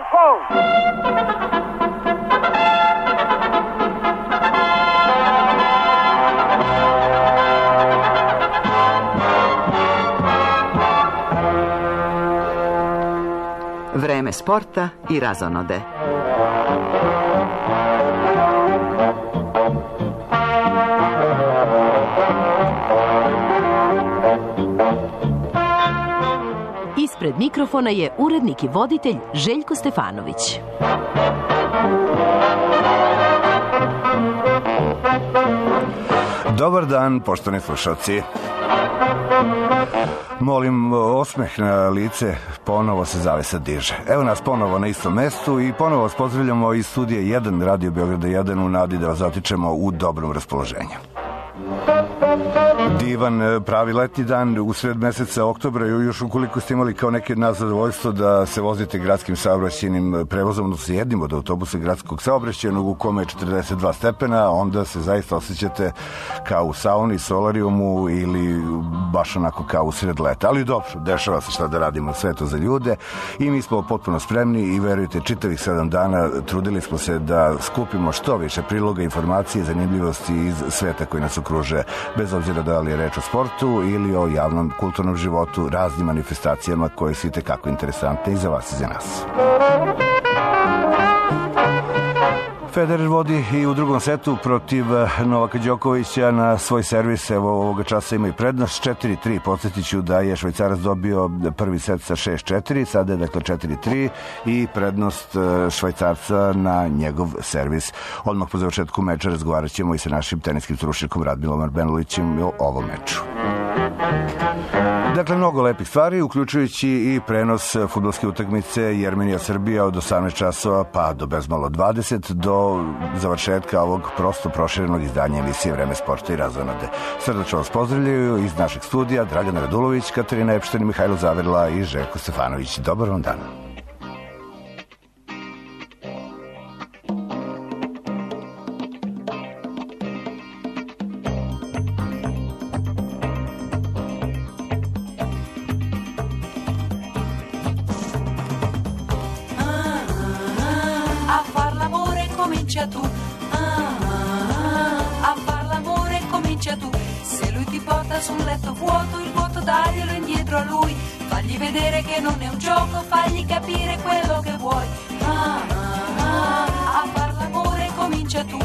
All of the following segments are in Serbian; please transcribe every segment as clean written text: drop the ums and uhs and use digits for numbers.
Gol! Vreme sporta i razonode. Ispred mikrofona je urednik i voditelj Željko Stefanović. Dobar dan, poštovani slušalci. Molim, osmeh na lice ponovo se zavesa diže. Evo nas ponovo na istom mestu i ponovo vas pozdravljamo iz studija 1 Radio Beograda 1 u nadi da vas zatičemo u dobrom raspoloženju. Divan pravi letnji dan u sred meseca oktobra, još ukoliko ste imali kao neki od nas zadovoljstvo da se vozite gradskim saobraćajnim prevozom, odnosno jednim od autobusa gradskog saobraćajnog u kome je 42 stepena, onda se zaista osjećate kao u sauni, solarijumu ili baš onako kao u sred leta. Ali dobro, dešava se šta da radimo, sve to za ljude i mi smo potpuno spremni i verujte, čitavih 7 dana trudili smo se da skupimo što više priloga, informacije, zanimljivosti iz sveta koji nas okruže, bez obzira da li je reč o sportu ili o javnom kulturnom životu, raznim manifestacijama koje su itekako interesantne i za vas i za nas. Federer vodi i u drugom setu protiv Novaka Đokovića na svoj servis. Evo ovoga časa ima i prednost 4-3. Podsjetiću da je Švajcarac dobio prvi set sa 6-4, sada je dakle 4-3 i prednost Švajcarca na njegov servis. Odmah po završetku meča razgovarat ćemo i sa našim teniskim stručnjakom Radmilom Arbenulićem o ovom meču. Dakle, mnogo lepih stvari, uključujući i prenos fudbalske utakmice Jermenija-Srbija od 18 časova pa do bezmalo 20 do završetka ovog prosto proširenog izdanja emisije Vreme sporta i razonode. Srdačno vas pozdravljaju iz našeg studija Dragana Radulović, Katarina Epšten, Mihajlo Zaverla i Željko Stefanović. Dobar vam dan. Sul letto vuoto il vuoto daglielo indietro a lui, fagli vedere che non è un gioco, fagli capire quello che vuoi. A far l'amore comincia tu,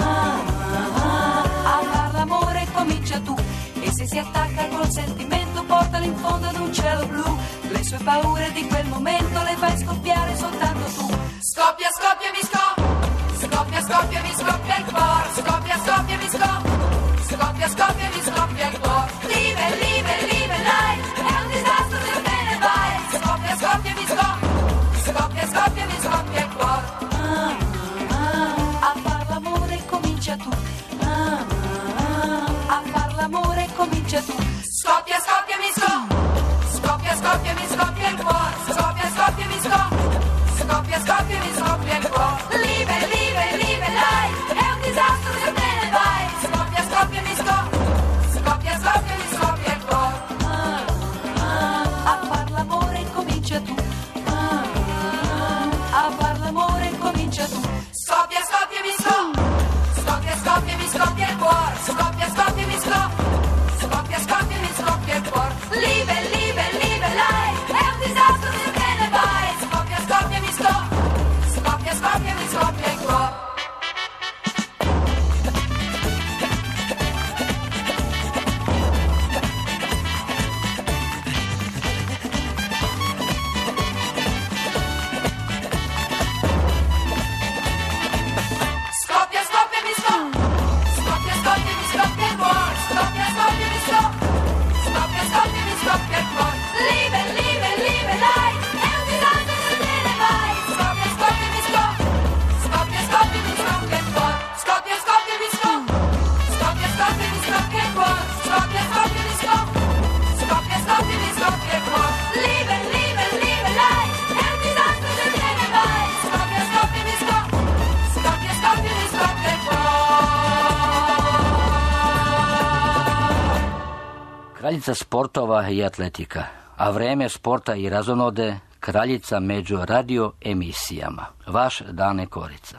a far l'amore comincia tu, e se si attacca col sentimento portalo in fondo ad un cielo blu, le sue paure di quel momento le fai scoppiare soltanto tu. Scoppia, scoppia, mi scoppia, scoppia, scoppia, mi scoppia il cuore, scoppia, scoppia, mi scoppia, scoppia, scoppia, mi scoppia il cuore. Live, live, live, life, è un disastro se te ne vai. Scoppia, scoppia, mi scoppia, scoppia, scoppia, mi scoppia il cuore. A far l'amore comincia tu, a far l'amore comincia tu. Scoppia, scoppia, mi scoppia, scoppia, scoppia, mi scoppia il cuore. Scoppia, scoppia, mi scoppia, scoppia, scoppia, mi scoppia il cuore. Live, live, live, life, è un disastro se te ne vai. Scoppia, scoppia, mi scoppia, scoppia, scoppia, mi scoppia il cuore. A far l'amore comincia tu, a far l'amore comincia tu. Scoppia, scoppia, mi scoppia, scoppia, scoppia, mi scoppia il cuore. Scoppia, scoppia, mi scoppia, scoppia, scoppia, mi scoppia il cuore. Live, live, live, life, è un disastro se te ne vai. Scoppia, scoppia, mi scoppia, scoppia, scoppia, mi scoppia il cuore. Scoppia, scoppia, mi scoppia, scoppia, scoppia, mi scoppia il cuore. Scoppia, scoppia, mi scoppia, scoppia, scoppia, mi scoppia il cuore. Live, live, live, life, è un disastro se te ne vai. Scoppia, scoppia, mi scoppia, scoppia, scoppia, mi scoppia il cuore. Scoppia, scoppia, mi scoppia, scoppia, scoppia, mi scoppia il cuore. Scoppia, scoppia, mi scoppia, scoppia, scoppia, mi scoppia il cuore. Live, live, live, life, è un disastro se te ne vai. Scoppia, scoppia, mi scoppia, scoppia, scoppia, mi scoppia il cuore. Kraljica sportova i atletika, a vreme sporta i razonode kraljica među radio emisijama. Vaš Dane Korica.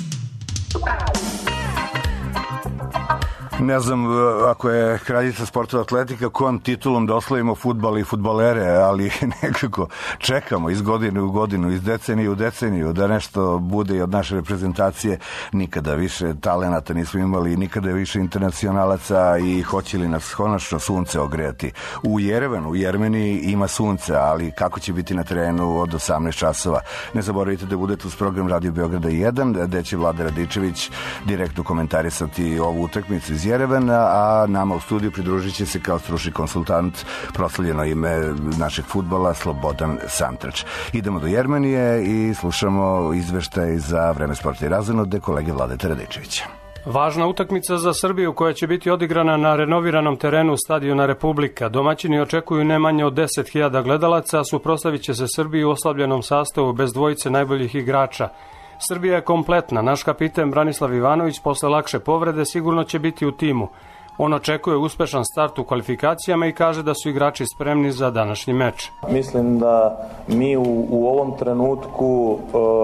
Ne znam ako je kraljica sportova atletika kojom titulom da oslavimo fudbal i fudbalere, ali nekako čekamo iz godine u godinu, iz decenije u deceniju da nešto bude i od naše reprezentacije. Nikada više talenata nismo imali, nikada više internacionalaca i hoće li nas konačno sunce ogrejati. U Jerevanu, u Jermeniji ima sunce, ali kako će biti na terenu od 18 časova. Ne zaboravite da budete uz program Radio Beograda 1, gde će Vlada Radičević direktno komentarisati ovu utakmicu iz Jerevana, a nama u studiju pridružit će se kao stručni konsultant proslavljeno ime našeg fudbala Slobodan Santrač. Idemo do Jermenije i slušamo izveštaj za Vreme sporta i razonode kolege Vladete Radičevića. Važna utakmica za Srbiju koja će biti odigrana na renoviranom terenu Stadiona Republika. Domaćini očekuju ne manje od 10.000 gledalaca, a suprotstavit će se Srbiji u oslabljenom sastavu bez dvojice najboljih igrača. Srbija je kompletna. Naš kapiten Branislav Ivanović posle lakše povrede sigurno će biti u timu. On očekuje uspešan start u kvalifikacijama i kaže da su igrači spremni za današnji meč. Mislim da mi u ovom trenutku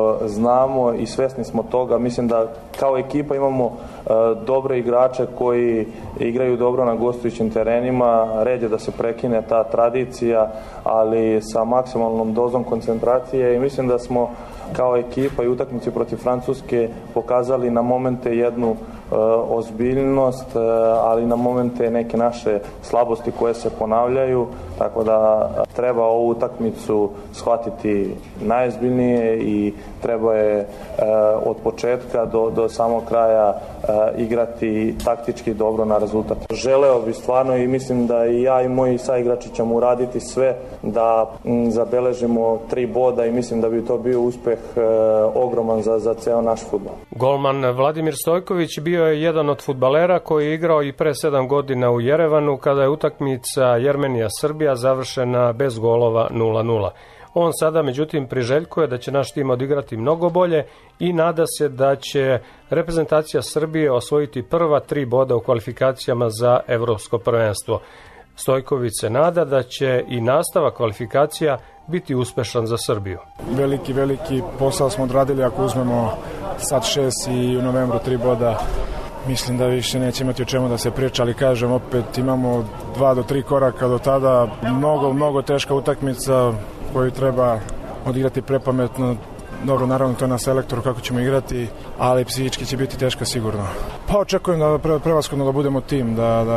znamo i svesni smo toga. Mislim da kao ekipa imamo dobre igrače koji igraju dobro na gostujućim terenima. Red je da se prekine ta tradicija, ali sa maksimalnom dozom koncentracije, i mislim da smo kao ekipa i utakmici protiv Francuske pokazali na momente jednu ozbiljnost, ali na momente neke naše slabosti koje se ponavljaju, tako da treba ovu utakmicu shvatiti najozbiljnije i treba je od početka do samog kraja igrati taktički dobro na rezultat. Želeo bi stvarno i mislim da i ja i moji saigrači ćemo uraditi sve da zabeležimo 3 boda i mislim da bi to bio uspeh ogroman za ceo naš fudbal. Golman Vladimir Stojković bio je jedan od fudbalera koji je igrao i pre 7 godina u Jerevanu kada je utakmica Jermenija-Srbija završena bez golova 0-0. On sada, međutim, priželjkuje da će naš tim odigrati mnogo bolje i nada se da će reprezentacija Srbije osvojiti prva 3 boda u kvalifikacijama za evropsko prvenstvo. Stojković se nada da će i nastavak kvalifikacija biti uspešan za Srbiju. Veliki posao smo odradili ako uzmemo sad 6 i u novembru 3 boda. Mislim da više neće imati o čemu da se priča, ali kažem, opet imamo 2 do 3 koraka do tada. Mnogo teška utakmica koju treba odigrati prepametno. Dobro, naravno to je na selektoru kako ćemo igrati, ali psihički će biti teška sigurno. Pa očekujem da prevashodno da budemo tim,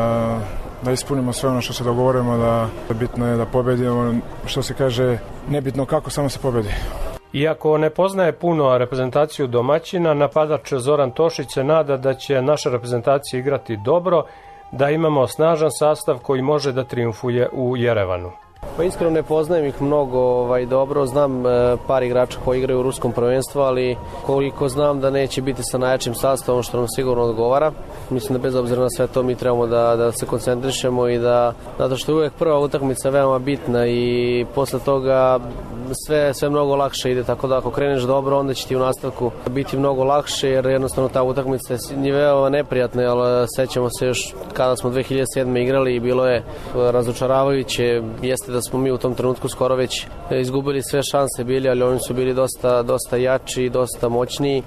da ispunimo sve ono što se dogovorimo, da bitno je da pobedimo, što se kaže, nebitno kako, samo se pobedi. Iako ne poznaje puno reprezentaciju domaćina, napadač Zoran Tošić se nada da će naša reprezentacija igrati dobro, da imamo snažan sastav koji može da trijumfuje u Jerevanu. Pa iskreno ne poznajem ih mnogo dobro, znam par igrača koji igraju u ruskom prvenstvu, ali koliko znam da neće biti sa najjačim sastavom, što nam sigurno odgovara. Mislim da bez obzira na sve to mi trebamo da se koncentrišemo i zato što je uvijek prva utakmica veoma bitna i posle toga sve mnogo lakše ide, tako da ako kreneš dobro, onda će ti u nastavku biti mnogo lakše, jer jednostavno ta utakmica je veoma neprijatna, ali sećamo se još kada smo 2007. igrali i bilo je razočaravajuće. Jeste da smo mi u tom trenutku skoro već izgubili sve šanse bili, ali oni su bili dosta jači, dosta moćniji,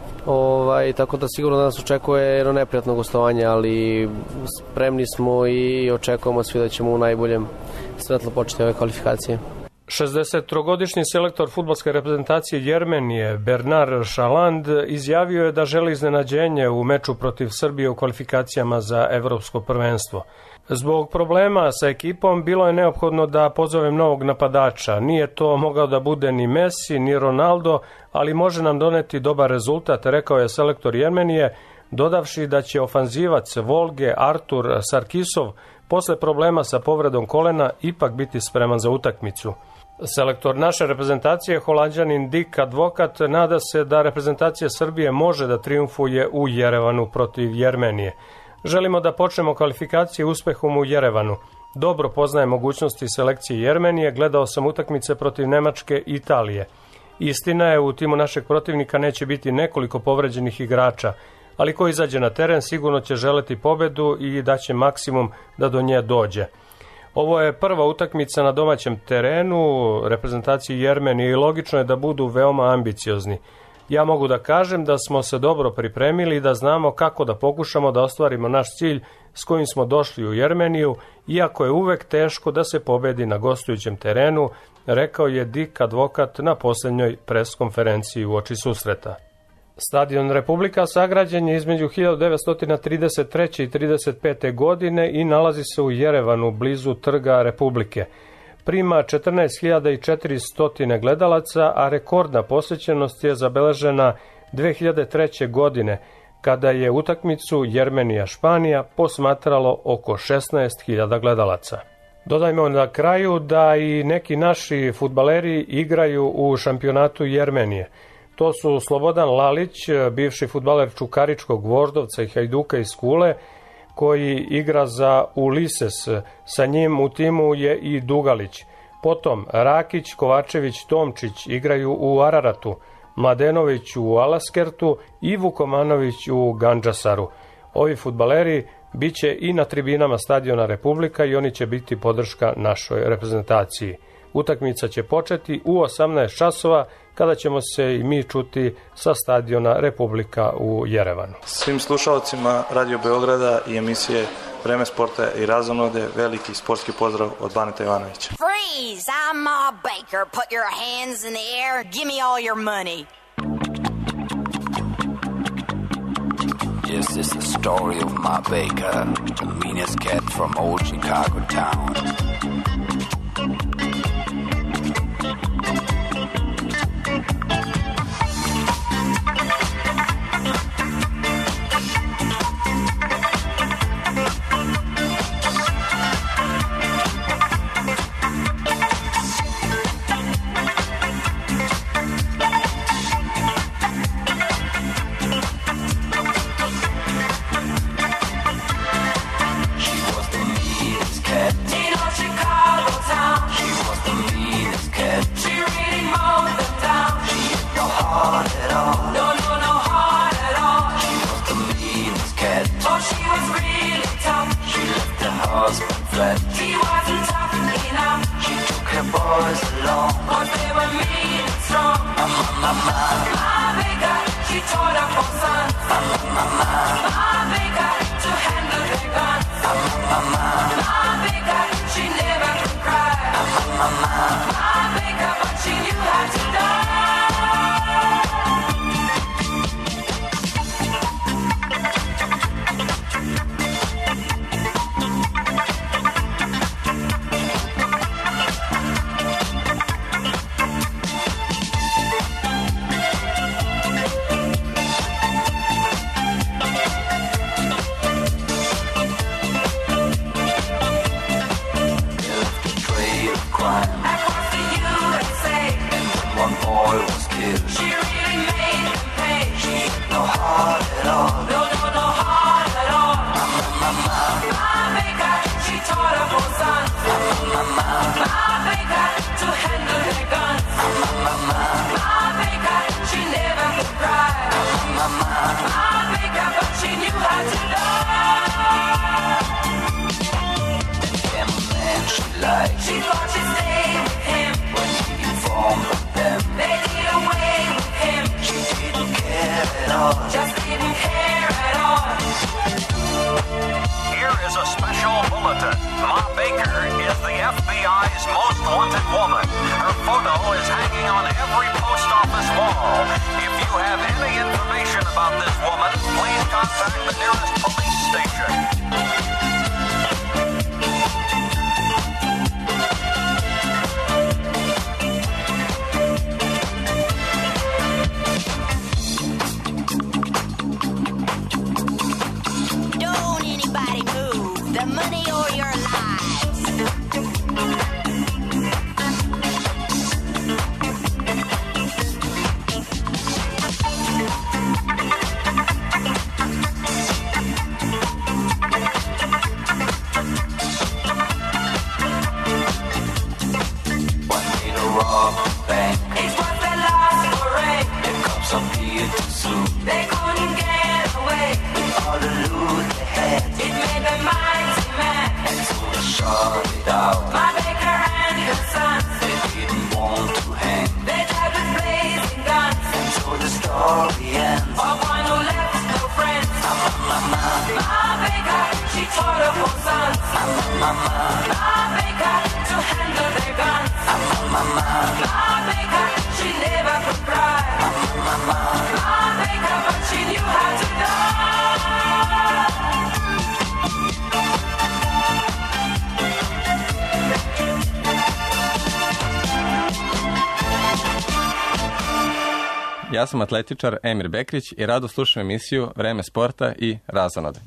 tako da sigurno da nas očekuje jedno neprijatno gostovanje, ali spremni smo i očekujemo svi da ćemo u najboljem svetlo početi ove kvalifikacije. 63-godišnji selektor fudbalske reprezentacije Jermenije Bernard Šaland izjavio je da želi iznenađenje u meču protiv Srbije u kvalifikacijama za evropsko prvenstvo. Zbog problema sa ekipom bilo je neophodno da pozovem novog napadača. Nije to mogao da bude ni Messi, ni Ronaldo, ali može nam doneti dobar rezultat, rekao je selektor Jermenije, dodavši da će ofanzivac Volge Artur Sarkisov posle problema sa povredom kolena ipak biti spreman za utakmicu. Selektor naše reprezentacije, Holanđanin Dick Advokat, nada se da reprezentacija Srbije može da trijumfuje u Jerevanu protiv Jermenije. Želimo da počnemo kvalifikacije uspehom u Jerevanu. Dobro poznajem mogućnosti selekcije Jermenije, gledao sam utakmice protiv Nemačke i Italije. Istina je, u timu našeg protivnika neće biti nekoliko povređenih igrača, ali ko izađe na teren sigurno će želeti pobedu i daće maksimum da do nje dođe. Ovo je prva utakmica na domaćem terenu reprezentaciji Jermenije i logično je da budu veoma ambiciozni. Ja mogu da kažem da smo se dobro pripremili i da znamo kako da pokušamo da ostvarimo naš cilj s kojim smo došli u Jermeniju, iako je uvek teško da se pobedi na gostujućem terenu, rekao je Dick Advokat na posljednjoj preskonferenciji uoči susreta. Stadion Republika sagrađen je između 1933. i 1935. godine i nalazi se u Jerevanu, blizu Trga Republike. Prima 14.400 gledalaca, a rekordna posjećenost je zabeležena 2003. godine, kada je utakmicu Jermenija-Španija posmatralo oko 16.000 gledalaca. Dodajmo na kraju da i neki naši fudbaleri igraju u šampionatu Jermenije. To su Slobodan Lalić, bivši fudbaler Čukaričkog, Voždovca i Hajduka iz Kule, koji igra za Ulises. Sa njim u timu je i Dugalić. Potom Rakić, Kovačević, Tomčić igraju u Araratu, Mladenović u Alaskertu i Vukomanović u Gandžasaru. Ovi fudbaleri biće i na tribinama stadiona Republika i oni će biti podrška našoj reprezentaciji. Utakmica će početi u 18 časova kada ćemo se i mi čuti sa stadiona Republika u Jerevanu. Svim slušalcima Radio Beograda i emisije Vreme sporta i razonode veliki sportski pozdrav od Baneta Ivanovića. Freeze! I'm Ma Baker. Put your hands in the air. Give me all your money. Yes, this is the story of Ma Baker, the meanest cat from old Chicago town. Ja sam atletičar Emir Bekrić i rado slušam emisiju Vreme sporta i razonode.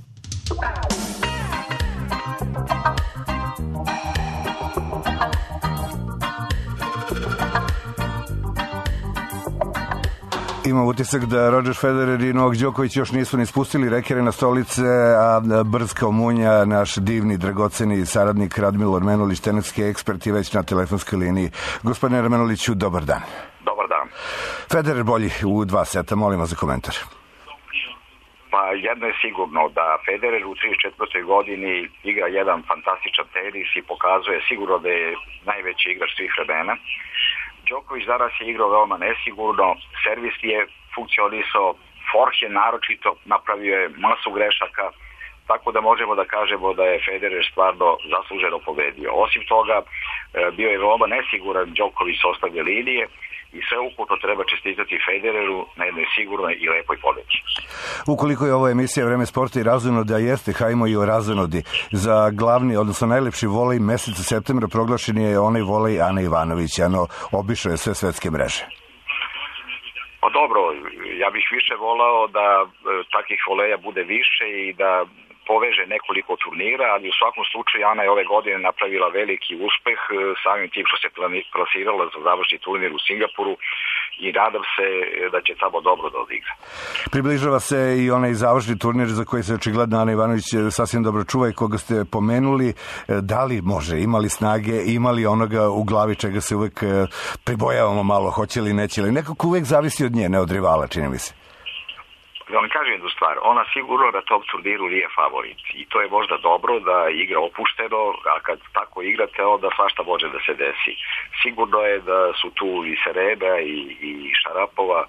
Imam utisak da Roger Federer i Novak Đoković još nisu ni spustili rekere na stolice, a brz kao munja, naš divni, dragoceni saradnik Radmilo Armenulić, teniski ekspert, je već na telefonskoj liniji. Gospodine Armenuliću, dobar dan. Dobar dan. Federer bolji u 2 seta, molim vas za komentar. Pa jedno je sigurno da Federer u 34. godini igra jedan fantastičan tenis i pokazuje sigurno da je najveći igrač svih vremena. Đoković danas je igrao veoma nesigurno, servis je funkcionisao, forehand naročito napravio je masu grešaka, tako da možemo da kažemo da je Federer stvarno zasluženo pobedio. Osim toga, bio je veoma nesiguran Đoković s ostale linije i sve ukupno treba čestitati Federeru na jednoj sigurnoj i lepoj pobedi. Ukoliko je ovo emisija Vreme sporta i razonode, a jeste, hajmo i o razonodi. Za glavni, odnosno najlepši volej meseca septembra proglašen je onaj volej Ane Ivanović. Ano, obišao je sve svetske mreže. Pa dobro, ja bih više volao da takvih voleja bude više i da poveže nekoliko turnira, ali u svakom slučaju Ana je ove godine napravila veliki uspeh samim tim što se plasirala za završni turnir u Singapuru i nadam se da će tamo dobro da odigra. Približava se i onaj završni turnir za koji se očigledno Ana Ivanović sasvim dobro čuva i koga ste pomenuli. Da li može, imali snage, imali onoga u glavi čega se uvek pribojavamo malo, hoće li, neće li. Nekako uvek zavisi od nje, ne od rivala, čini mi se. Da vam kažem jednu stvar, ona sigurno na tom turniru nije favorit i to je možda dobro da igra opušteno, a kad tako igrate onda svašta može da se desi. Sigurno je da su tu i Serena i Šarapova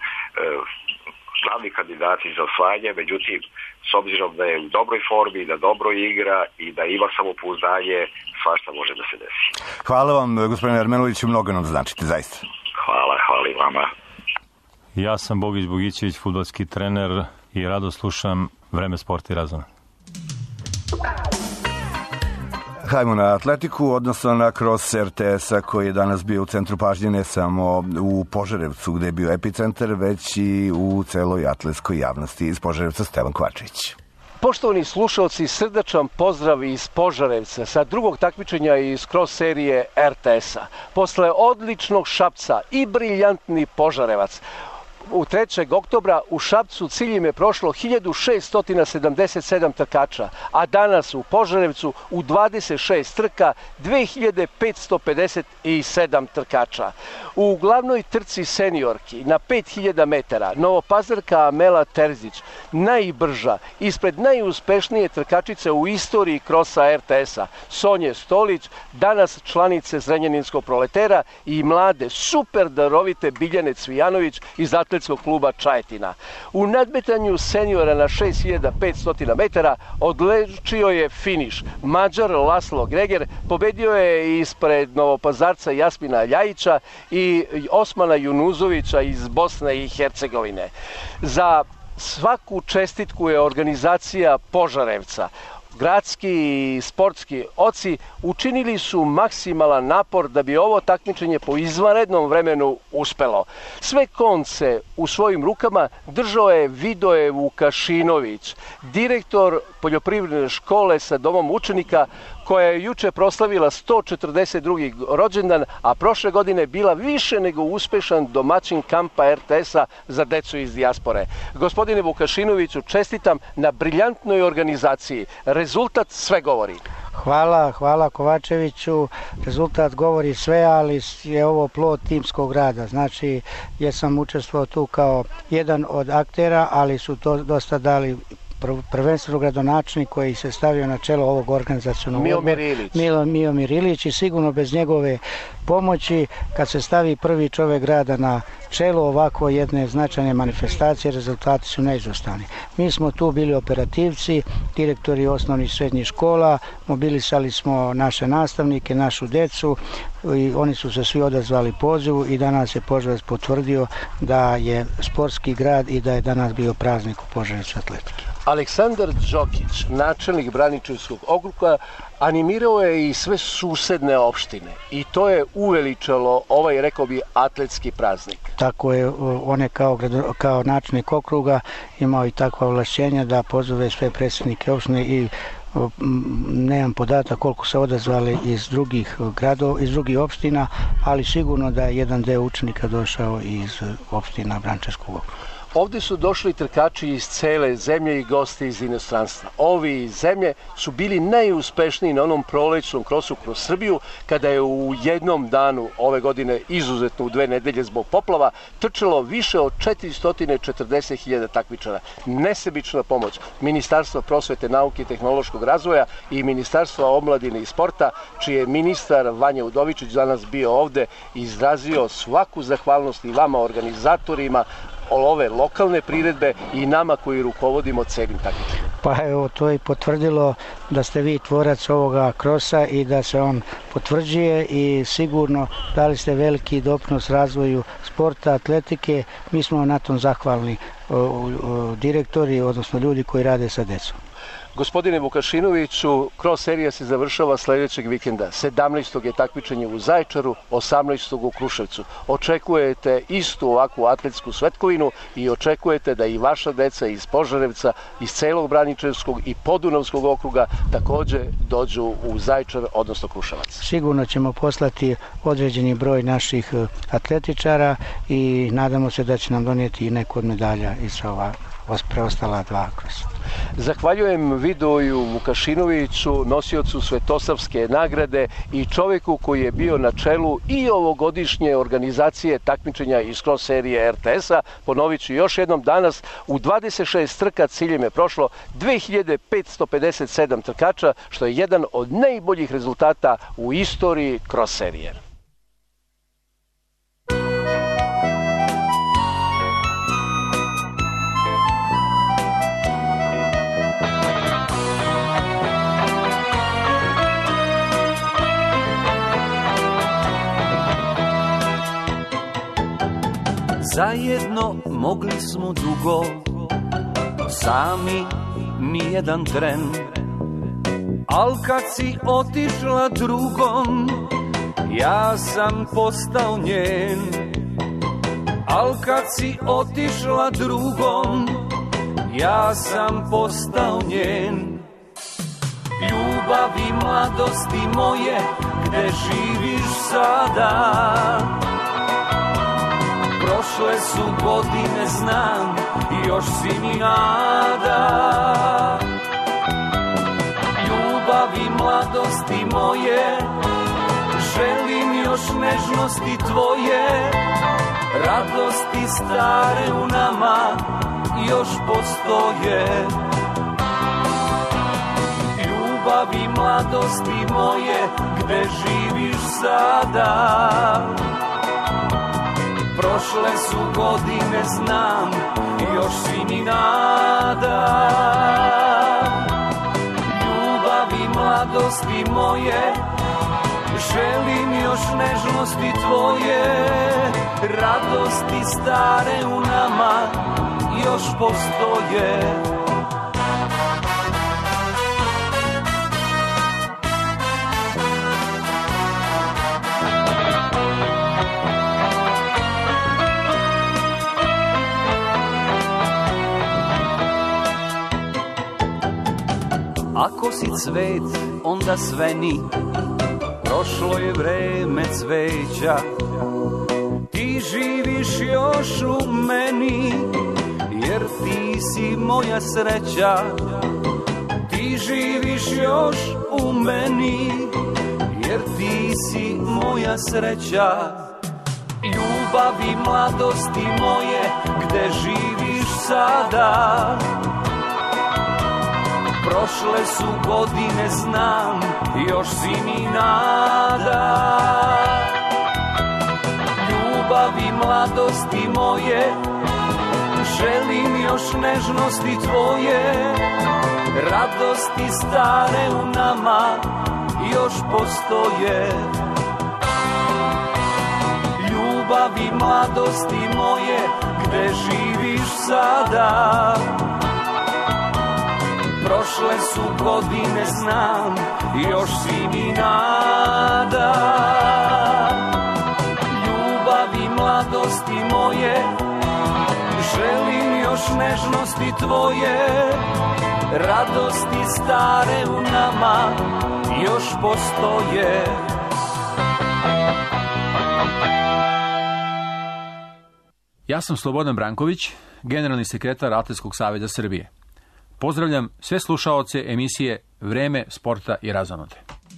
glavni kandidati za osvajanje, međutim s obzirom da je u dobroj formi, da dobro igra i da ima samopouzdanje, svašta može da se desi. Hvala vam, gospodine Armenuliću, mnogo nam značite, zaista. Hvala i vama. Ja sam Bogić Bogićević, fudbalski trener i rado slušam Vreme sporta i razonode. Hajmo na atletiku, odnosno na cross RTS-a koji je danas bio u centru pažnje ne samo u Požarevcu gde je bio epicentar, već i u celoj atletskoj javnosti. Iz Požarevca Stevan Kovačević. Poštovani slušalci, srdačan pozdrav iz Požarevca sa drugog takmičenja iz cross serije RTS-a. Posle odličnog Šapca i briljantni Požarevac, u 3. oktobra u Šapcu ciljem je prošlo 1677 trkača, a danas u Požarevcu u 26 trka 2557 trkača. U glavnoj trci seniorki na 5000 metara Novopazarka Amela Terzić, najbrža, ispred najuspešnije trkačice u istoriji krosa RTS-a, Sonje Stolić, danas članice Zrenjaninskog proletera i mlade, super darovite Biljane Cvijanović iz atletskog kluba Čajetina. U nadmetanju seniora na 6500 metara odlečio je finiš. Mađar Laslo Greger pobedio je ispred Novopazarca Jasmina Ljajića i Osmana Junuzovića iz Bosne i Hercegovine. Za svaku čestitku je organizacija Požarevca. Gradski i sportski oci učinili su maksimalan napor da bi ovo takmičenje po izvanrednom vremenu uspelo. Sve konce u svojim rukama držao je Vidoje Vukašinović, direktor poljoprivredne škole sa domom učenika, koja je juče proslavila 142. rođendan, a prošle godine bila više nego uspešan domaćin kampa RTS-a za decu iz dijaspore. Gospodine Vukašinoviću, čestitam na briljantnoj organizaciji. Rezultat sve govori. Hvala Kovačeviću. Rezultat govori sve, ali je ovo plod timskog rada. Znači, ja sam učestvovao tu kao jedan od aktera, ali su to dosta dali prvenstveno gradonačelnik koji se stavio na čelo ovog organizacionog odbora. Miomir Ilić i sigurno bez njegove pomoći, kad se stavi prvi čovjek grada na čelo ovako jedne značajne manifestacije, rezultati su neizostavni. Mi smo tu bili operativci, direktori osnovnih srednjih škola, mobilisali smo naše nastavnike, našu decu i oni su se svi odazvali pozivu i danas je Požarevac potvrdio da je sportski grad i da je danas bio praznik u Požarevcu atletike. Aleksandar Đokić, načelnik Braničevskog okruga, animirao je i sve susedne opštine i to je uveličalo ovaj, rekao bi, atletski praznik. Tako je, on je kao načelnik okruga imao i takva ovlašćenja da pozove sve predsjednike opštine i nemam podatak koliko se odazvali iz drugih gradova, iz drugih opština, ali sigurno da je jedan deo učenika došao iz opština Braničevskog okruga. Ovde su došli trkači iz cele zemlje i gosti iz inostranstva. Ovi iz zemlje su bili najuspešniji na onom prolećnom krosu kroz Srbiju, kada je u jednom danu ove godine, izuzetno u 2 nedelje zbog poplava, trčalo više od 440.000 takmičara. Nesebična pomoć Ministarstva prosvete, nauke i tehnološkog razvoja i Ministarstva omladine i sporta, čiji je ministar Vanja Udovičić danas bio ovde, izrazio svaku zahvalnost i vama, organizatorima ove lokalne priredbe i nama koji rukovodimo celim takmičenjem. Pa evo, to je potvrdilo da ste vi tvorac ovoga krosa i da se on potvrđuje i sigurno dali ste veliki doprinos razvoju sporta, atletike. Mi smo na tom zahvalni direktori, odnosno ljudi koji rade sa decom. Gospodine Vukašinoviću, cross serija se završava sledećeg vikenda. 17. je takmičenje u Zaječaru, 18. u Kruševcu. Očekujete istu ovakvu atletsku svetkovinu i očekujete da i vaša deca iz Požarevca, iz celog Braničevskog i Podunavskog okruga takođe dođu u Zaječar, odnosno Kruševac. Sigurno ćemo poslati određeni broj naših atletičara i nadamo se da će nam donijeti i neku od medalja iz ova preostala 2 krosa. Zahvaljujem Vidoju Vukašinoviću, nosiocu Svetosavske nagrade i čoveku koji je bio na čelu i ovogodišnje organizacije takmičenja iz cross serije RTS-a. Ponovit ću još jednom, danas u 26 trka ciljem je prošlo 2557 trkača, što je jedan od najboljih rezultata u istoriji cross serije. Zajedno mogli smo dugo, sami nijedan tren. Al kad si otišla drugom, ja sam postao njen. Al kad si otišla drugom, ja sam postao njen. Ljubavi mladosti moje, gde živiš sada? Prošle su godine, znam, još si mi nada. Ljubavi mladosti moje, želim još nežnosti tvoje. Radosti stare u nama još postoje. Ljubavi mladosti moje, gde živiš sada? Prošle su godine, znam, još si mi nada. Ljubavi mladosti moje, želim još nežnosti tvoje. Radosti stare u nama još postoje. Ako si cvet, onda sveni, prošlo je vreme cveća. Ti živiš još u meni, jer ti si moja sreća. Ti živiš još u meni, jer ti si moja sreća. Ljubavi mladosti moje, gde živiš sada? Prošle su godine, znam, još si mi nada. Ljubavi mladosti moje, želim još nežnosti tvoje. Radosti stare u nama još postoje. Ljubavi mladosti moje, gde živiš sada? prošle su godine, znam, još si mi nada. Ljubavi mladosti moje, želim još nežnosti tvoje, radosti stare u nama još postoje. Ja sam Slobodan Branković, generalni sekretar Atletskog saveza Srbije. Pozdravljam sve slušaoce emisije Vreme sporta i razonode.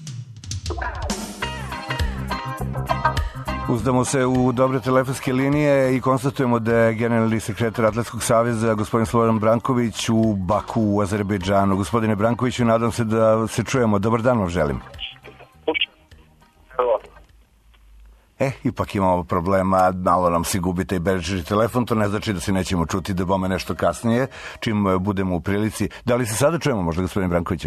Uzdamo se u dobre telefonske linije i konstatujemo da je generalni sekretar Atletskog saveza gospodin Slobodan Branković u Baku u Azerbejdžanu. Gospodine Brankoviću, nadam se da se čujemo. Dobar dan vam želim. Ipak imamo problema, malo nam se gubi taj bežični telefon, to ne znači da se nećemo čuti da bome nešto kasnije, čim budemo u prilici. Da li se sada čujemo možda, gospodine Brankoviću?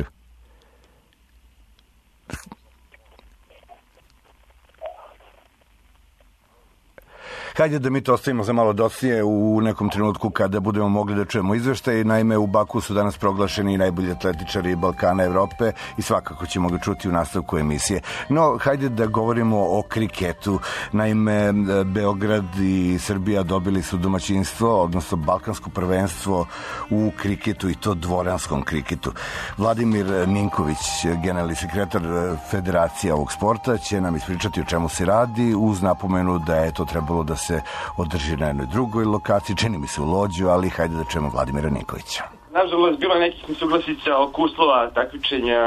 Hajde da mi to ostavimo za malo dosije u nekom trenutku kada budemo mogli da čujemo izveštaj. Naime, u Baku su danas proglašeni i najbolji atletičari Balkana, Evrope i svakako ćemo ga čuti u nastavku emisije. No, hajde da govorimo o kriketu. Naime, Beograd i Srbija dobili su domaćinstvo, odnosno balkansko prvenstvo u kriketu i to dvoranskom kriketu. Vladimir Ninković, generalni sekretar Federacije ovog sporta, će nam ispričati o čemu se radi uz napomenu da je to trebalo da se održi na jednoj drugoj lokaciji, čini mi se u Lođu, ali hajde da čujemo Vladimira Ninkovića. Nažalost, bilo je nekih nesuglasica oko uslova takmičenja.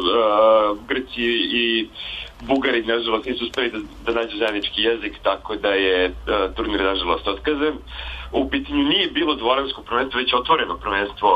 Grci i Bugari, nažalost, nisu uspeli da nađu zajednički jezik, tako da je turnir, nažalost, otkazan. U pitanju nije bilo dvoransko prvenstvo, već otvoreno prvenstvo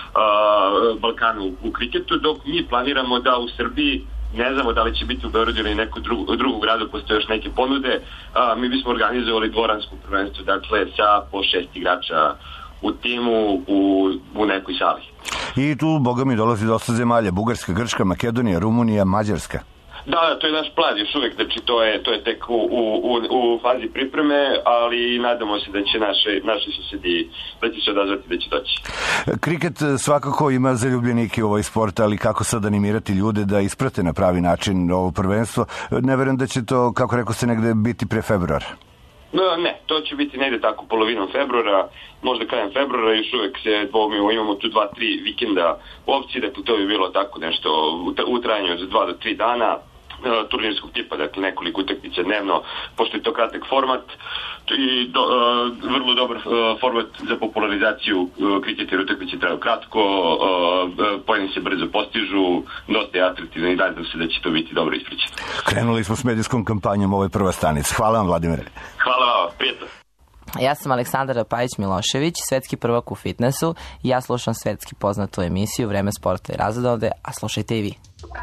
Balkana u kriketu, dok mi planiramo da u Srbiji, ne znamo da li će biti u Beogradu ili neku drugu gradu, postoje još neke ponude, mi bismo organizovali dvoransko prvenstvo, dakle sa po 6 igrača u timu u nekoj sali. I tu, boga mi, dolazi dosta zemalja, Bugarska, Grčka, Makedonija, Rumunija, Mađarska. Da, to je naš plan još uvek, znači to je tek u fazi pripreme, ali nadamo se da će naši susedi, da će se odazvati, da će doći. Kriket svakako ima zaljubljenike u ovoj sport, ali kako sad animirati ljude da isprate na pravi način ovo prvenstvo? Ne verujem da će to, kako rekao ste, negde biti pre februara. Ne, to će biti negde tako polovinom februara, možda krajem februara, još uvek se dvoumimo, imamo tu 2-3 vikenda u opciji, dakle to bi bilo tako nešto u trajanju od 2 do 3 dana turnirskog tipa, dakle nekoliko utakmica dnevno, pošto je to kratak format i vrlo dobar format za popularizaciju kriketa, jer utakmice traju kratko, poeni se brzo postižu, dosta je atraktivno i nadam se da će to biti dobro ispričano. Krenuli smo s medijskom kampanjom, ovo je prva stanica. Hvala vam, Vladimire. Hvala vam, prijatno. Ja sam Aleksandra Pajić-Milošević, svetski prvak u fitnessu i ja slušam svetski poznatu emisiju Vreme sporta i razonode, a slušajte i vi.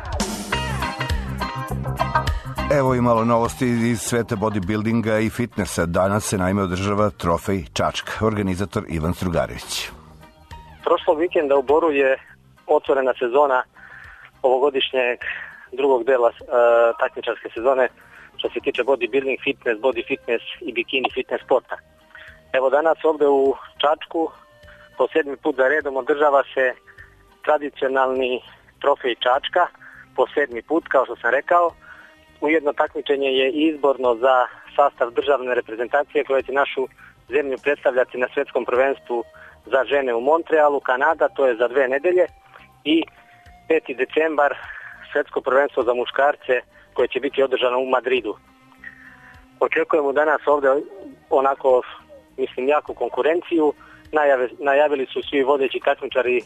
Evo i malo novosti iz sveta bodybuildinga i fitnessa. Danas se naime održava trofej Čačka, organizator Ivan Strugarević. Prošlog vikenda u Boru je otvorena sezona ovogodišnjeg drugog dela takmičarske sezone što se tiče bodybuilding, fitness, body fitness i bikini fitness sporta. Evo danas ovde u Čačku po 7. put za redom održava se tradicionalni trofej Čačka po 7. put, kao što sam rekao. Ujedno takmičenje je izborno za sastav državne reprezentacije koja će našu zemlju predstavljati na svetskom prvenstvu za žene u Montrealu, Kanada, to je za 2 nedelje, i 5. decembar svetsko prvenstvo za muškarce koje će biti održano u Madridu. Očekujemo danas ovde onako, mislim, jaku konkurenciju. Najavili su svi vodeći takmičari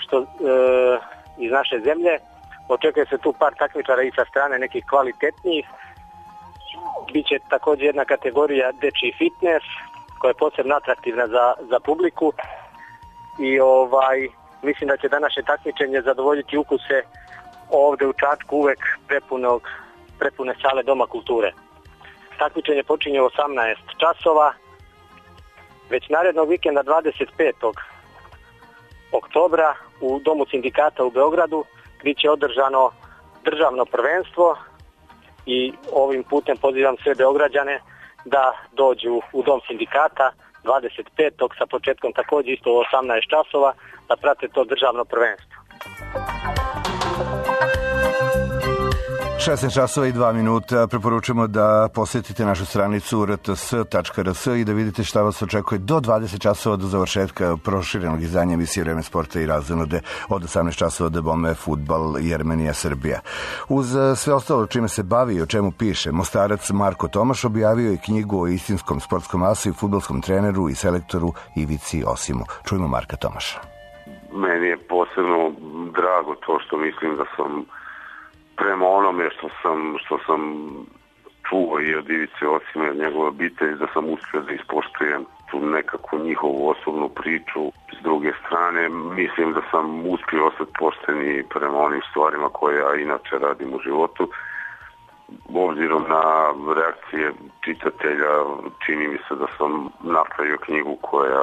iz naše zemlje. Očekuje se tu par takmičara i sa strane nekih kvalitetnijih. Biće također jedna kategorija dečiji fitness koja je posebno atraktivna za publiku i mislim da će današnje takmičenje zadovoljiti ukuse ovde u Čačku uvek prepune sale Doma kulture. Takmičenje počinje u 18 časova. Već narednog vikenda 25. oktobra u Domu sindikata u Beogradu bit će održano državno prvenstvo i ovim putem pozivam sve Beograđane da dođu u Dom sindikata 25. sa početkom također isto u 18 časova da prate to državno prvenstvo. (16:02). Preporučujemo da posjetite našu stranicu rts.rs i da vidite šta vas očekuje do 20 časova do završetka proširenog izdanja emisije Vreme sporta i razonode od 18 časova da bome fudbal Jermenija Srbija. Uz sve ostalo čime se bavi i o čemu piše, Mostarac Marko Tomaš objavio je knjigu o istinskom sportskom asu i fudbalskom treneru i selektoru Ivici Osimu. Čujmo Marka Tomaša. Meni je posebno drago to što mislim da sam prema onome što sam čuo i od Ivice Osima i od njegove obitelji, da sam uspio da ispoštujem tu nekakvu njihovu osobnu priču. S druge strane, mislim da sam uspio ostati pošten i prema onim stvarima koje ja inače radim u životu. Obzirom na reakcije čitatelja, čini mi se da sam napravio knjigu koja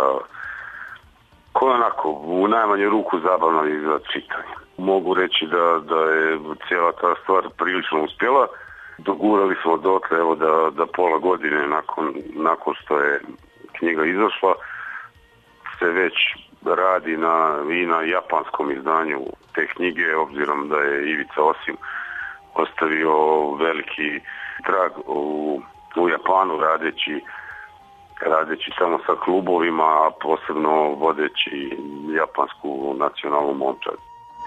onako u najmanju ruku zabavna i za čitanje. Mogu reći da je cijela ta stvar prilično uspjela. Dogurali smo dotle da pola godine nakon što je knjiga izašla se već radi i na japanskom izdanju te knjige, obzirom da je Ivica Osim ostavio veliki trag u Japanu radeći samo sa klubovima, a posebno vodeći japansku nacionalnu momčad.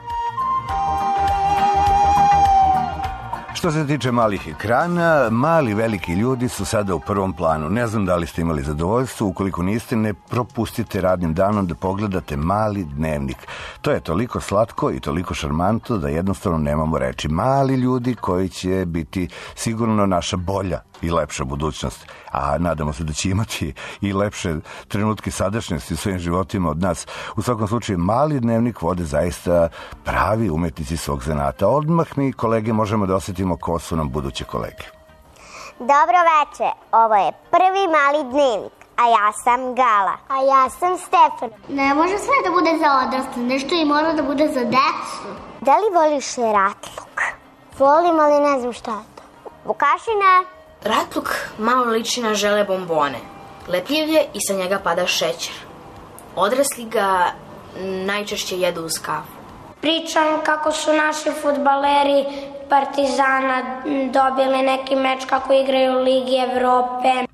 Što se tiče malih ekrana, mali veliki ljudi su sada u prvom planu. Ne znam da li ste imali zadovoljstvo, ukoliko niste, ne propustite radnim danom da pogledate Mali dnevnik. To je toliko slatko i toliko šarmantno da jednostavno nemamo reči. Mali ljudi koji će biti sigurno naša bolja i lepša budućnost, a nadamo se da će imati i lepše trenutke sadašnjosti u svojim životima od nas. U svakom slučaju, Mali dnevnik vode zaista pravi umetnici svog zanata. Odmah mi, kolege, možemo da osjetimo ko su nam buduće kolege. Dobro veče, ovo je prvi Mali dnevnik, a ja sam Gala. A ja sam Stefan. Ne može sve da bude za odrasle, nešto i mora da bude za decu. Da li voliš ratluk? Volim, ali ne znam šta je to. Vukašina? Ratluk malo liči na žele bombone. Lepljiv je i sa njega pada šećer. Odrasli ga najčešće jedu uz kafu. Pričam kako su naši fudbaleri Partizana dobili neki meč kako igraju u Ligi Evrope.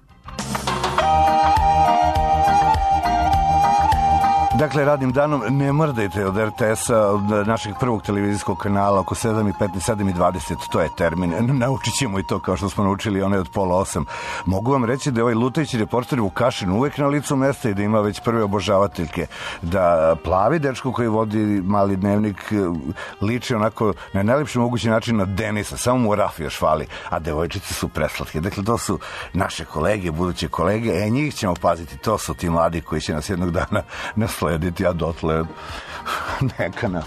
Dakle, radnim danom ne mrdajte od RTS-a, od našeg prvog televizijskog kanala oko 7:15, 7:20, to je termin. Naučit ćemo i to kao što smo naučili one od 7:30. Mogu vam reći da je ovaj lutajući reporter Vukašin uvek na licu mesta i da ima već prve obožavateljke. Da plavi dečko koji vodi Mali dnevnik liči onako na najlepši mogući način na Denisa, samo mu Rafi još fali, a devojčice su preslatke. Dakle, to su naše kolege, buduće kolege, njih ćemo paziti, to su ti mladi koji će nas jednog dana naslediti, a dotle neka nas.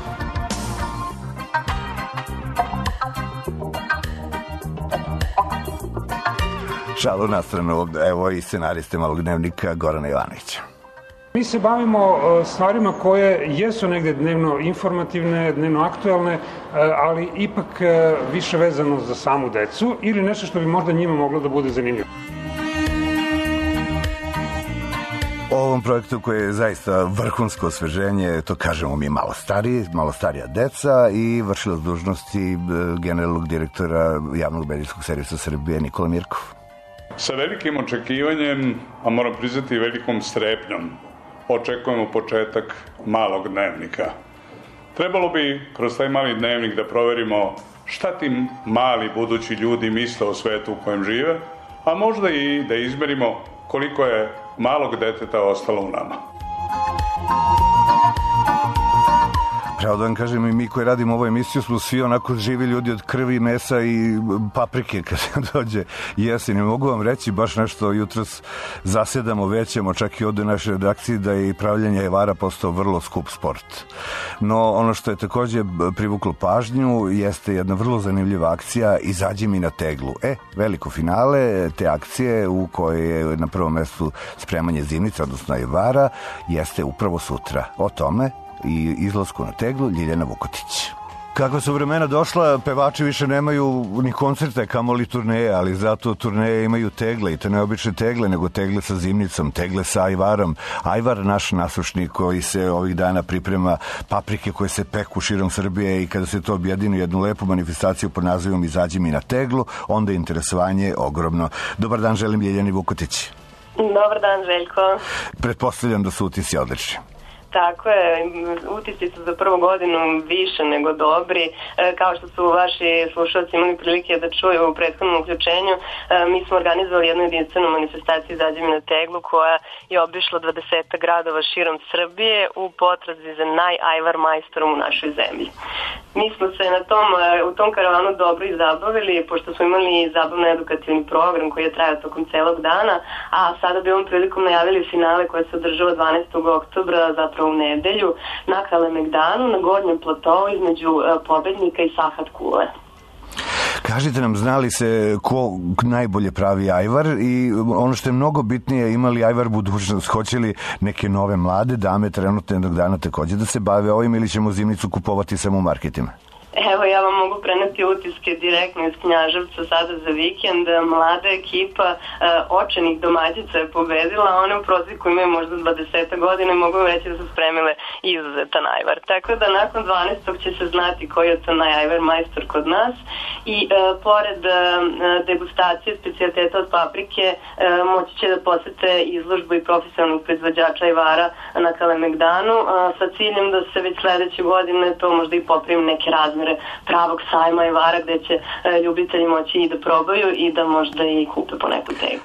Šalu na stranu, evo i scenariste Malog dnevnika Gorana Ivanovića. Mi se bavimo stvarima koje jesu negde dnevno informativne, dnevno aktuelne, ali ipak više vezano za samu decu ili nešto što bi možda njima moglo da bude zanimljivo. O ovom projektu koji je zaista vrhunsko osveženje, to kažemo mi malo starija deca i vršilac dužnosti generalnog direktora javnog medijskog servisa Srbije Nikola Mirkov. Sa velikim očekivanjem, a moram priznati velikom strepnjom, očekujemo početak Malog dnevnika. Trebalo bi kroz taj Mali dnevnik da proverimo šta ti mali budući ljudi misle o svetu u kojem žive, a možda i da izmerimo koliko je malog deteta ostalo u nama. Pravo da vam kažem, i mi koji radimo ovu emisiju smo svi onako živi ljudi od krvi, mesa i paprike kad se dođe jesen. I mogu vam reći baš nešto, jutros zasedamo, većemo čak i ovde u našoj redakciji da je i pravljanje evara postao vrlo skup sport. No ono što je takođe privuklo pažnju jeste jedna vrlo zanimljiva akcija Izađi mi na teglu. Veliko finale te akcije u kojoj je na prvom mestu spremanje zimnica, odnosno evara, jeste upravo sutra. O tome i izlasku na teglu Ljiljana Vukotić. Kako su vremena došla, pevači više nemaju ni koncerte, kamoli turneje, ali zato turneje imaju tegle, i to ne obične tegle, nego tegle sa zimnicom, tegle sa ajvarom. Ajvar, naš nasušnik koji se ovih dana priprema, paprike koje se peku širom Srbije, i kada se to objedini u jednu lepu manifestaciju pod nazivom Izađi mi na teglu, onda je interesovanje ogromno. Dobar dan, želim Ljiljani Vukotić. Dobar dan, Željko. Pretpostavljam da su utisci odlični. Tako je, utisci su za prvu godinu više nego dobri. Kao što su vaši slušalci imali prilike da čuju u prethodnom uključenju, mi smo organizovali jednu jedinstvenu manifestaciju Izađi mi na teglu koja je obišla 20 gradova širom Srbije u potrazi za najajvar majstorom u našoj zemlji. Mi smo se u tom karavanu dobro izabavili, pošto smo imali zabavno-edukativni program koji je trajao tokom celog dana, a sada bi ovom prilikom najavili finale koje se održava 12. oktobra, zapravo u nedelju, na Kalemegdanu, na gornjem platovu između Pobednika i Sahat Kule. Kažite nam, znali se ko najbolje pravi ajvar, i ono što je mnogo bitnije, imali ajvar budućnost, hoće li neke nove mlade dame trenutno jednog dana takođe da se bave ovim, ili ćemo zimnicu kupovati samo u marketima? Evo, ja vam mogu preneti utiske direktno iz Knjaževca sada za vikend. Mlada ekipa očenih domaćica je pobedila, one u prosjeku imaju možda 20 godina i mogu reći da su spremile izuzetan ajvar. Tako da nakon 12. će se znati koji je to najajvar majstor kod nas, i pored degustacije specijaliteta od paprike moći će da posete izložbu i profesionalnih proizvođača ajvara na Kalemegdanu, sa ciljem da se već sledeće godine to možda i poprimi neke razmere pravog sajma ajvara gde će ljubitelji moći i da probaju i da možda i kupe po neku teglu.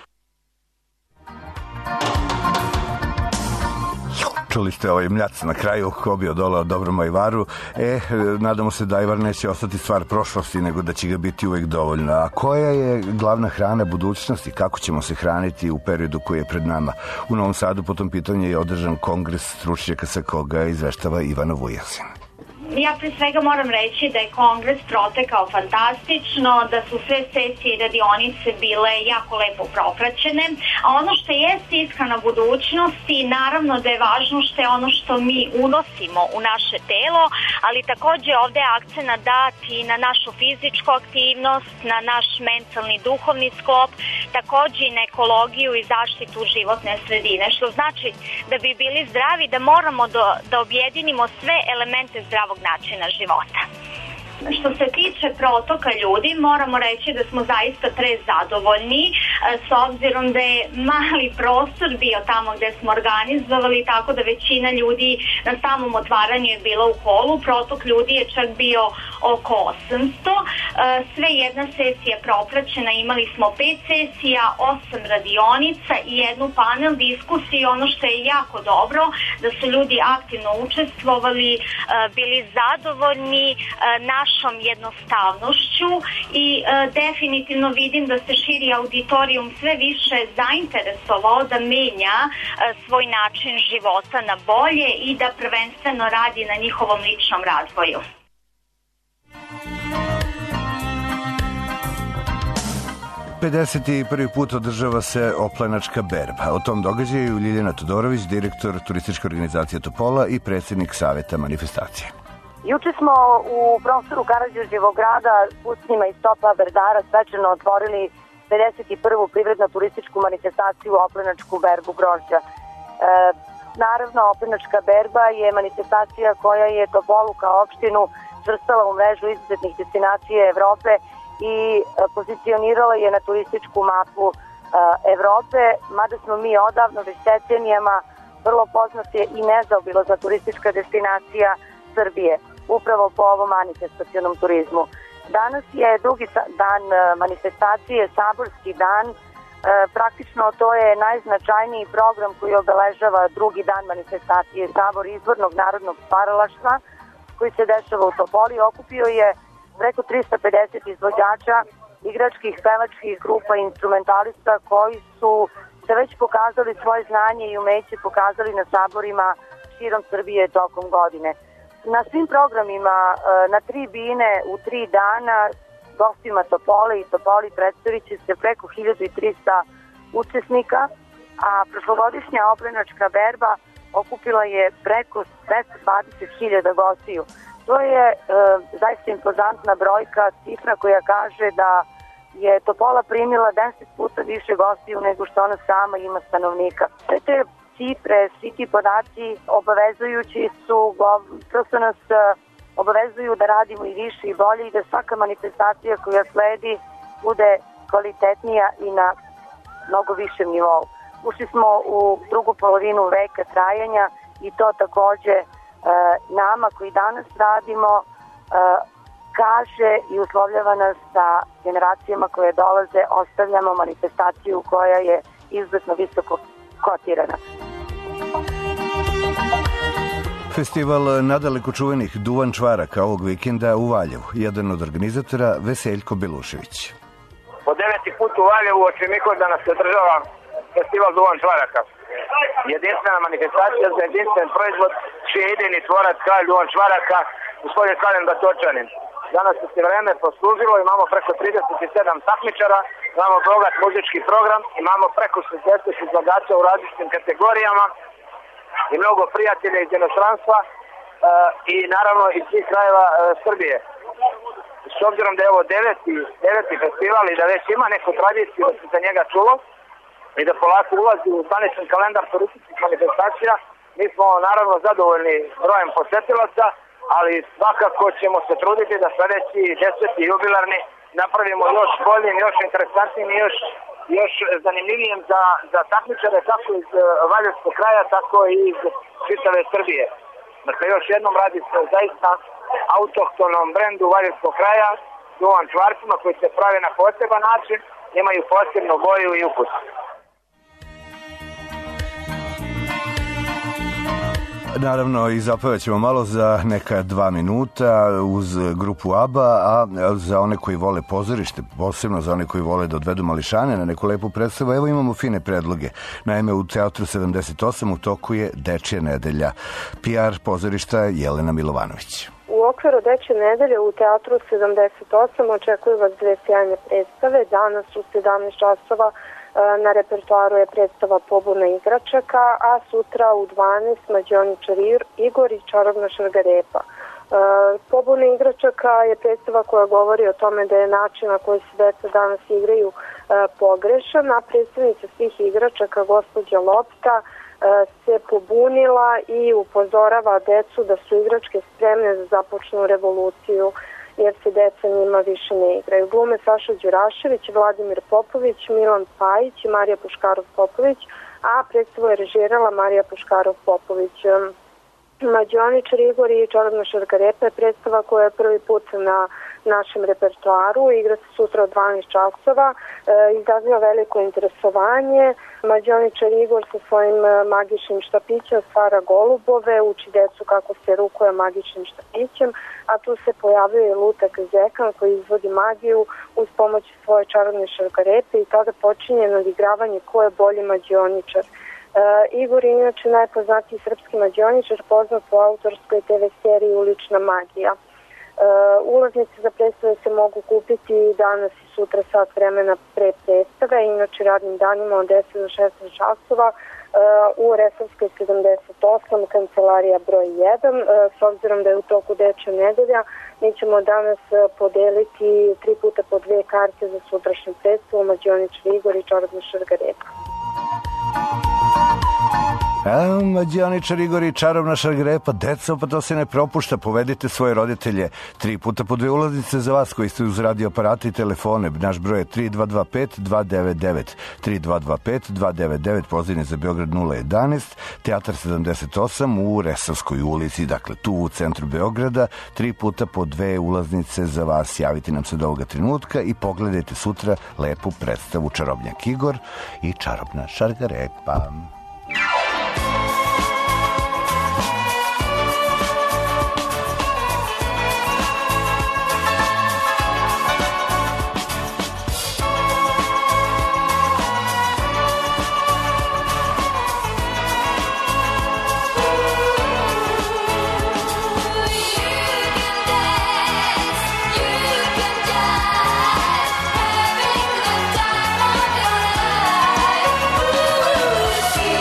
Čuli ste ovaj mljac na kraju, ko bi odolao dobrom ajvaru. Nadamo se da ajvar neće ostati stvar prošlosti, nego da će ga biti uvek dovoljno. A koja je glavna hrana budućnosti? Kako ćemo se hraniti u periodu koji je pred nama? U Novom Sadu po tom pitanju je održan kongres stručnjaka sa koga izveštava Ivana Vujasin. Ja pre svega moram reći da je kongres protekao fantastično, da su sve sesije i radionice bile jako lepo propraćene, a ono što jeste iskrena budućnost i naravno da je važno što je ono što mi unosimo u naše telo, ali takođe ovde je akcena dati na našu fizičku aktivnost, na naš mentalni duhovni sklop, takođe i na ekologiju i zaštitu životne sredine, što znači da bi bili zdravi da moramo da objedinimo sve elemente zdravog načina života. Što se tiče protoka ljudi, moramo reći da smo zaista zadovoljni, s obzirom da je mali prostor bio tamo gde smo organizovali, tako da većina ljudi na samom otvaranju je bila u holu, protok ljudi je čak bio oko 800, sve jedna sesija propraćena, imali smo 5 sesija, 8 radionica i jednu panel diskusiju. Ono što je jako dobro, da su ljudi aktivno učestvovali, bili zadovoljni našom jednostavnošću i definitivno vidim da se širi auditorijum sve više zainteresovao da menja svoj način života na bolje i da prvenstveno radi na njihovom ličnom razvoju. Prvi put održava se Oplenačka berba. O tom događaju Ljiljana Todorović, direktor turističke organizacije Topola i predsjednik saveta manifestacije. Juče smo u prostoru Karađorđevog grada s pucnjima iz topa Berdara svečano otvorili 51. privredno-turističku manifestaciju Oplenačku berbu grožđa. Naravno, Oplenačka berba je manifestacija koja je Topolu kao opštinu svrstala u mrežu izuzetnih destinacija Evrope i pozicionirala je na turističku mapu Evrope, mada smo mi odavno već decenijama vrlo poznati i nezaobilazna turistička destinacija Srbije, upravo po ovom manifestacionom turizmu. Danas je drugi dan manifestacije, saborski dan. Praktično to je najznačajniji program koji obeležava drugi dan manifestacije, sabor izvornog narodnog stvaralaštva koji se dešava u Topoli. Okupio je preko 350 izvođača, igračkih, pevačkih grupa i instrumentalista koji su se već pokazali svoje znanje i umeće pokazali na saborima širom Srbije tokom godine. Na svim programima, na 3 bine u 3 dana, gostima Topole i Topoli predstavit će se preko 1300 učesnika, a prošlogodišnja Oplenačka berba okupila je preko 220.000 gostiju. To je zaista impozantna brojka, cifra koja kaže da je Topola primila 10 puta više gostiju nego što ona sama ima stanovnika. Sve te cifre, svi ti podaci obavezujući su, prosto nas obavezuju da radimo i više i bolje i da svaka manifestacija koja sledi bude kvalitetnija i na mnogo višem nivou. Ušli smo u drugu polovinu veka trajanja i to takođe nama koji danas radimo kaže i uslovljava nas da generacijama koje dolaze ostavljamo manifestaciju koja je izuzetno visoko kotirana. Festival nadaleko čuvenih duvan čvaraka ovog vikenda u Valjevu. Jedan od organizatora Veseljko Belušević. Po 9. put u Valjevu očemihod da nas se održava festival duvan čvaraka. Jedinstvena manifestacija za jedinstven proizvod čiji je idejni tvorac kralj duvan čvaraka, gospodin Kalen Batočanin. Danas se vreme poslužilo, imamo preko 37 takmičara, imamo bogat muzički program, imamo preko 60 izlagača u različitim kategorijama i mnogo prijatelja iz inostranstva i naravno iz svih krajeva Srbije. S obzirom da je ovo deveti festival i da već ima neku tradiciju da se za njega čulo i da polako ulazi u zvaničan kalendar turističkih manifestacija, mi smo naravno zadovoljni brojem posetilaca, ali svakako ćemo se truditi da sledeći 10. jubilarni napravimo još boljim, još interesantnim i još zanimljivijim za takmičare kako iz Valjevskog kraja, tako i iz čitave Srbije. Dakle, još jednom radi se zaista autohtonom brendu Valjevskog kraja, duvan čvarcima koji se prave na poseban način, imaju posebnu boju i ukus. Naravno, i zapevat ćemo malo za neka 2 minuta uz grupu ABBA, a za one koji vole pozorište, posebno za one koji vole da odvedu mališane na neku lepu predstavu, evo imamo fine predloge. Naime, u Teatru 78 u toku je Dečija nedelja. PR pozorišta Jelena Milovanović. U okviru Dečje nedelje u Teatru 78 očekuju vas 2 sjajne predstave. Danas u 17 časova na repertoaru je predstava Pobuna igračaka, a sutra u 12 Mađioničar Igor i Čarobna šargarepa. Pobuna igračaka je predstava koja govori o tome da je način na koji se deca danas igraju pogrešan, a predstavnica svih igračaka, gospođa Lopta, se pobunila i upozorava decu da su igračke spremne da započnu revoluciju jer se deca njima više ne igraju. Glume Saša Đurašević, Vladimir Popović, Milan Pajić i Marija Puškarov-Popović, a predstavu je režirala Marija Puškarov-Popović. Mađioničar Igor i Čarobna šargarepa je predstava koja je prvi put na našem repertoaru. Igra se sutra od 12 časova. Izaziva veliko interesovanje. Mađioničar Igor sa svojim magičnim štapićem stvara golubove, uči decu kako se rukuje magičnim štapićem, a tu se pojavljuje Lutak Zekan koji izvodi magiju uz pomoć svoje čarobne šargarepe i tada počinje nadigravanje ko je bolji mađioničar. Igor je inače najpoznatiji srpski mađioničar, poznat po autorskoj TV seriji Ulična magija. Ulaznice za predstave se mogu kupiti danas i sutra sat vremena pre predstave, inače radnim danima od 10 do 16 časova u Resavskoj 78, kancelarija broj 1. S obzirom da je u toku Dečja nedelja, mi ćemo danas podeliti 3 puta po 2 karte za sutrašnju predstavu Mađioničar Igor i Čarobna šargarepa. Mađioničar Igor i Čarobna šargarepa, deco, pa to se ne propušta, povedite svoje roditelje. 3 puta po 2 ulaznice za vas koji ste uz radio aparate i telefone. Naš broj je 3225-299, 3225-299, pozivni za Beograd 011, Teatar 78 u Resavskoj ulici, dakle tu u centru Beograda. 3 puta po 2 ulaznice za vas, javite nam se do ovoga trenutka i pogledajte sutra lepu predstavu Čarobnjak Igor i Čarobna šargarepa. See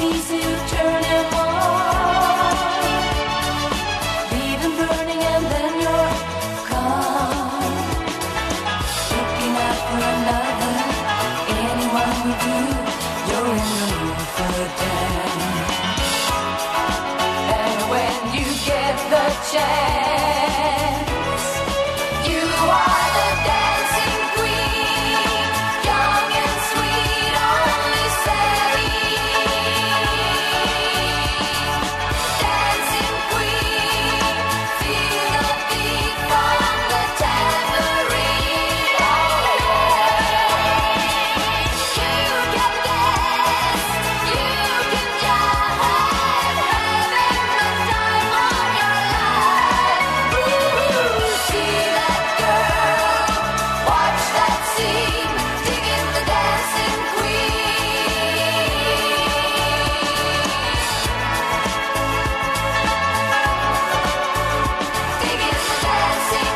keys to turn him on. Leave him burning and then you're gone. Looking out for another, anyone will do. You're in the mood for dance. And when you get the chance, you are the dancing queen, young and sweet, only 17. Dancing queen, feel the beat from the tambourine. Oh yeah, you can dance, you can jive, having the time of your life. Ooh, see that girl, watch that scene, digging the dancing queen. Digging the dancing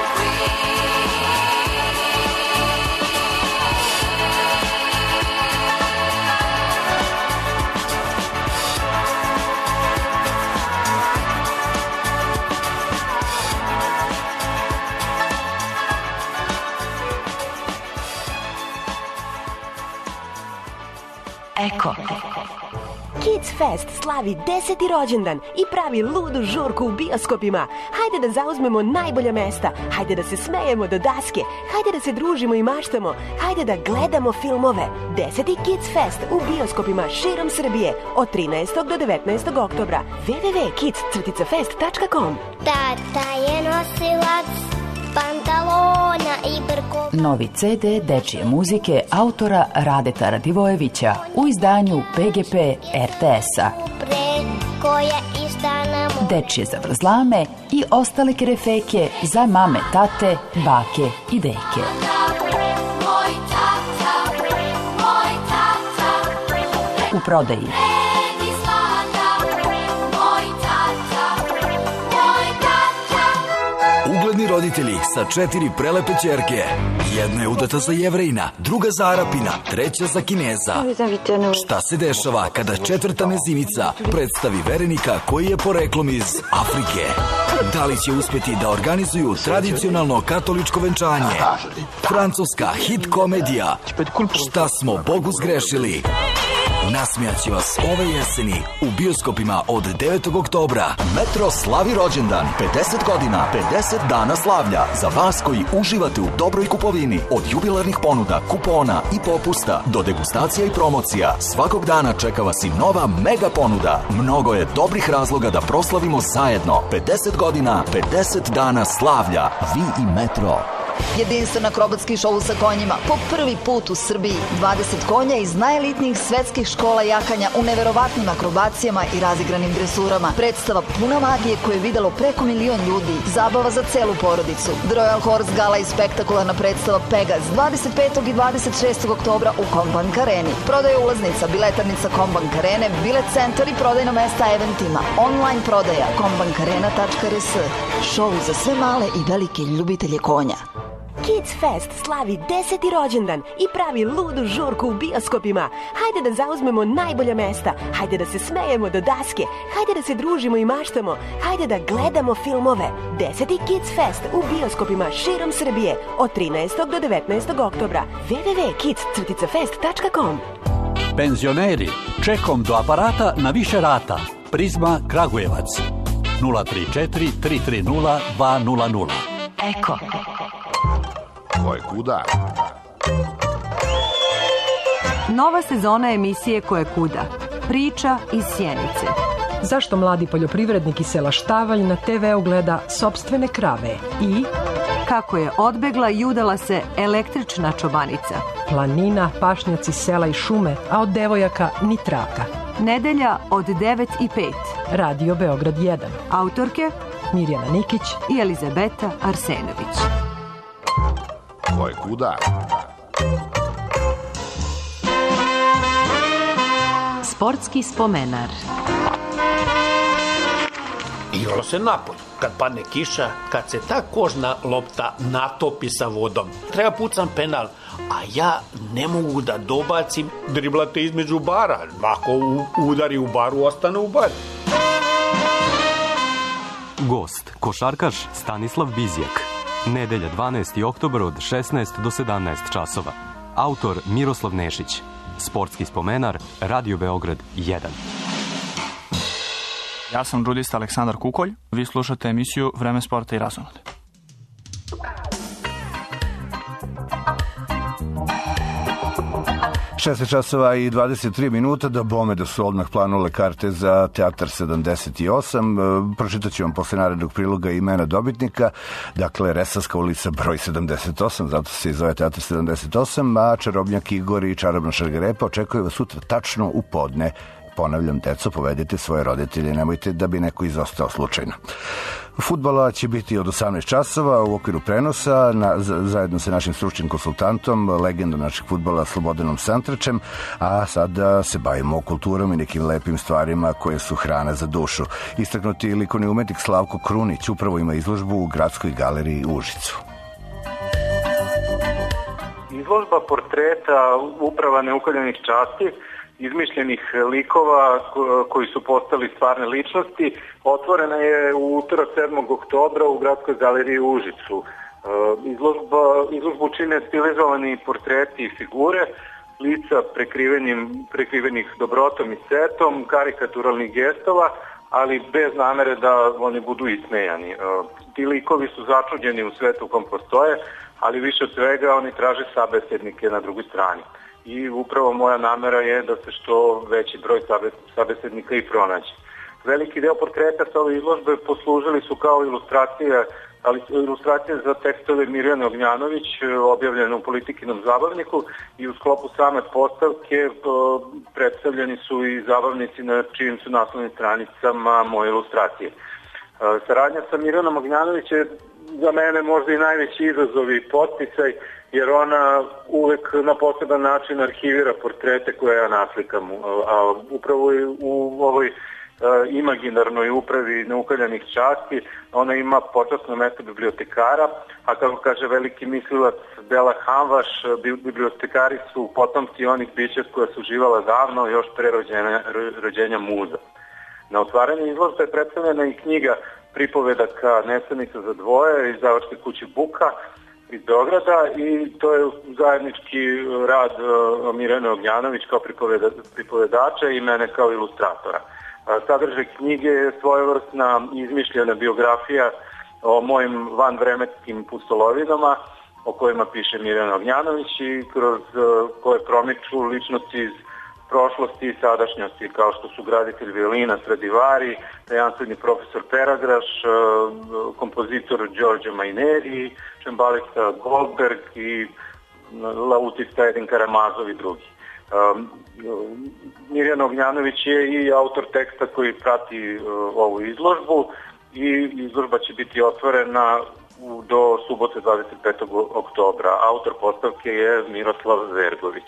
Eko. Kids Fest slavi 10. rođendan i pravi ludu žurku u bioskopima. Hajde da zauzmemo najbolja mesta, hajde da se smejemo do daske, hajde da se družimo i maštamo, hajde da gledamo filmove. 10. Kids Fest u bioskopima širom Srbije od 13. do 19. oktobra. www.kids-fest.com. Tata je nosilac pantalona i brko. Novi CD dečije muzike autora Radeta Radivojevića u izdanju PGP RTS-a. Koja istanemo. Dečije zavrzlame i ostale kerefeke za mame, tate, bake i deke. U prodaji ugledni roditelji sa 4 prelepe ćerke. Jedna je udata za Jevrejina, druga za Arapina, treća za Kineza. Šta se dešava kada četvrta mezimica predstavi verenika koji je poreklom iz Afrike? Da li će uspeti da organizuju tradicionalno katoličko venčanje? Francuska hit komedija Šta smo Bogu zgrešili? Nasmijaće vas ove jeseni u bioskopima od 9. oktobra. Metro slavi rođendan, 50 godina, 50 dana slavlja. Za vas koji uživate u dobroj kupovini, od jubilarnih ponuda, kupona i popusta do degustacija i promocija, svakog dana čeka vas i nova mega ponuda. Mnogo je dobrih razloga da proslavimo zajedno. 50 godina, 50 dana slavlja. Vi i Metro. Jedinstven akrobatski šou sa konjima po prvi put u Srbiji. 20 konja iz najelitnijih svetskih škola jakanja u neverovatnim akrobacijama i razigranim dresurama. Predstava puna magije koju je videlo preko 1 milion ljudi. Zabava za celu porodicu. The Royal Horse Gala i spektakularna predstava Pegas 25. i 26. oktobra u Kombank Areni. Prodaja ulaznica, biletarnica Kombank Arene, bilet centar i prodajna mesta eventima. Online prodaja kombankarena.rs. Šou za sve male i velike ljubitelje konja. Kids Fest slavi 10. rođendan i pravi ludu žurku u bioskopima. Hajde da zauzmemo najbolja mesta, hajde da se smejemo do daske, hajde da se družimo i maštamo, hajde da gledamo filmove. 10. Kids Fest u bioskopima širom Srbije od 13. do 19. oktobra. www.kids-fest.com. Penzioneri, čekom do aparata na više rata. Prizma Kragujevac 034 330 200. Eko. Ko je kuda? Nova sezona emisije Ko je kuda. Priča iz Sjenice. Zašto mladi poljoprivrednik iz sela Štavalj na TV-u gleda sopstvene krave? I kako je odbegla i udala se električna čobanica. Planina, pašnjaci, sela i šume, a od devojaka ni traka. Nedelja od 9:05. Radio Beograd 1. Autorke Mirjana Nikić i Elizabeta Arsenović. Ko je kuda? Sportski spomenar. igralo se napolju. Kad padne kiša, kad se ta kožna lopta natopi sa vodom, treba pucam penal, a ja ne mogu da dobacim, driblate između bara. Ako udari u baru, ostane u baru. Gost, košarkaš Stanislav Bizjak. Nedelja 12. oktobar od 16 do 17 časova. Autor Miroslav Nešić. Sportski spomenar Radio Beograd 1. Ja sam džudista Aleksandar Kukolj. Vi slušate emisiju Vreme sporta i razonode. časova i 23 minuta, da bome da su odmah planule karte za Teatar 78. Pročitat ću vam posle narednog priloga imena dobitnika. Dakle, Resavska ulica broj 78, zato se i zove Teatar 78, a Čarobnjak Igor i Čarobna šargarepa očekuje vas sutra tačno u podne. Ponavljam, deco, povedite svoje roditelje, nemojte da bi neko izostao slučajno. Fudbala će biti od 18 časova u okviru prenosa zajedno sa našim stručnim konsultantom, legendom našeg fudbala Slobodanom Santračem, a sada se bavimo kulturom i nekim lepim stvarima koje su hrana za dušu. Istaknuti likovni umetnik Slavko Krunić upravo ima izložbu u Gradskoj galeriji u Užicu. Izložba portreta uprava neukaljanih časti, izmišljenih likova koji su postali stvarne ličnosti, otvorena je u utorak 7. oktobra u Gradskoj galeriji u Užicu. Izložbu čine stilizovani portreti i figure, lica prekrivenih dobrotom i setom, karikaturalnih gestova, ali bez namere da oni budu ismejani. Ti likovi su začuđeni u svetu u kom postoje, ali više od svega oni traže sabesednike na drugoj strani. I upravo moja namera je da se što veći broj sabesednika i pronađe. Veliki deo portreta sa ove izložbe poslužili su kao ilustracije za tekstove Mirjane Ognjanović, objavljene u Politikinom zabavniku, i u sklopu same postavke predstavljeni su i zabavnici na čijim su naslovnim stranicama moje ilustracije. Saradnja sa Mirjanom Ognjanović je za mene možda i najveći izazov i podsticaj, jer ona uvek na poseban način arhivira portrete koje ja naslikam. A upravo u ovoj imaginarnoj upravi neukaljanih časti ona ima počasno mesto bibliotekara, a kako kaže veliki mislilac Bela Hamvaš, bibliotekari su potomci onih bića koja su živala davno, još pre rođenja muza. Na otvaranju izložbe je predstavljena i knjiga pripovedaka Nesanica za dvoje iz Zavačke kuće Buka iz Beograda, i to je zajednički rad Mirjane Ognjanović kao pripovedača i mene kao ilustratora. Sadržaj knjige je svojevrsna izmišljena biografija o mojim vanvremenskim pustolovinama o kojima piše Mirjana Ognjanović i kroz koje promiču ličnosti iz prošlosti i sadašnjosti, kao što su graditelj violina Stradivari, tajanstveni profesor Peragraš, kompozitor Đorđe Majneri, čembalista Goldberg i lautista Edin Karamazov i drugi. Mirjana Ognjanović je i autor teksta koji prati ovu izložbu, i izložba će biti otvorena do subote 25. oktobra. Autor postavke je Miroslav Vergović.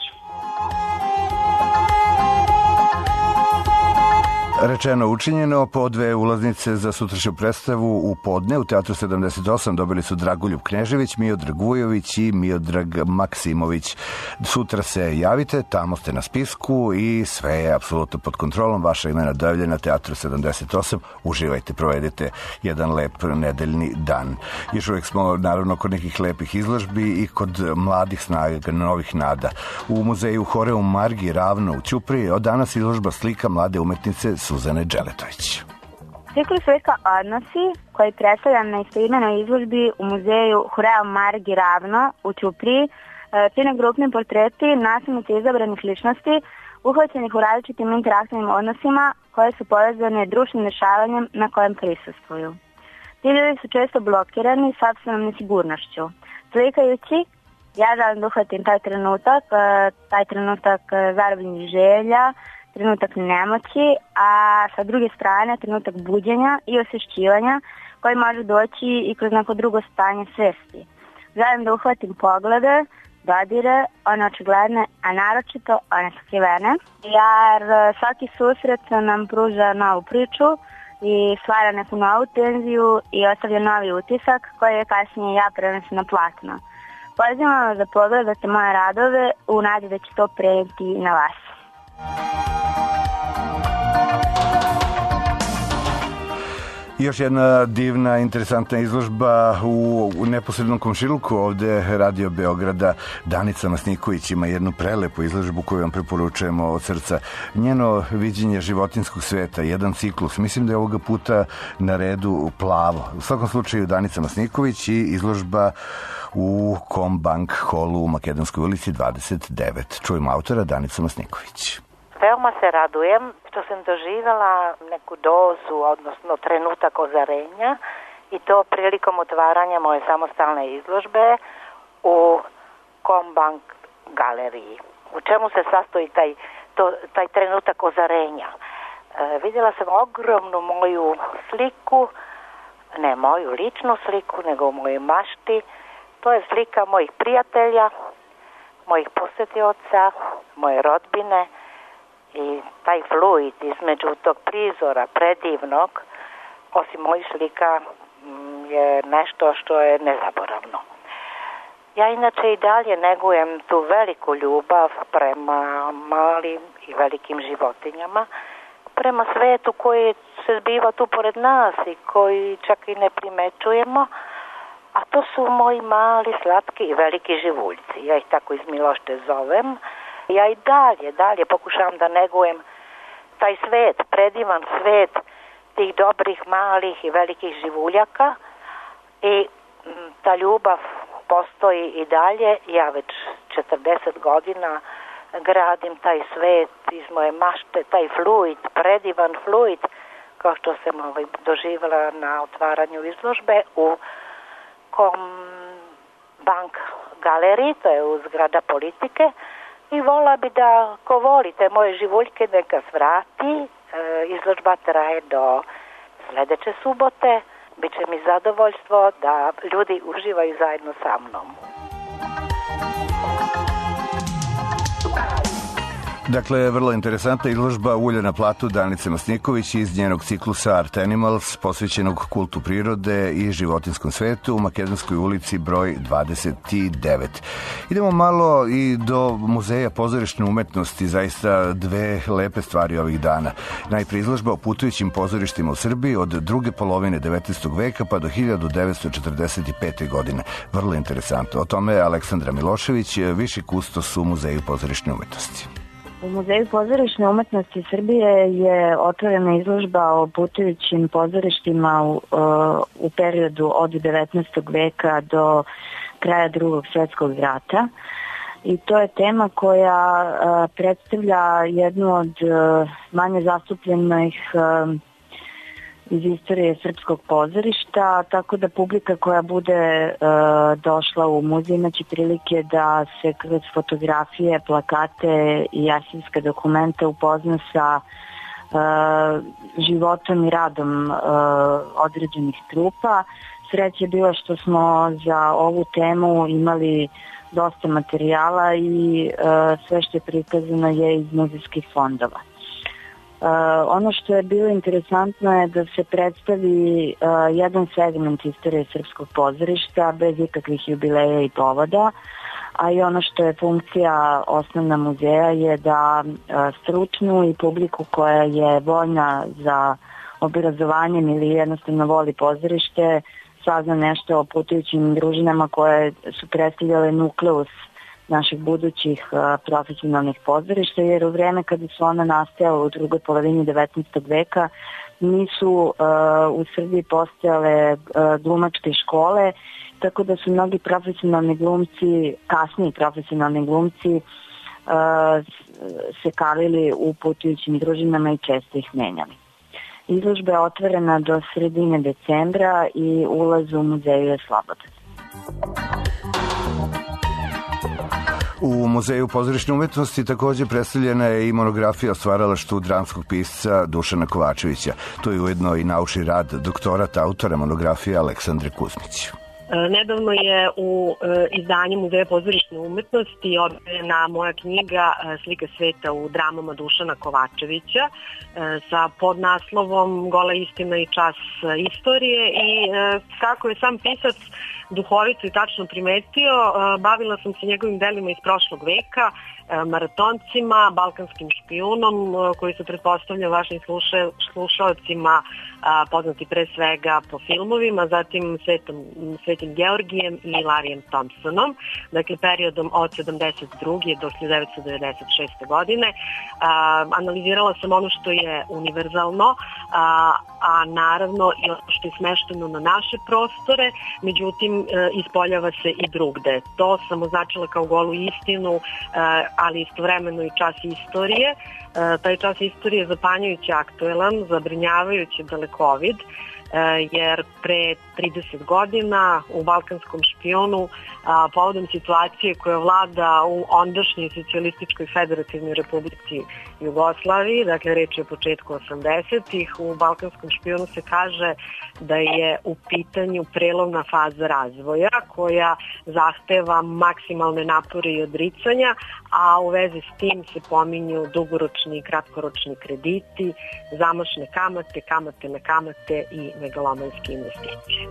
Rečeno učinjeno, po 2 ulaznice za sutrašnju predstavu u podne u Teatru 78 dobili su Dragoljub Knežević, Miodrag Vujović i Miodrag Maksimović. Sutra se javite, tamo ste na spisku i sve je apsolutno pod kontrolom. Vaša imena dojavljena na Teatru 78. Uživajte, provedite jedan lep nedeljni dan. Još uvijek smo naravno kod nekih lepih izložbi i kod mladih snaga, novih nada. U muzeju Horeum Margi Ravno u Ćupriji od danas izložba slika mlade umetnice Suzane Dželetović. Ciklus slika Odnosi, koji je predstavljan na istoimenoj izložbi u muzeju Horeum Margi Ravno u Ćupriji, čine grupni portreti nasilnici izabranih ličnosti uhvaćenih u različitim interaktivnim odnosima koje su povezane društvenim dešavanjem na kojem prisustvuju. Ti ljudi su često blokirani sopstvenom nesigurnošću. Slikajući, ja želim da uhvatim taj trenutak zarobljenih želja, trenutak nemoći, a sa druge strane trenutak buđenja i osvešćivanja koji može doći i kroz neko drugo stanje svesti. Želim da uhvatim poglede, dodire, one očigledne, a naročito one skrivene, jer svaki susret nam pruža novu priču, i stvara neku novu tenziju i ostavlja novi utisak koji je kasnije ja prenosim na platno. Pozivam vas da pogledate moje radove u nadi da će to preneti na vas. Još jedna divna, interesantna izložba u neposrednom komšiluku ovde Radio Beograda. Danica Masniković ima jednu prelepu izložbu koju vam preporučujemo od srca. Njeno viđenje životinskog sveta, jedan ciklus. Mislim da je ovoga puta na redu plavo. U svakom slučaju Danica Masniković i izložba u Combank holu u Makedonskoj ulici 29. Čujemo autora Danica Masniković. Veoma se radujem što sam doživjela neku dozu, odnosno trenutak ozarenja i to prilikom otvaranja moje samostalne izložbe u Combank galeriji. U čemu se sastoji taj trenutak ozarenja? Vidjela sam ogromnu moju sliku, ne moju ličnu sliku, nego u mojoj mašti. To je slika mojih prijatelja, mojih posjetioca, moje rodbine, i taj fluid između tog prizora predivnog, osim mojih slika, je nešto što je nezaboravno. Ja inače i dalje negujem tu veliku ljubav prema malim i velikim životinjama, prema svetu koji se zbiva tu pored nas i koji čak i ne primećujemo, a to su moji mali, slatki i veliki živuljci. Ja ih tako iz milošte zovem. Ja i dalje pokušavam da negujem taj svet, predivan svet tih dobrih, malih i velikih živuljaka i ta ljubav postoji i dalje. Ja već 40 godina gradim taj svet iz moje mašte, taj fluid, predivan fluid, kao što sam doživjela na otvaranju izložbe u Combank galeriji, to je u zgrada Politike. I vola bi da, ko volite moje živuljke, neka svrati. Izložba traje do sljedeće subote. Biće mi zadovoljstvo da ljudi uživaju zajedno sa mnom. Dakle, vrlo interesantna izložba Ulje na platu Danice Masniković iz njenog ciklusa Art Animals, posvećenog kultu prirode i životinskom svetu u Makedonskoj ulici broj 29. Idemo malo i do Muzeja pozorišne umetnosti, zaista dve lepe stvari ovih dana. Najprije izložba o putujućim pozorištima u Srbiji od druge polovine 19. veka pa do 1945. godine. Vrlo interesantno. O tome je Aleksandra Milošević, viši kustos u Muzeju pozorišne umetnosti. U Muzeju pozorišne umetnosti Srbije je otvorena izložba o putujućim pozorištima u periodu od 19. veka do kraja Drugog svjetskog rata. I to je tema koja predstavlja jednu od manje zastupljenih iz istorije srpskog pozorišta, tako da publika koja bude došla u muzej imaće prilike da se kroz fotografije, plakate i arhivska dokumenta upozna sa životom i radom određenih trupa. Sreća je bila što smo za ovu temu imali dosta materijala i sve što je prikazano je iz muzejskih fondova. Ono što je bilo interesantno je da se predstavi jedan segment istorije srpskog pozorišta bez ikakvih jubileja i povoda, a i ono što je funkcija osnovna muzeja je da stručnu i publiku koja je voljna za obrazovanjem ili jednostavno voli pozorište sazna nešto o putujućim družinama koje su predstavljale nukleus naših budućih profesionalnih pozorišta, jer u vreme kada su ona nastajala u drugoj polovini 19. veka nisu u Srbiji postojale glumačke škole, tako da su mnogi profesionalni glumci, kasniji profesionalni glumci se kalili u putujućim družinama i često ih menjali. Izložba je otvorena do sredine decembra i ulaz u muzeju je slobodan. U Muzeju pozorišne umetnosti također predstavljena je i monografija o stvaralaštvu dramskog pisca Dušana Kovačevića. To je ujedno i naučni rad doktorat autora monografije Aleksandre Kuzmić. Nedavno je u izdanju Muzeja pozorišne umetnosti objavljena moja knjiga Slika sveta u dramama Dušana Kovačevića sa podnaslovom Gola istina i čas istorije i kako je sam pisac duhovito i tačno primetio, bavila sam se njegovim delima iz prošlog veka, maratoncima, balkanskim špijunom, koji se pretpostavlja vašim slušalcima poznati pre svega po filmovima, zatim Svetim Georgijem i Larijem Thompsonom, dakle periodom od 1972. do 1996. godine. Analizirala sam ono što je univerzalno, a naravno i ono što je smešteno na naše prostore, međutim ispoljava se i drugde. To sam označila kao golu istinu, ali istovremeno i čas istorije. Taj čas istorije je zapanjujuće aktuelan, zabrinjavajuće dalekovid, jer pre 30 godina u balkanskom špijunu povodom situacije koja vlada u ondašnjoj socijalističkoj federativnoj republici Jugoslaviji, dakle reč je o početku 80-ih, u balkanskom špijunu se kaže da je u pitanju prelovna faza razvoja koja zahteva maksimalne napore i odricanja, a u vezi s tim se pominju dugoročni i kratkoročni krediti, zamašne kamate, kamate na kamate i megalomanske investicije.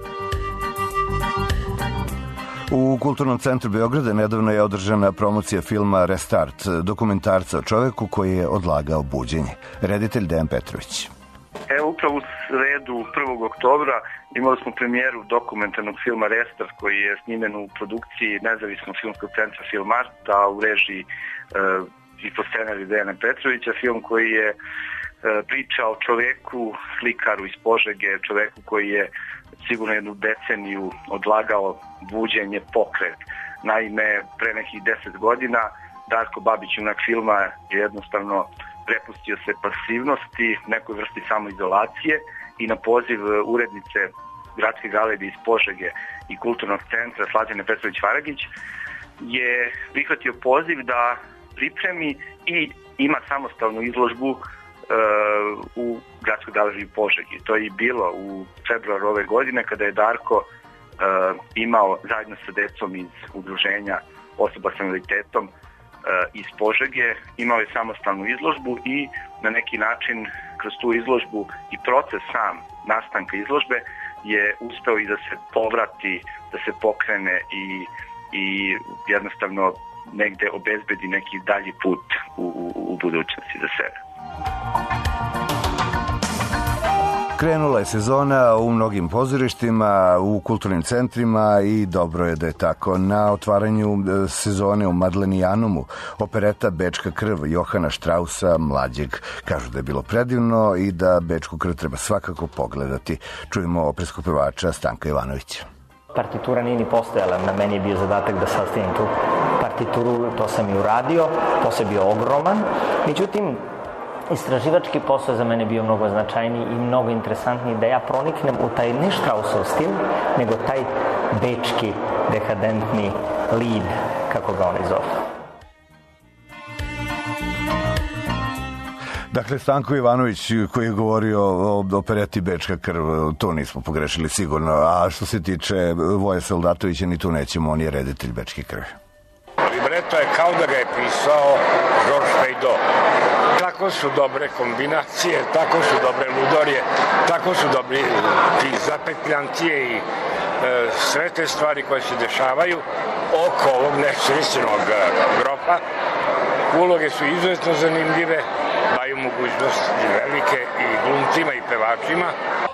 U Kulturnom centru Beograda nedavno je održana promocija filma Restart, dokumentarca o čoveku koji je odlagao buđenje. Reditelj Dejan Petrović. Evo, upravo u sredu 1. oktobra imali smo premijeru dokumentarnog filma Restart koji je snimen u produkciji Nezavisnog filmskog centra Film Arta u režiji i po scenariju Dejana Petrovića. Film koji je priča o čoveku, slikaru iz Požege, čoveku koji je sigurno jednu deceniju odlagao buđenje, pokret. Naime, pre nekih 10 godina Darko Babić, junak filma, je jednostavno prepustio se pasivnosti, nekoj vrsti samoizolacije i na poziv urednice Gradske galerije iz Požege i Kulturnog centra Slađane Petrović-Faragić je prihvatio poziv da pripremi i ima samostalnu izložbu u Gradskoj galeriji Požegi. To je i bilo u februaru ove godine kada je Darko imao zajedno sa decom iz udruženja osoba sa invaliditetom iz Požege, imao je samostalnu izložbu i na neki način kroz tu izložbu i proces sam nastanka izložbe je uspeo i da se povrati, da se pokrene i jednostavno negde obezbedi neki dalji put u budućnosti za sebe. Krenula je sezona u mnogim pozorištima, u kulturnim centrima i dobro je da je tako. Na otvaranju sezone u Madlenijanumu opereta Bečka krv Johana Štrausa Mlađeg. Kažu da je bilo predivno i da Bečku krv treba svakako pogledati. Čujemo operskog pevača Stanka Ivanovića. Partitura nije ni postojala, na meni je bio zadatak da sastavim tu partituru, to sam i uradio, posao je bio ogroman. Međutim, istraživački posao za mene bio mnogo značajniji i mnogo interesantniji da ja proniknem u taj ne Štrausov stil, nego taj bečki dekadentni lead, kako ga oni zovu. Dakle, Stanko Ivanović koji je govorio o opereti Bečka krv, to nismo pogrešili sigurno. A što se tiče Voje Soldatovića, ni tu nećemo, on je reditelj Bečke krvi. Libreto je kao da ga je pisao Georges Feydeau. Tako su dobre kombinacije, tako su dobre ludorije, tako su dobri ti zapetljancije i sve te stvari koje se dešavaju oko ovog nesrećenog grofa. Uloge su izuzetno zanimljive, daju mogućnosti velike i glumcima i pevačima.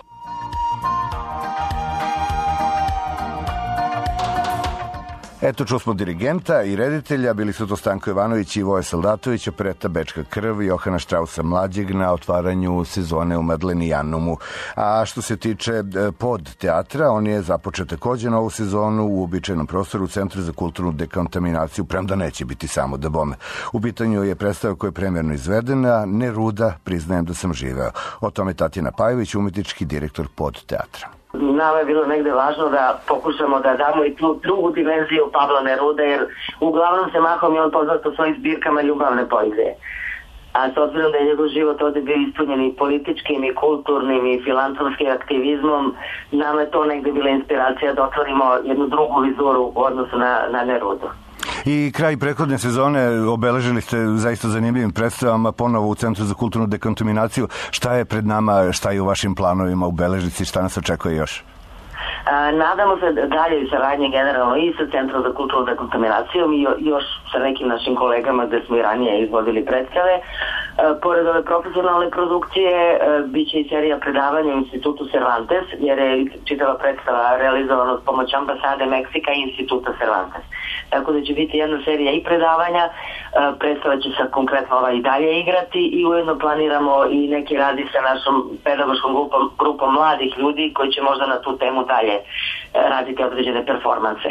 Eto, čuo smo dirigenta i reditelja, bili su to Stanko Ivanović i Voje Soldatović, opereta Bečka krv Johana Štrausa Mlađeg na otvaranju sezone u Madlenijanumu. A što se tiče pod teatra, on je započeo takođe novu sezonu u uobičajenom prostoru u Centru za kulturnu dekontaminaciju, premda neće biti samo da bome. U pitanju je predstava koja je premjerno izvedena, Neruda, priznajem da sam živeo. O tome Tatjana Pajević, umetnički direktor pod teatra. Nama je bilo negde važno da pokušamo da damo i tu drugu dimenziju Pavla Nerude, jer uglavnom se mahom je on poznat po svojim zbirkama ljubavne poezije. a s obzirom da je njegov život ovde bio ispunjen i političkim i kulturnim i filantropskim aktivizmom, nama je to negde bila inspiracija da otvorimo jednu drugu vizuru u odnosu na Nerudu. I kraj prethodne sezone obeležili ste zaista zanimljivim predstavama ponovo u Centru za kulturnu dekontaminaciju. Šta je pred nama, šta je u vašim planovima u Beležnici, šta nas očekuje još? Nadamo se dalje saradnje generalno i sa Centrom za kulturnu dekontaminacijom i još sa nekim našim kolegama gde smo i ranije izvodili predstave. Pored ove profesionalne produkcije bit će i serija predavanja u Institutu Cervantes, jer je čitava predstava realizovana s pomoć ambasade Meksika i Instituta Cervantes. Tako da će biti jedna serija i predavanja, predstava će se konkretno i dalje igrati i ujedno planiramo i neki radi sa našom pedagoškom grupom mladih ljudi koji će možda na tu temu dalje raditi određene performanse.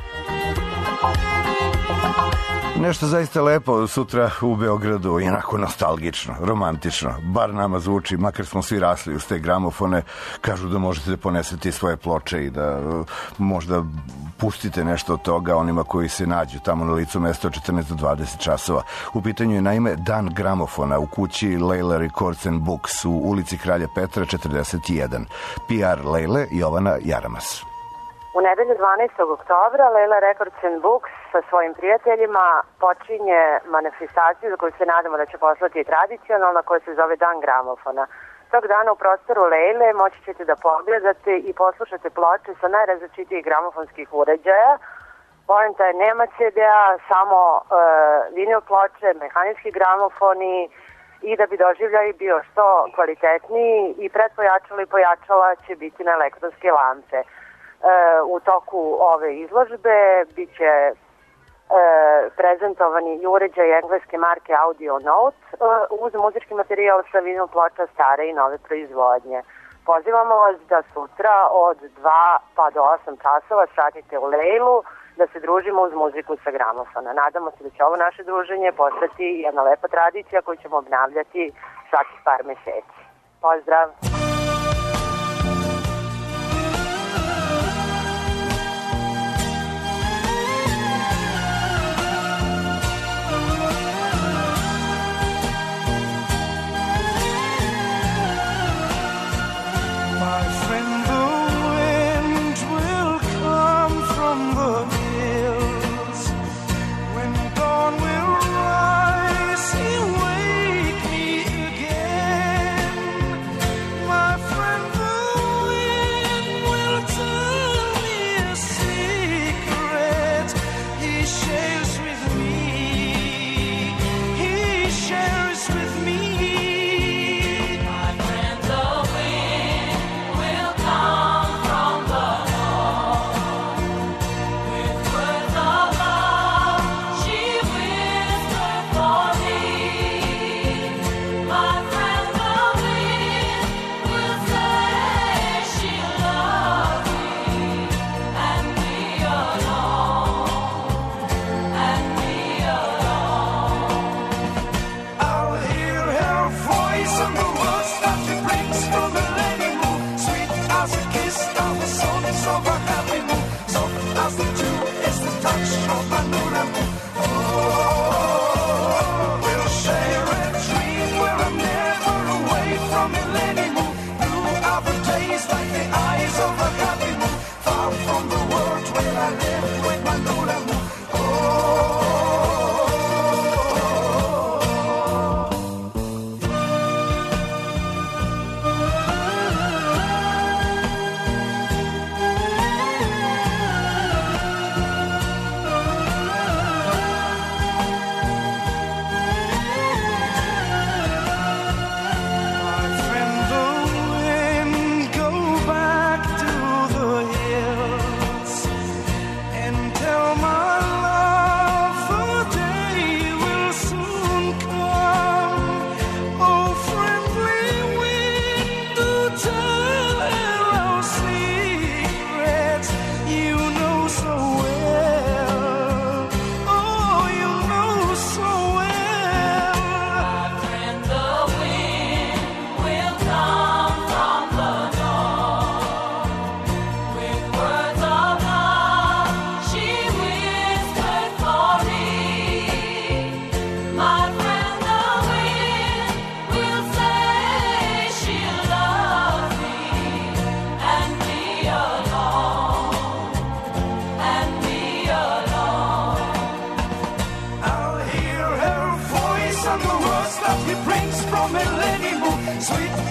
Nešto zaista lepo sutra u Beogradu, inako nostalgično, romantično, bar nama zvuči, makar smo svi rasli uz te gramofone, kažu da možete da ponesete svoje ploče i da možda pustite nešto od toga onima koji se nađu tamo na licu mesta od 14 do 20 časova. U pitanju je naime Dan gramofona u kući Leila Records and Books u ulici Kralja Petra 41. PR Leile Jovana Jaramas. U nedelju 12. oktobra Leila Records and Books sa svojim prijateljima počinje manifestaciju za koju se nadamo da će poslati tradicionalna, koja se zove Dan gramofona. Tog dana u prostoru Leile moći ćete da pogledate i poslušate ploče sa najrazličitijih gramofonskih uređaja. Poenta je nema CD-a, samo vinil ploče, mehanički gramofoni i da bi doživljaj bio što kvalitetniji i predpojačala i pojačala će biti na elektronske lampe. U toku ove izložbe bit će prezentovani i uređaj engleske marke Audio Note uz muzički materijal sa vinil ploča stare i nove proizvodnje. Pozivamo vas da sutra od 2 pa do 8 časova satite u Leilu da se družimo uz muziku sa gramofona. Nadamo se da će ovo naše druženje postati jedna lepa tradicija koju ćemo obnavljati svakih par meseci. Pozdrav! My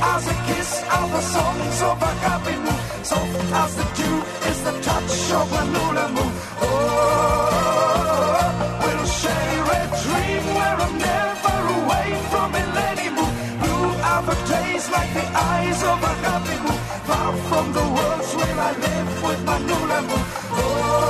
as a kiss are the songs of Agapemu. Soft as the dew is the touch of Manulamu. Oh, we'll share a dream where I'm never away from Elenimu. Blue are the days like the eyes of Agapemu. Far from the worlds where I live with Manulamu. Oh,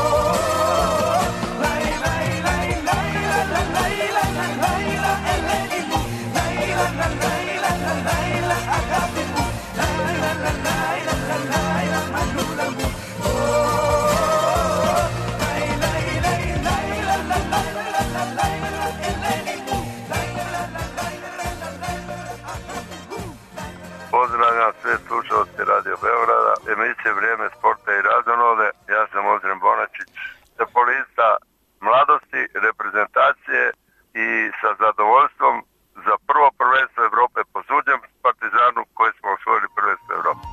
Laila, Laila, Laila, Laila, Laila, Elenimu. Laila, Laila, Laila, Agapemu. Laila, Laila, Laila, Manulamu. Oh, Laila, Laila, Laila, Laila, Laila, Elenimu. Laila, Laila, Laila, Agapemu. Pozdravljam sve slušalce Radio Beograda, emisije Vrijeme sporta i razonode. Ja sam Ozren Bonačić, futbolista mladosti, reprezentacije i sa zadovoljstvom za prvo prvenstvo Evrope posuđujem Partizanu koji smo osvojili prvenstvo Evrope.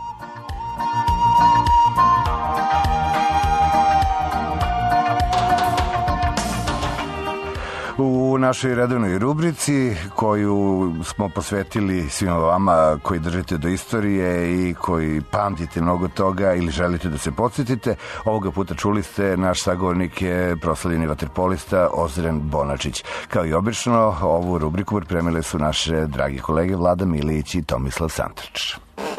U našoj redovnoj rubrici koju smo posvetili svima vama koji držite do istorije i koji pamtite mnogo toga ili želite da se podsjetite, ovoga puta čuli ste, naš sagovornik je proslavljeni vaterpolista Ozren Bonačić. Kao i obično, ovu rubriku pripremile su naše dragi kolege Vlada Milić i Tomislav Santrač.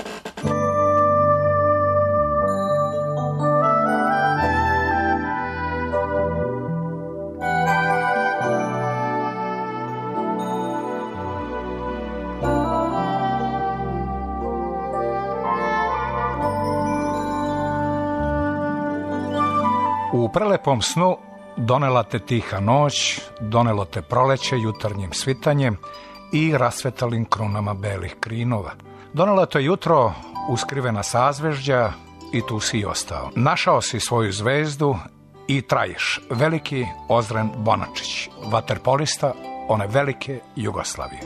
U prelepom snu donela te tiha noć, donelo te proleće jutarnjim svitanjem i rasvetalim krunama belih krinova. Donelo te jutro uskrivena sazvežđa i tu si ostao. Našao si svoju zvezdu i traješ. Veliki Ozren Bonačić, vaterpolista one velike Jugoslavije.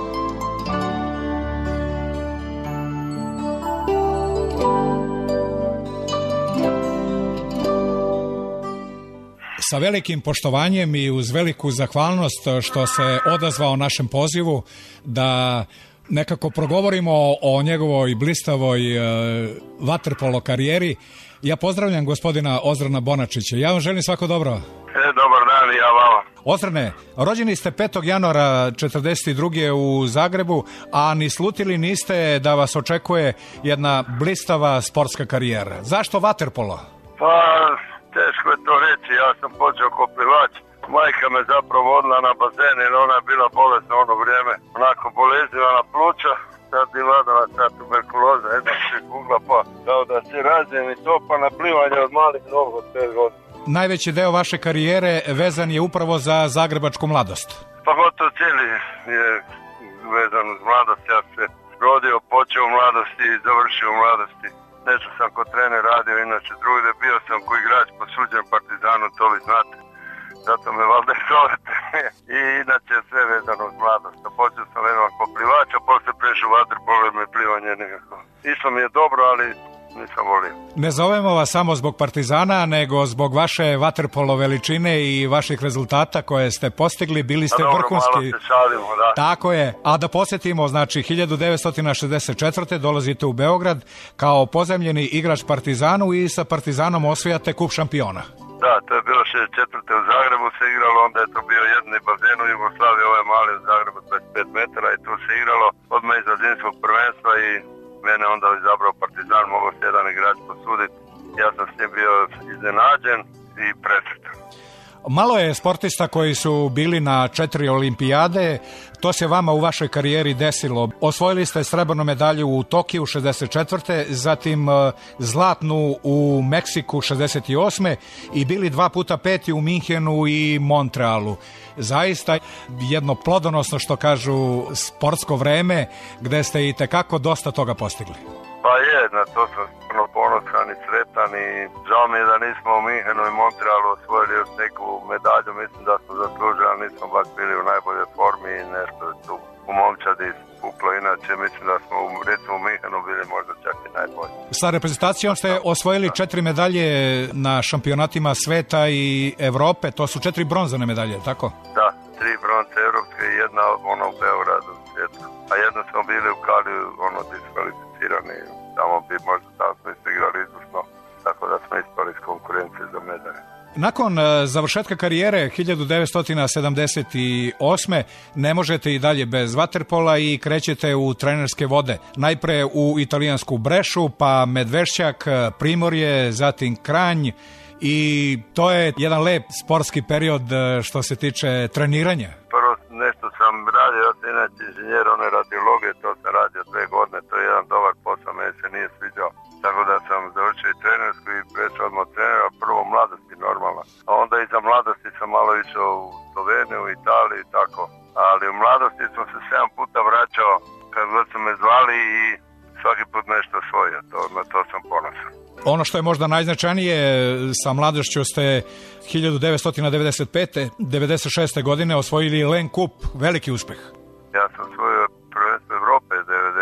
Sa velikim poštovanjem i uz veliku zahvalnost što se odazvao našem pozivu da nekako progovorimo o njegovoj blistavoj vaterpolo karijeri. Ja pozdravljam gospodina Ozrena Bonačića. Ja vam želim svako dobro. Dobar dan i ja vama. Ozrene, rođeni ste 5. januara 1942. u Zagrebu, a ni slutili niste da vas očekuje jedna blistava sportska karijera. Zašto vaterpolo? Pa, teško je to reći, ja sam počeo kao plivač. Majka me zapravo vodila na bazen jer ona je bila bolesna ono vrijeme. Onako boleznjiva na pluća, sad je vladala ta tuberkuloza, jedna se kugla pa kao da se razvijem i to pa na plivanje od malih nogu od 5 godina. Najveći deo vaše karijere vezan je upravo za zagrebačku mladost. Pa gotovo cijeli je vezan uz mladost, ja se rodio, počeo u mladosti i završio u mladosti. Nešto sam kod trener radio, inače drugdje bio sam ko igrač posuđen Partizanu, to vi znate. Zato me valjda zovete. I inače sve vezano uz mladost. Počeo sam jednom ko plivač, a poslije prešao vaterpolo i me plivanje nekako. Išlo mi je dobro, ali nisam volio. Ne zovemo vas samo zbog Partizana, nego zbog vaše vaterpolo veličine i vaših rezultata koje ste postigli. Bili ste vrhunski. Malo se šalimo, da. Tako je. A da posjetimo, znači 1964. dolazite u Beograd kao pozemljeni igrač Partizanu i sa Partizanom osvijate kup šampiona. Da, to je bilo 64. u Zagrebu se igralo, onda je to bio jedni bazen u Jugoslaviji, ovaj mali u Zagrebu 25 metara i tu se igralo odmah iza zimskog prvenstva i mene onda izabrao Partizan, mogao se jedan igrač posuditi. Ja sam s njim bio iznenađen i presretan. Malo je sportista koji su bili na 4 olimpijade, to se vama u vašoj karijeri desilo. Osvojili ste srebrnu medalju u Tokiju 64. Zatim zlatnu u Meksiku 68. i bili 2 puta 5. u Minhenu i Montrealu. Zaista jedno plodonosno, što kažu, sportsko vreme gde ste i tekako dosta toga postigli. Pa je, na to sam stvarno ponosan i sretan i žao mi je da nismo u Minhenu i Montrealu osvojili još neku medalju, mislim da smo zaslužili, ali nismo baš bili u najboljoj formi i nešto je tu u momčadi ispuklo, inače mislim da smo recimo u Minhenu bili možda čak i najbolji. Sa reprezentacijom ste osvojili 4 medalje na šampionatima sveta i Evrope, to su 4 bronzane medalje, tako? Da, 3 bronze evropske i jedna ono u Beogradu svijetu, a jednu da smo bili u Kaliju diskvalificirani, tamo bi možda tamo smo igrali izvrsno, tako da smo ispali iz konkurencije za medalje. Nakon završetka karijere 1978. ne možete i dalje bez vaterpola i krećete u trenerske vode. Najpre u italijansku Brešu, pa Medvešćak, Primorje, zatim Kranj i to je jedan lep sportski period što se tiče treniranja. Prvo nešto sam radio, ja sam inače inženjer one radiologije, to sam radio 2 godine, to je jedan dobar posao, meni se nije sviđao. Tako da sam završio i trenersku i prešao odmah trenera, prvo u mladosti normalno. A onda iza mladosti sam malo išao u Sloveniju, u Italiju i tako. Ali u mladosti sam se 7 puta vraćao kad god su me zvali i svaki put nešto osvojio. Na to sam ponosan. Ono što je možda najznačajnije, sa mladošću ste 1995. 96. godine osvojili Len Kup, veliki uspeh. Ja sam osvojio prvenstvo Evrope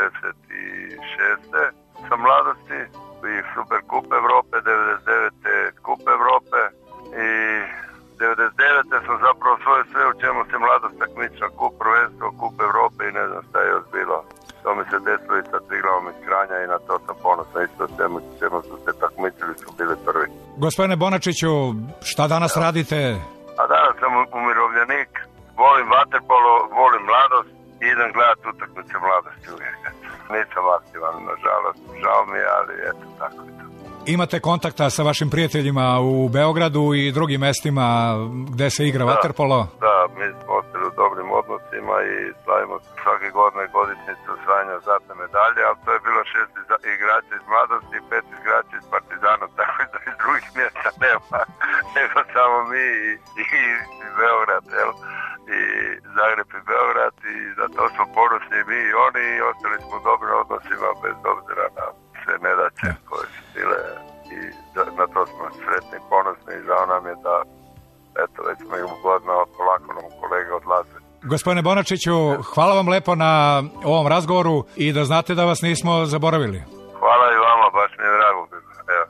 96. sa mladosti i Super Kup Evrope, 99. Kup Evrope i 99. sam zapravo osvojio sve u čemu se mladost takmičila, Kup prvenstvo, Kup Evrope i ne znam šta je još bilo. To mi se desilo i sa Triglavom iz Kranja i na to sam ponosan isto čemu su se takmičili, su bili prvi. Gospodine Bonačiću, šta danas radite? A danas sam umirovljenik, volim vaterpolo, volim mladost i idem gledati utakmice mladosti uvijek. Nisam aktivan, nažalost, žao mi je, ali eto, tako je to. Imate kontakta sa vašim prijateljima u Beogradu i drugim mestima gde se igra vaterpolo? Da, mi smo ostali u dobrim odnosima i slavimo svake godine godišnjicu osvajanja zlatne medalje, ali to je bilo 6 igrača iz mladosti i 5 igrača iz Partizana, tako da iz drugih mjesta nema, nego samo mi i Beograd, jel? I Zagreb i Beograd i za to smo ponosni mi i oni i ostali smo u dobrim odnosima bez obzira na sve nedaće koje su bile i na to smo sretni i ponosni i žao nam je da eto već smo im godina polako nam kolege odlaze. Gospodine Bonačiću, hvala vam lepo na ovom razgovoru i da znate da vas nismo zaboravili. Hvala i vama, baš mi je drago. Evo.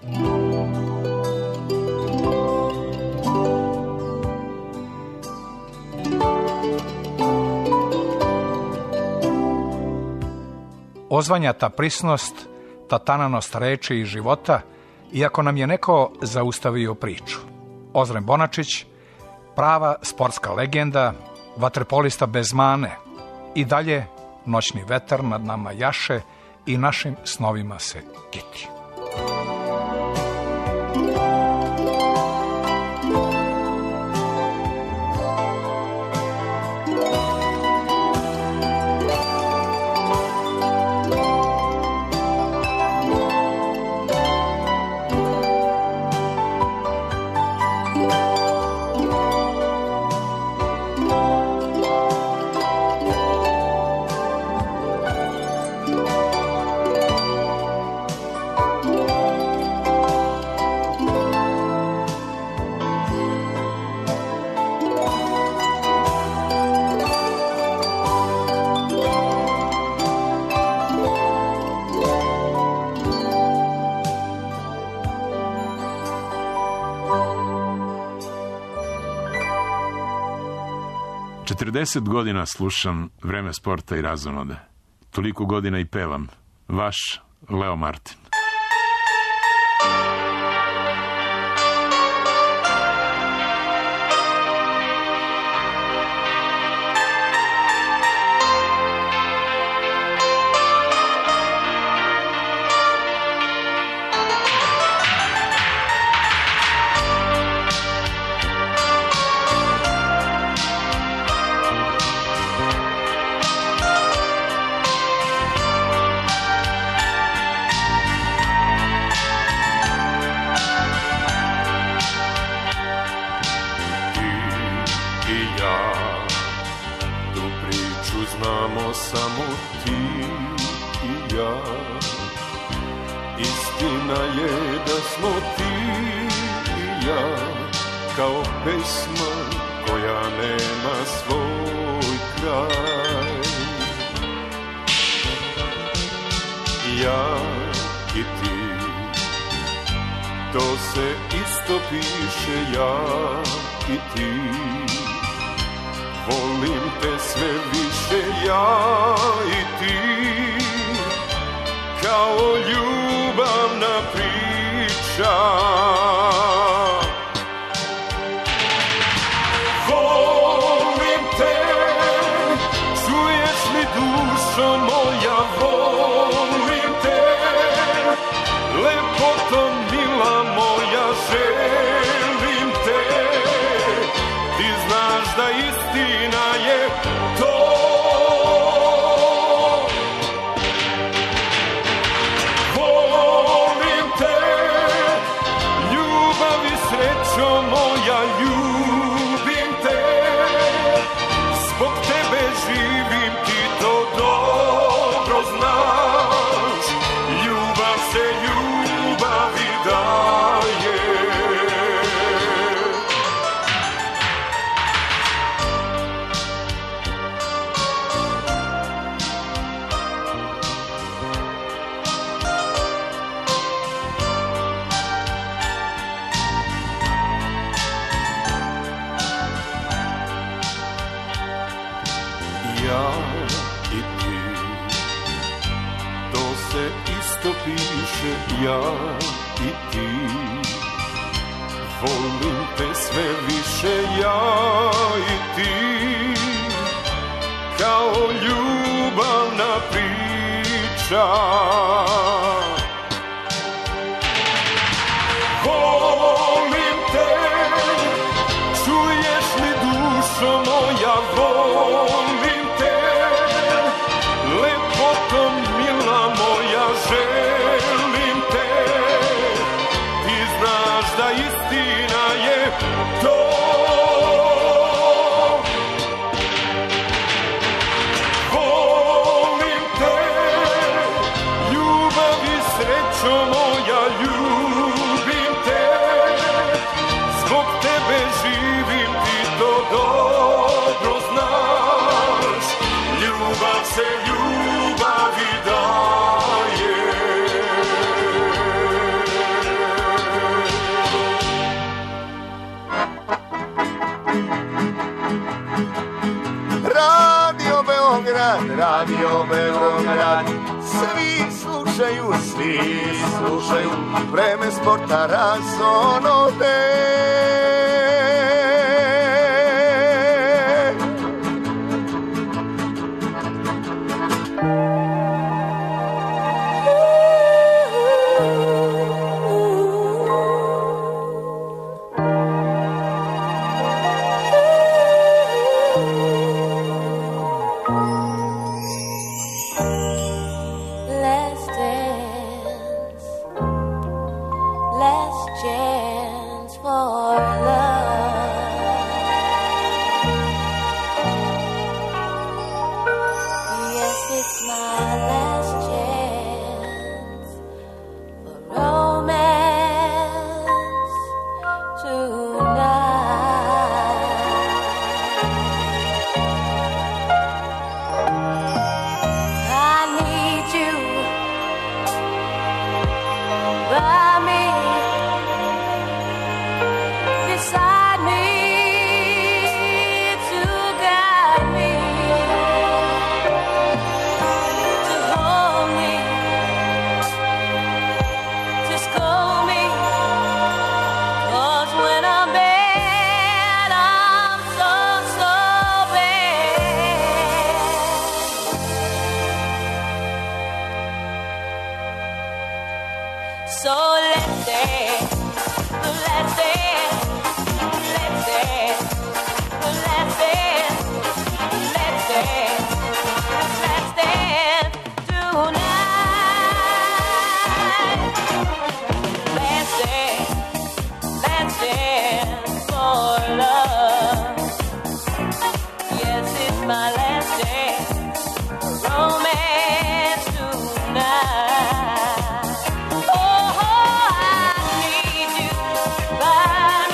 Ozvanja ta prisnost, ta tananost reči i života, iako nam je neko zaustavio priču. Ozren Bonačić, prava sportska legenda, vaterpolista bez mane. I dalje noćni vetar nad nama jaše i našim snovima se kiti. Deset godina slušam Vreme sporta i razonode. Toliko godina i pevam. Vaš Leo Martin. volim te sve više ja i ti, kao ljubavna priča. Volim te, čuješ li dušo moja, volim te, lepoto mila moja, želim te, ti znaš da istina je to. Volim te, ljubav i srećo moja, ljubim te, zbog tebe živim, ti to dobro znaš, ljubav se ljubavi daje. Ja i ti, to se isto piše, ja i ti, volim te sve više, ja i ti, kao ljubavna priča. Volim te, čuješ li dušo moja, volim te, lepoto mila moja, želim te, ti znaš da istina je to. Volim te, ljubav i srećo moja, ljubim te, zbog tebe živim, ti to dobro znaš, ljubav se ljubavi daje. Radio Beograd, Radio Beograd, svi slušaju, vreme sporta razonode. Bye.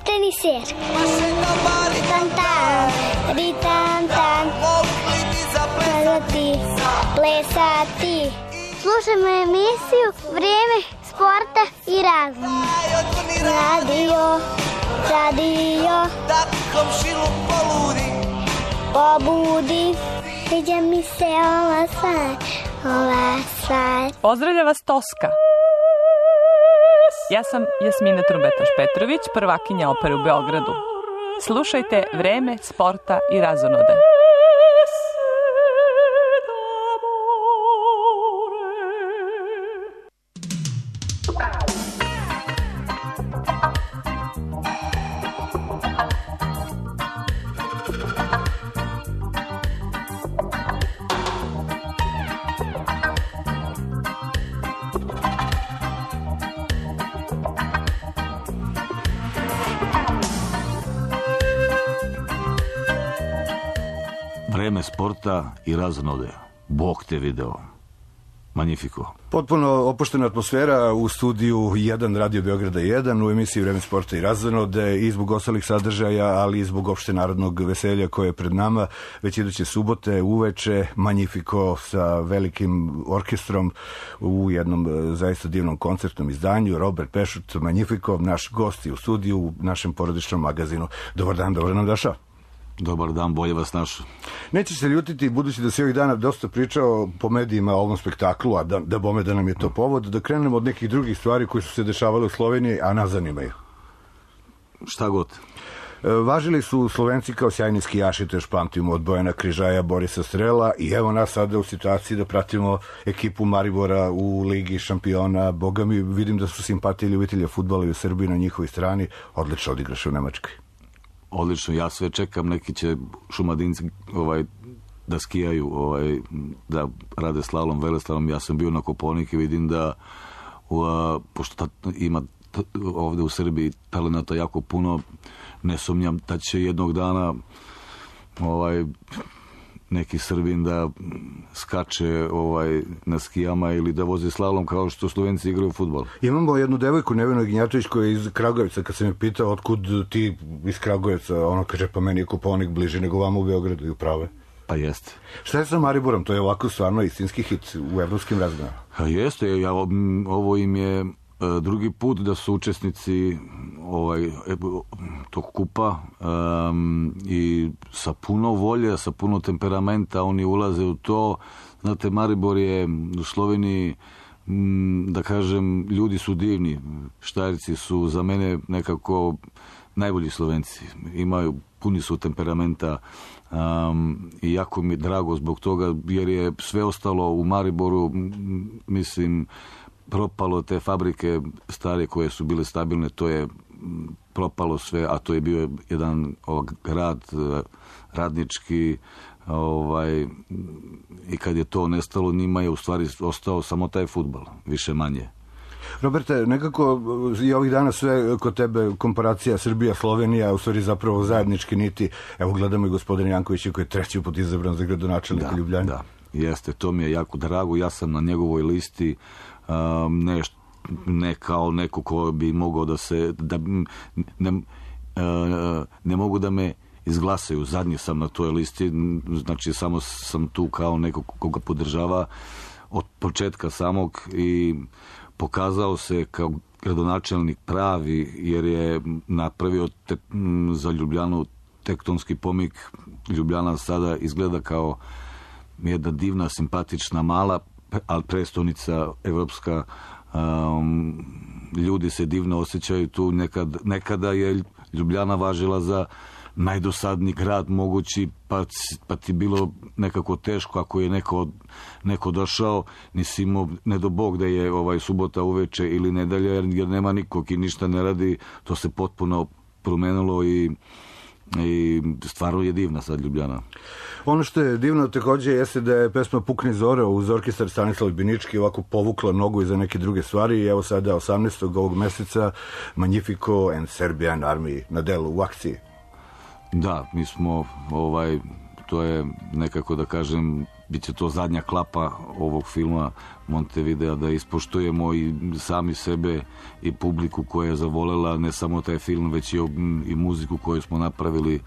teniser. Tan tan, ritan tan, pevati, plesati. Slušajmo emisiju Vrijeme sporta i razuma. Radio, pobudi, sviđa mi se ova stvar. Pozdravlja vas Toska. Ja sam Jasmina Trumbetaš-Petrović, prvakinja opere u Beogradu. Slušajte Vreme sporta i razonode. Vreme sporta i razonode. Bog te video. Magnifico. Potpuno opuštena atmosfera u studiju 1 Radio Beograda 1 u emisiji Vreme sporta i razonode i zbog ostalih sadržaja, ali i zbog opšte narodnog veselja koje je pred nama već iduće subote uveče. Magnifico sa velikim orkestrom u jednom zaista divnom koncertnom izdanju. Robert Pešut, Magnifico, naš gost u studiju u našem porodičnom magazinu. Dobar dan, dobro nam došao. Dobar dan, bolje vas našao. Nećeš se ljutiti, budući da si ovih dana dosta pričao po medijima o ovom spektaklu, a da bome da nam je to povod, da krenemo od nekih drugih stvari koje su se dešavale u Sloveniji, a nas zanimaju. Šta god. Važili su Slovenci kao sjajni skijaši, to još pamtimo od Bojana Križaja, Borisa Strela, i evo nas sada u situaciji da pratimo ekipu Maribora u Ligi šampiona. Boga mi, vidim da su simpatije ljubitelja fudbala i u Srbiji na njihovoj strani. Odlično odigraše u Nemačkoj. Odlično, ja sve čekam, neki će Šumadinci da skijaju, da rade slalom, veleslalom. Ja sam bio na Koponik i vidim da pošto ima ovde u Srbiji talenata jako puno, ne sumnjam da će jednog dana neki Srbin da skače na skijama ili da vozi slalom kao što Slovenci igraju fudbal. Imamo jednu devojku, Nevenu Ginjatović, koja je iz Kragujevca. Kad sam je pitao otkud ti iz Kragujevca, ona kaže pa meni je Koponik bliže nego vama u Beogradu, i uprave. Pa jeste. Šta je sa Mariborom? To je ovako stvarno istinski hit u evropskim razmjerima. Jeste, ovo im je drugi put da su učesnici tog kupa i sa puno volje, sa puno temperamenta oni ulaze u to. Znate, Maribor je u Sloveniji, da kažem, ljudi su divni. Štajerci su za mene nekako najbolji Slovenci. Puni su temperamenta i jako mi je drago zbog toga, jer je sve ostalo u Mariboru, mislim, propalo. Te fabrike stare koje su bile stabilne, to je propalo sve, a to je bio jedan grad radnički, i kad je to nestalo, njima je u stvari ostao samo taj fudbal, više manje. Roberte, nekako i ovih dana sve kod tebe komparacija Srbija-Slovenija, u stvari zapravo zajednički niti. Evo gledamo i gospodina Jankovića koji je 3. put izabran za gradonačelnika Ljubljane. Da, jeste, to mi je jako drago. Ja sam na njegovoj listi, ne kao neko ko bi mogao ne mogu da me izglasaju. Zadnji sam na toj listi, znači samo sam tu kao neko koga podržava od početka samog i pokazao se kao gradonačelnik pravi, jer je napravio za Ljubljanu tektonski pomik. Ljubljana sada izgleda kao jedna divna, simpatična, mala, ali prestonica evropska. Ljudi se divno osjećaju tu. Nekada je Ljubljana važila za najdosadniji grad mogući, pa ti bilo nekako teško ako je neko došao, nisi imao, ne do Bog da je subota uveče ili nedelja, jer nema nikog i ništa ne radi. To se potpuno promenilo i stvarno je divna sad Ljubljana. Ono što je divno takođe jeste da je pesma Pukni zora uz orkestar Stanislav Binički ovako povukla nogu i za neke druge stvari, i evo sada 18. ovog meseca Magnifico and Serbian Army na delu u akciji. Da, mi smo to je nekako, da kažem, Biće to zadnja klapa ovog filma Montevideo, da ispoštujemo i sami sebe i publiku koja je zavolela ne samo taj film, već i muziku koju smo napravili.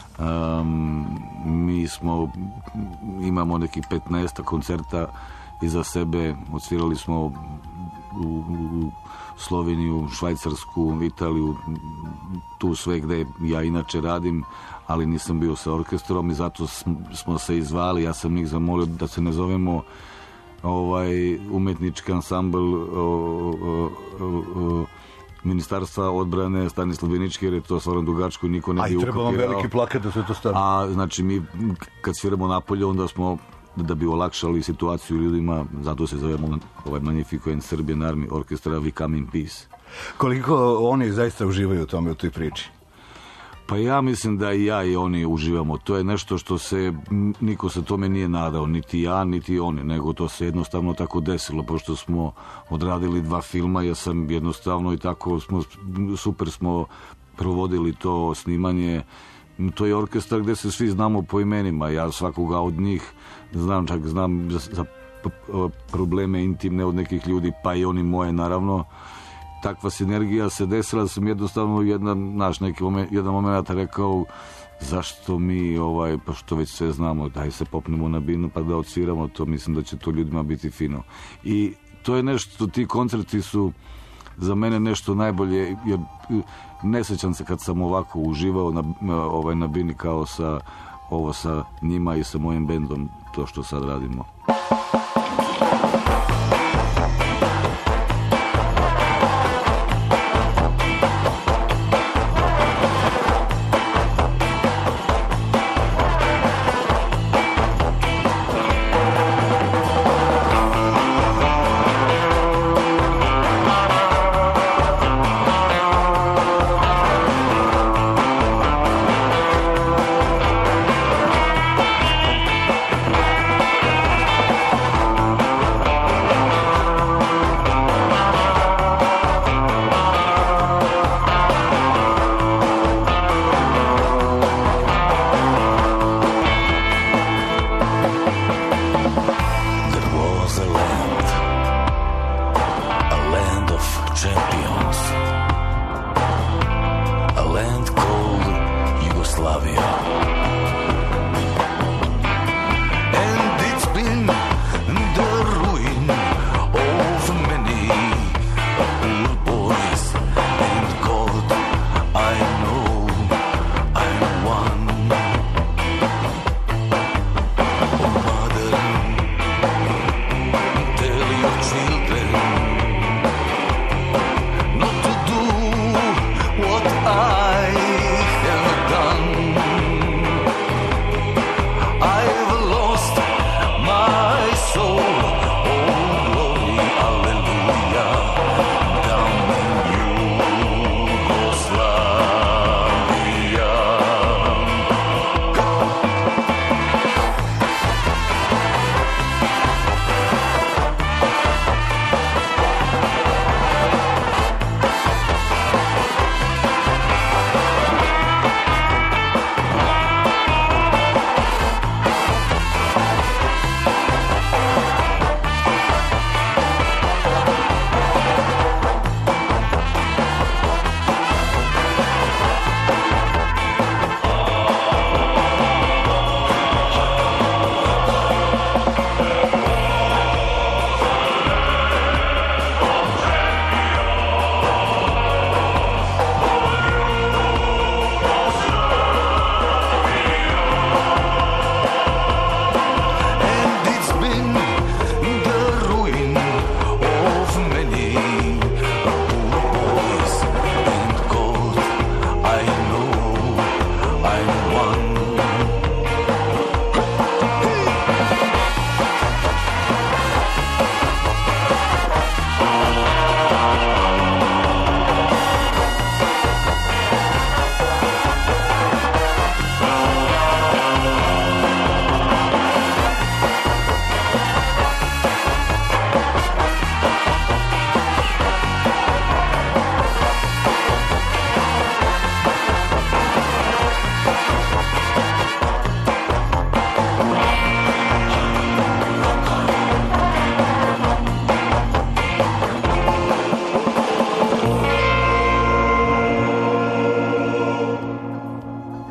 Mi imamo neki 15 koncerta iza sebe, odsvirali smo u Sloveniju, Švajcarsku, Italiju, tu sve gde ja inače radim, ali nisam bio sa orkestrom i zato smo se izvali. Ja sam njih zamolio da se ne zovemo umetnički ansambl Ministarstva odbrane Stanislav Binički, jer je to stvarno dugačko, niko ne bi ukapirao. A i treba vam veliki plakat da se to stavi. A znači mi kad sviramo napolje, onda smo, da bi olakšali situaciju ljudima, zato se zovemo Magnifico and Serbian Army Orchestra, We Come in Peace. Koliko oni zaista uživaju u tome, u toj priči? Pa ja mislim da i ja i oni uživamo. To je nešto što niko se tome nije nadao, niti ja, niti oni, nego to se jednostavno tako desilo, pošto smo odradili 2 filma, ja sam jednostavno i tako super smo provodili to snimanje. To je orkestar gde se svi znamo po imenima, ja svakoga od njih znam, čak znam za probleme intimne od nekih ljudi, pa i oni moje naravno. Takva sinergija se desila da sam jednostavno jedan moment rekao zašto mi, pa što već sve znamo, daj se popnemo na binu pa da odsviramo to, mislim da će to ljudima biti fino. I to je nešto, ti koncerti su za mene nešto najbolje, jer ne sećam se kad sam ovako uživao na bini kao sa njima i sa mojim bendom, to što sad radimo.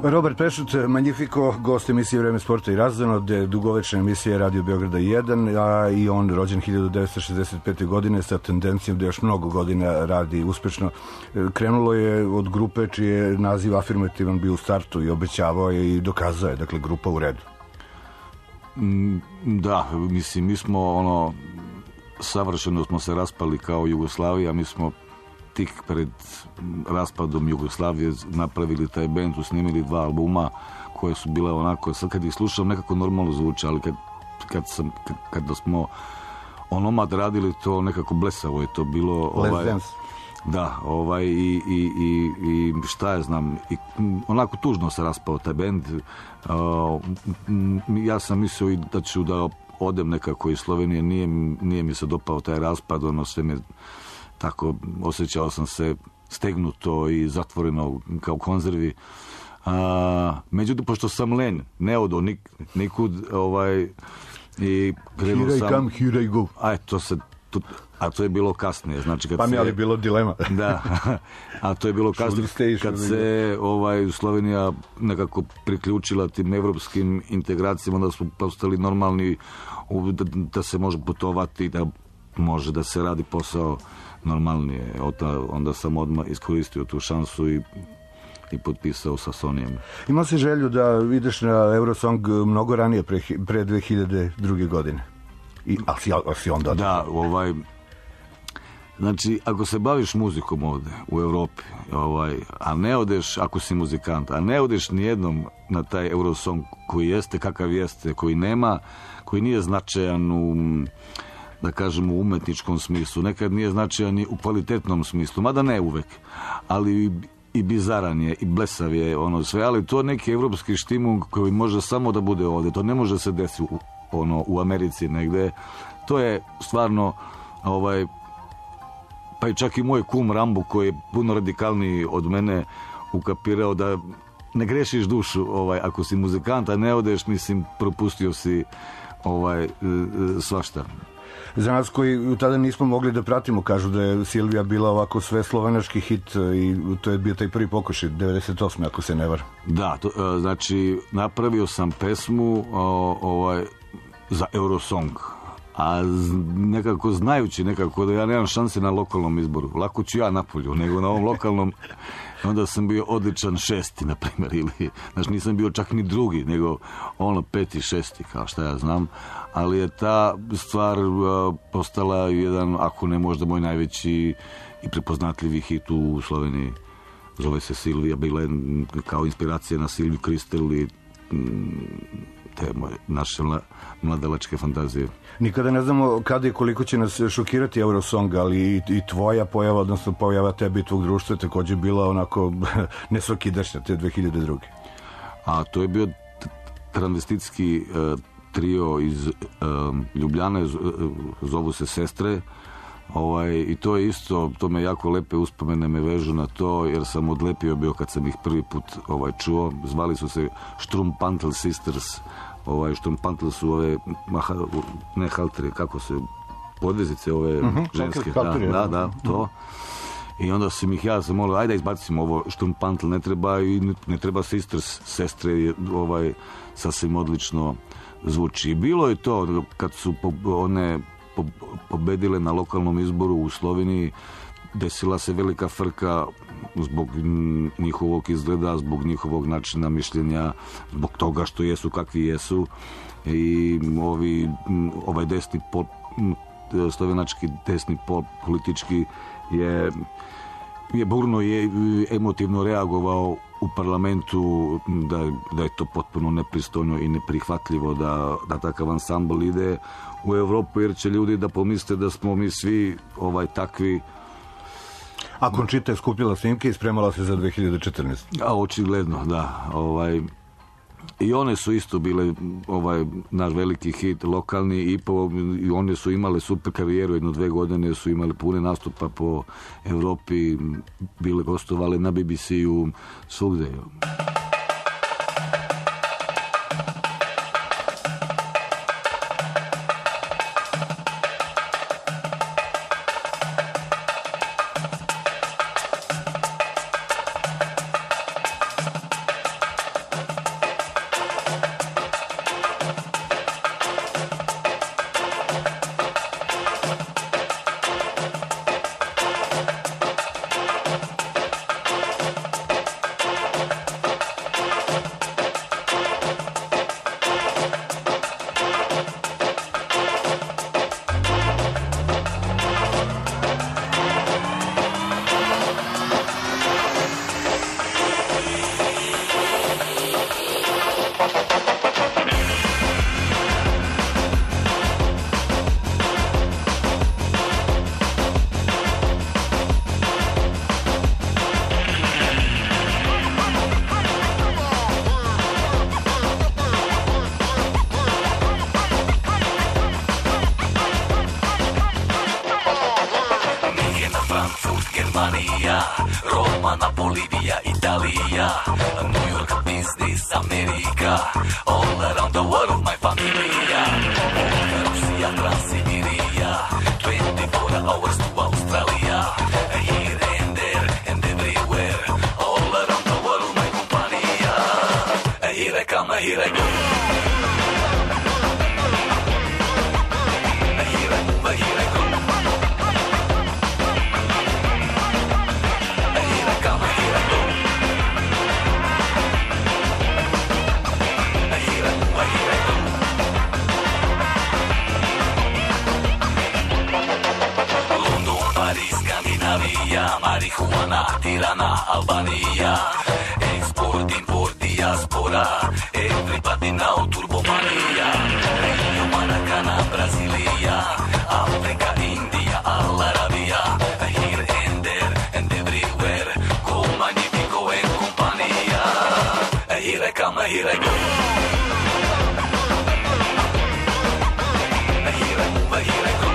Robert Pešut, Magnifico, gost emisije Vreme sporta i razonode, dugovečna emisija Radio Beograda 1, a i on rođen 1965. godine sa tendencijom da još mnogo godina radi uspešno. Krenulo je od grupe čiji je naziv afirmativan bio u startu i obećavao je i dokazao je, dakle, grupa u redu. Da, mislim, mi smo savršeno smo se raspali kao Jugoslavija, mi smo tik pred raspadom Jugoslavije napravili taj bend, snimili 2 albuma koje su bile onako, sad kad ih slušam nekako normalno zvuče, ali kada smo onomad radili, to nekako blesavo je to bilo. Da, i šta ja znam, i onako tužno se raspao taj bend. Ja sam mislio da ću da odem nekako iz Slovenije, nije mi se dopao taj raspad, sve me tako, osjećao sam se stegnuto i zatvoreno kao konzervi. Međutim, pošto sam len, ne odo nikud, i krenuo sam... Here I come, here I go. A to je bilo kasnije, znači kad pa mi je bilo dilema. Da, a to je bilo kasnije kad se Slovenija nekako priključila tim evropskim integracijama, onda smo postali normalni, da se može putovati, da može da se radi posao normalnije. Onda sam odmah iskoristio tu šansu i potpisao sa Sonijem. Imao si želju da ideš na Eurosong mnogo ranije, pre 2002. godine? Ali si onda... Da, znači, ako se baviš muzikom ovde, u Evropi, a ne odeš, ako si muzikant, a ne odeš nijednom na taj Eurosong koji jeste kakav jeste, koji nema, koji nije značajan u, da kažem, u umetničkom smislu, nekad nije značajan i u kvalitetnom smislu, mada ne uvek, ali i bizaran je, i blesav je sve, ali to neki evropski štimung koji može samo da bude ovde, to ne može se desiti u Americi negde. To je stvarno pa i čak i moj kum Rambo, koji je puno radikalniji od mene, ukapirao da ne grešiš dušu ako si muzikant, a ne odeš, mislim, propustio si svašta. Za nas koji tada nismo mogli da pratimo, kažu da je Silvija bila ovako sve slovenački hit i to je bio taj prvi pokušaj 98. ako se ne varam. Da, znači napravio sam pesmu za Eurosong, a nekako znajući nekako da ja nemam šanse na lokalnom izboru, lako ću ja napolju nego na ovom lokalnom, onda sam bio odličan 6. na primjer, ili znači nisam bio čak ni drugi, nego 5. i 6. kao šta ja znam, ali je ta stvar postala jedan, ako ne možda moj najveći i prepoznatljivi hit u Sloveniji. Zove se Silvija, bila je kao inspiracija na Silviju Kristel i te naše mladalačke fantazije. Nikada ne znamo kada i koliko će nas šokirati Eurosong, ali i tvoja pojava, odnosno pojava tebe i tvog društva je također bila onako nesvakidašnja te 2002. A to je bio transvestitski trio iz Ljubljane, zovu se Sestre, i to je isto, to me jako lepe uspomene me vežu na to, jer sam odlepio bio kad sam ih prvi put čuo. Zvali su se Strumpantl Sisters. Strumpantl su ove ne haltere, kako se podvezice ove ženske, da, to. I onda sam ih ja zamolio, ajde izbacimo ovo Strumpantl, ne treba Sisters, sestre, sasvim odlično zvuči. I bilo je to kad su one pobedile na lokalnom izboru u Sloveniji, desila se velika frka zbog njihovog izgleda, zbog njihovog načina mišljenja, zbog toga što jesu kakvi jesu, i ovaj desni pol, slovenački desni pol politički je burno i emotivno reagovao u parlamentu da je to potpuno nepristojno i neprihvatljivo da takav ansambl ide u Evropu, jer će ljudi da pomisle da smo mi svi takvi. A Končita je skupljala snimke i spremala se za 2014. A očigledno, da. I one su isto bile naš veliki hit lokalni, i one su imale super karijeru, 1-2 godine su imali pune nastupa po Evropi, bile gostovale na BBC-u, svugde. kompanija, Roma, Napolivija, Italija, New York, business, Amerika, all around the world, my familia, Rusija, Transsibirija, 24 hours to Australia, here and there and everywhere, all around the world, my kompanija, here I come, here I go. Marihuana, Tirana, Albania, export, import, diaspora, everybody now turbomania, Rio, Maracana, Brasilia, Africa, India, All Arabia, here and there and everywhere, go Magnifico and compania, here I come, here I go. Here I move, here I go.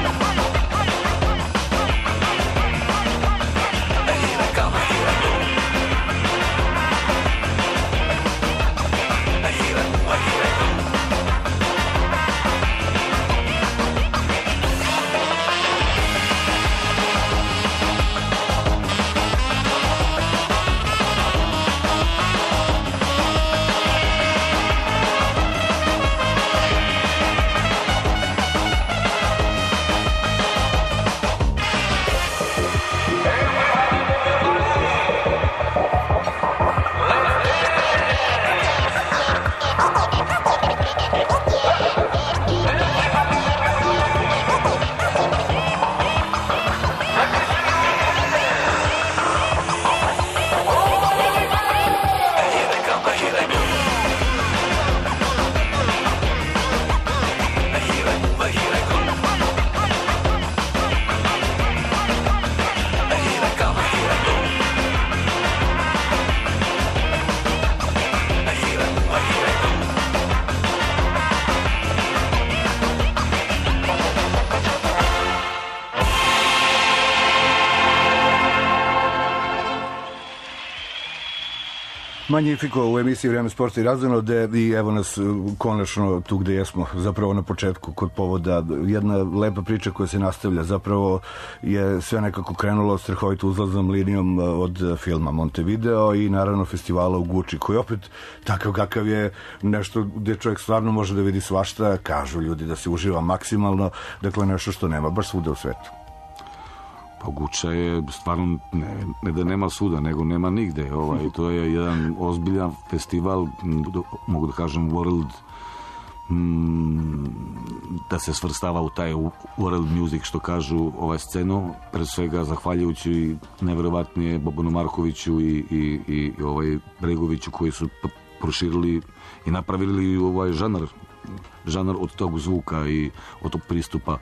Magnifico u emisiji Vreme sporta i razonode i evo nas konačno tu gde jesmo, zapravo na početku kod povoda. Jedna lepa priča koja se nastavlja, zapravo je sve nekako krenulo strahovito uzlaznom linijom od filma Montevideo i naravno festivala u Guči, koji opet takav kakav je nešto gde čovjek stvarno može da vidi svašta, kažu ljudi da se uživa maksimalno, dakle nešto što nema baš svuda u svetu. Pa Guča je stvarno, ne da nema svuda, nego nema nigde. To je jedan ozbiljan festival, mogu da kažem world, da se svrstava u taj world music, što kažu scenu, pre svega zahvaljujući nevjerovatnije Bobanu Markoviću i Bregoviću, koji su proširili i napravili žanar od tog zvuka i od tog pristupa.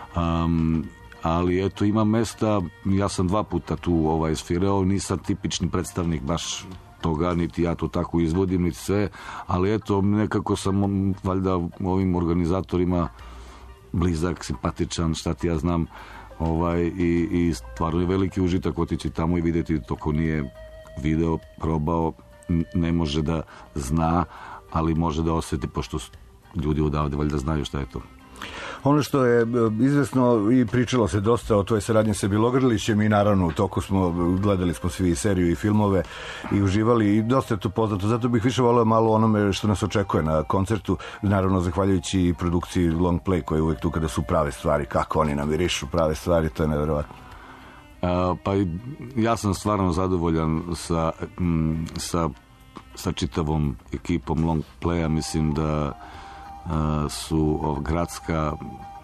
Ali eto, ima mesta, ja sam 2 puta tu svirao, nisam tipični predstavnik baš toga, niti ja to tako izvodim, niti sve, ali eto, nekako sam valjda ovim organizatorima blizak, simpatičan, šta ti ja znam, i stvarno je veliki užitak otići tamo i vidjeti to ko nije video, probao, ne može da zna, ali može da osjeti, pošto ljudi odavde valjda znaju šta je to. Ono što je izvesno i pričalo se dosta o toj saradnji sa Bjelogrlićem i naravno u toku gledali smo svi i seriju i filmove i uživali i dosta je to poznato, zato bih više volio malo onome što nas očekuje na koncertu, naravno zahvaljujući i produkciji Long Play koja je uvek tu kada su prave stvari, kako oni namirišu prave stvari, to je nevjerovatno. Pa ja sam stvarno zadovoljan sa čitavom ekipom Long Playa, mislim da su gradska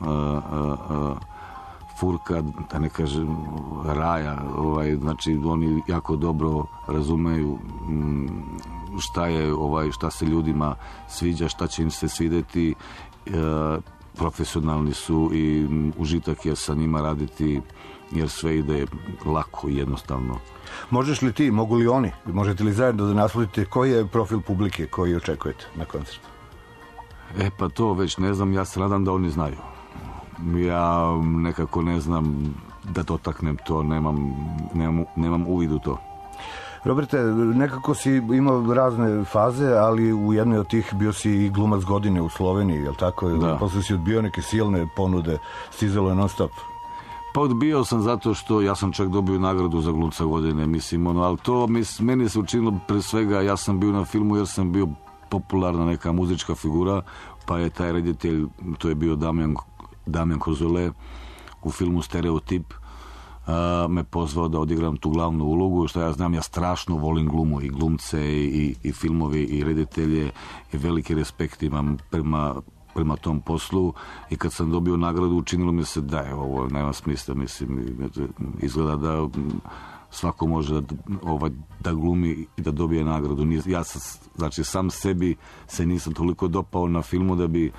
furka, da ne kažem raja, znači oni jako dobro razumeju šta se ljudima sviđa, šta će im se svideti, profesionalni su i užitak je sa njima raditi, jer sve ide lako i jednostavno. Možeš li ti, mogu li oni, možete li zajedno da naslutite koji je profil publike koji očekujete na koncertu? Pa to već ne znam, ja se nadam da oni znaju. Ja nekako ne znam da dotaknem to, nemam uvid u to. Roberte, nekako si imao razne faze, ali u jednoj od tih bio si i glumac godine u Sloveniji, je li tako? Da. Posle si odbio neke silne ponude, stizalo je non stop. Pa odbio sam zato što ja sam čak dobio nagradu za glumca godine, mislim, ali to meni se učinilo pre svega, ja sam bio na filmu jer sam bio popularna neka muzička figura, pa je taj reditelj, to je bio Damjan Kozole, u filmu Stereotip, me pozvao da odigram tu glavnu ulogu. Što ja znam, ja strašno volim glumu i glumce i filmovi i reditelje i veliki respekt imam prema tom poslu, i kad sam dobio nagradu učinilo mi se da je ovo nema smisla, mislim, izgleda da svako može da glumi i da dobije nagradu. Ja znači sam sebi se nisam toliko dopao na filmu da bi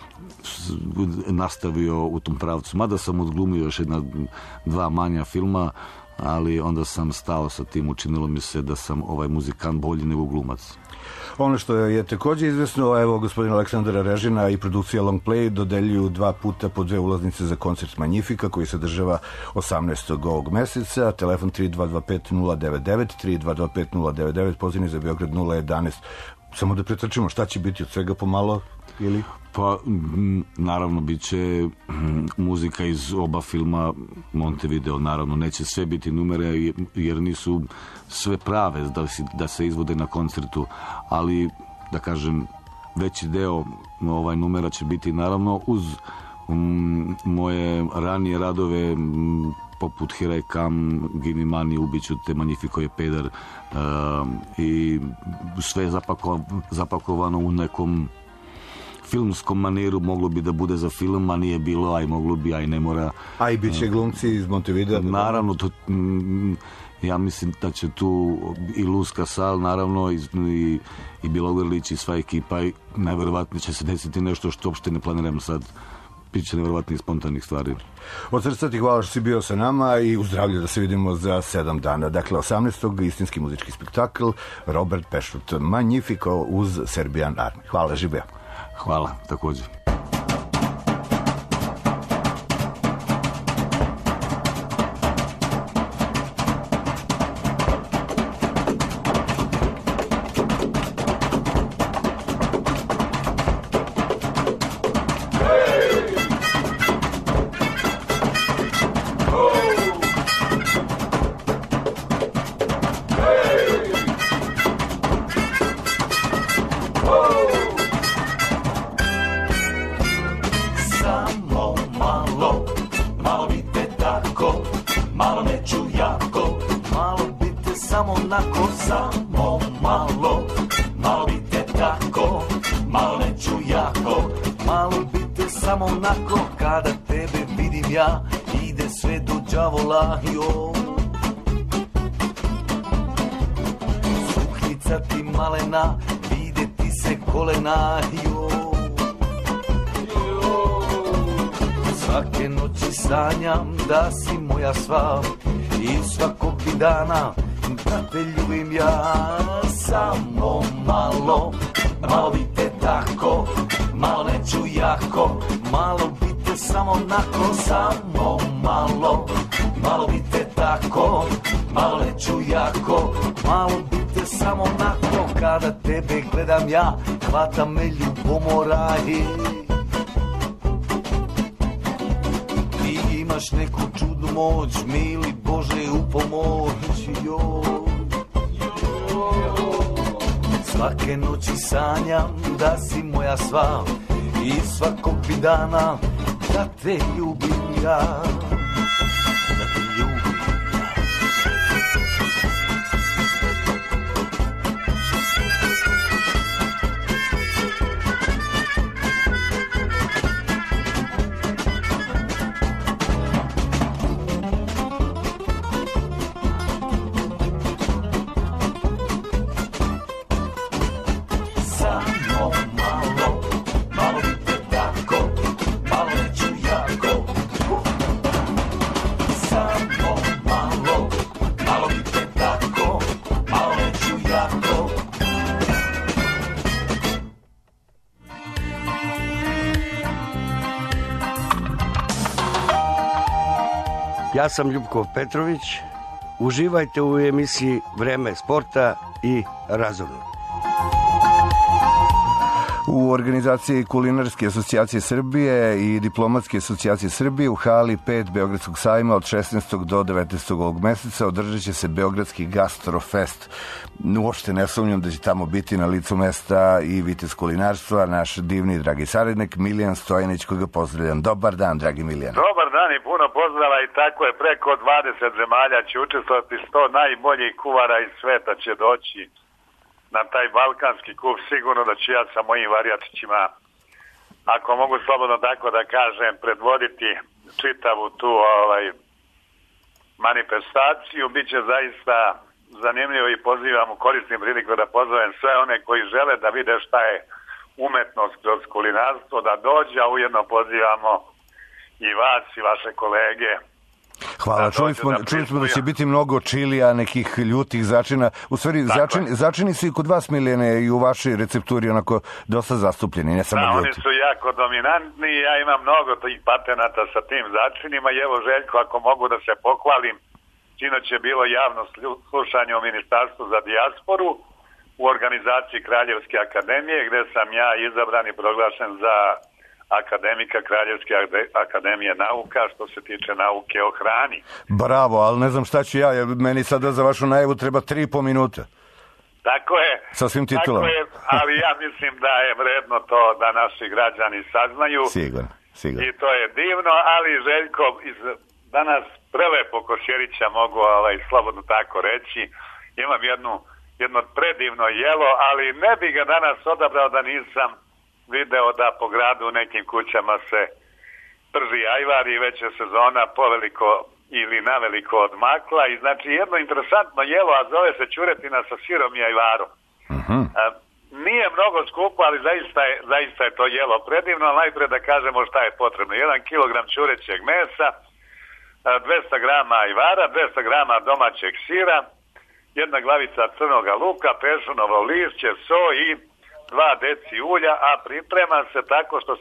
nastavio u tom pravcu. Mada sam odglumio još dva manja filma, ali onda sam stao sa tim, učinilo mi se da sam muzikant bolji nego glumac. Ono što je također izvesno, evo, gospodin Aleksandar Režina i produkcija Long Play dodeljuju 2 puta po 2 ulaznice za koncert Magnifika koji se održava 18. ovog meseca. Telefon 3225-099, 3225-099, pozivni za Beograd 011. Samo da pretrčimo, šta će biti od svega pomalo, ili? Pa, naravno, bit će muzika iz oba filma Montevideo, naravno, neće sve biti numere, jer nisu sve prave da se izvode na koncertu, ali, da kažem, veći deo numera će biti, naravno, uz moje ranije radove, poput Here I Come, Give Me Money, Ubiću te, Magnifico je peder, i sve zapakovano u nekom filmskom maniru, moglo bi da bude za film, a nije bilo, aj moglo bi, aj ne mora. A i bit će glumci iz Montevidea? Naravno, ja mislim da će tu i Luz Casal, naravno, i Bjelogrlić i sva ekipa, i najverovatnije će se desiti nešto što uopšte ne planiram sad. Biće nevjerovatnih spontanih stvari. Od srca ti hvala što si bio sa nama i u zdravlju, da se vidimo za 7 dana. Dakle, 18. istinski muzički spektakl Robert Pešut Magnifico uz Serbian Army. Hvala, živeo. Hvala, također. Suhlica ti malena, vide ti se kolena, svake noći sanjam da si moja sva i svakog bi dana da te ljubim ja. Samo malo, malo bite tako, malo neću jako, malo bite samo nako. Samo malo, malo bite tako, malo neću jako, malo bite samo nako. Kada tebe gledam ja, hvata me ljubomora. Ti imaš neku čudnu moć, mili Bože, u pomoć. Svake noći sanjam da si moja sva i svakog bi dana da te ljubim ja. Da te ljubim ja. Ja sam Ljupko Petrović. Uživajte u emisiji Vreme sporta i razonod. U organizaciji Kulinarske asocijacije Srbije i Diplomatske asocijacije Srbije u hali 5 Beogradskog sajma od 16. do 19. ovog meseca održat će se Beogradski Gastrofest. Uopšte ne sumnjam da će tamo biti na licu mesta i vitez kulinarstva, naš divni dragi saradnik Milijan Stojanić, koga pozdravljam. Dobar dan, dragi Milijan. Dobar dan i puno pozdrava i tako je, preko 20 zemalja će učestvovati, 100 najboljih kuvara iz sveta će doći na taj balkanski kup, sigurno da ću ja sa mojim varijatićima, ako mogu slobodno tako da kažem, predvoditi čitavu tu manifestaciju. Biće zaista zanimljivo i pozivam, koristim priliku da pozovem sve one koji žele da vide šta je umetnost kroz kulinarstvo, da dođe, a ujedno pozivamo i vas i vaše kolege. Hvala, čuli smo da će biti mnogo čilija, nekih ljutih začina. U stvari, začini su i kod vas, Milijane, i u vašoj recepturi onako dosta zastupljeni, ne samo ljuti. Oni su jako dominantni, ja imam mnogo tih patenata sa tim začinima i evo, Željko, ako mogu da se pohvalim, sinoć je bilo javno slušanje u Ministarstvu za dijasporu u organizaciji Kraljevske akademije, gde sam ja izabran i proglašen za akademika Kraljevske akademije nauka što se tiče nauke o hrani. Bravo, ali ne znam šta ću ja, jer meni sada za vašu najavu treba 3,5 minuta. Tako je. Sa svim titulama. Tako je, ali ja mislim da je vredno to da naši građani saznaju. Sigurno. I to je divno, ali Željko, danas prelepo Košjerića mogu slobodno tako reći. Imam jedno predivno jelo, ali ne bi ga danas odabrao da nisam video da po gradu u nekim kućama se prži ajvar i već je sezona poveliko ili naveliko odmakla i znači jedno interesantno jelo, a zove se ćuretina sa sirom i ajvarom. Nije mnogo skupo, ali zaista je to jelo predivno, ali najpre da kažemo šta je potrebno. 1 kilogram ćurećeg mesa, 200 grama ajvara, 200 grama domaćeg sira, 1 glavica crnoga luka, pešunovo lišće, so i 2 deci ulja, a priprema se tako što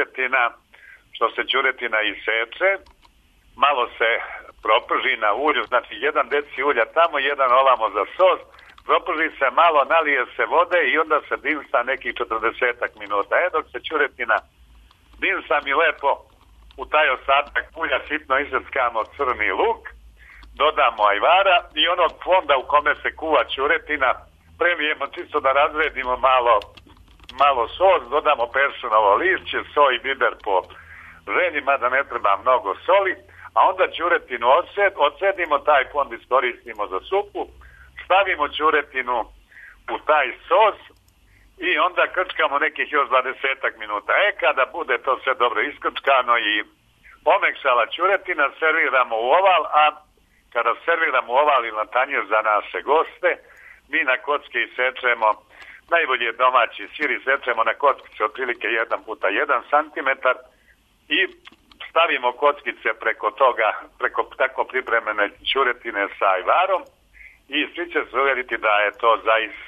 se ćuretina iseče, malo se proprži na ulju, znači 1 deci ulja tamo, 1 ovamo za sos, proprži se malo, nalije se vode i onda se dinsa nekih 40 minuta. Dok se ćuretina dinsa mi lepo u taj ostatak ulja sitno iseckamo crni luk, dodamo ajvara i onog fonda u kome se kuva ćuretina premijemo čisto da razredimo malo sos, dodamo peršunovo lišće, so i biber po želji, mada ne treba mnogo soli, a onda ćuretinu odsedimo, taj fond iskoristimo za supu, stavimo ćuretinu u taj sos i onda krčkamo nekih još 20 minuta. Kada bude to sve dobro iskrčkano i pomekšala ćuretina, serviramo u oval, a kada serviramo u oval ili na tanjir za naše goste, mi na kocke isečemo najbolje domaći sir, isečemo na kockice otprilike 1x1 cm i stavimo kockice preko tako pripremene ćuretine sa ajvarom i svi će se uvjeriti da je to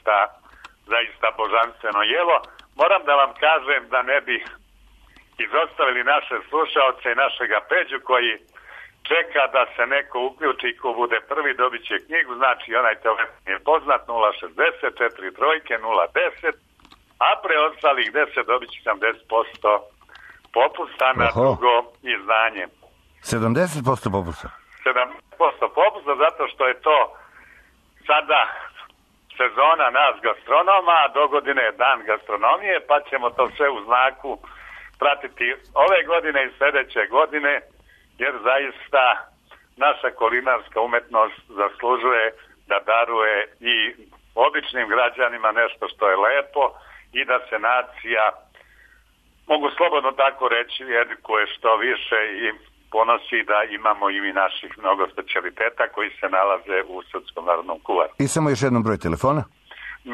zaista božanstveno jelo. Moram da vam kažem da ne bi izostavili naše slušaoce i našega Peđu koji čeka da se neko uključi, ko bude prvi dobit će knjigu, znači onaj telefon je poznat 060 43 010, a preostalih 10 dobit će 70% popusta na drugo izdanje. 70% popusta? 70% popusta zato što je to sada sezona nas gastronoma, a dogodine je dan gastronomije, pa ćemo to sve u znaku pratiti ove godine i sljedeće godine, jer zaista naša kulinarska umetnost zaslužuje da daruje i običnim građanima nešto što je lepo i da se nacija, mogu slobodno tako reći, edukuje što više i ponosi da imamo i mi naših mnogo specijaliteta koji se nalaze u Srpskom narodnom kuvaru. I samo još jednom broj telefona. 060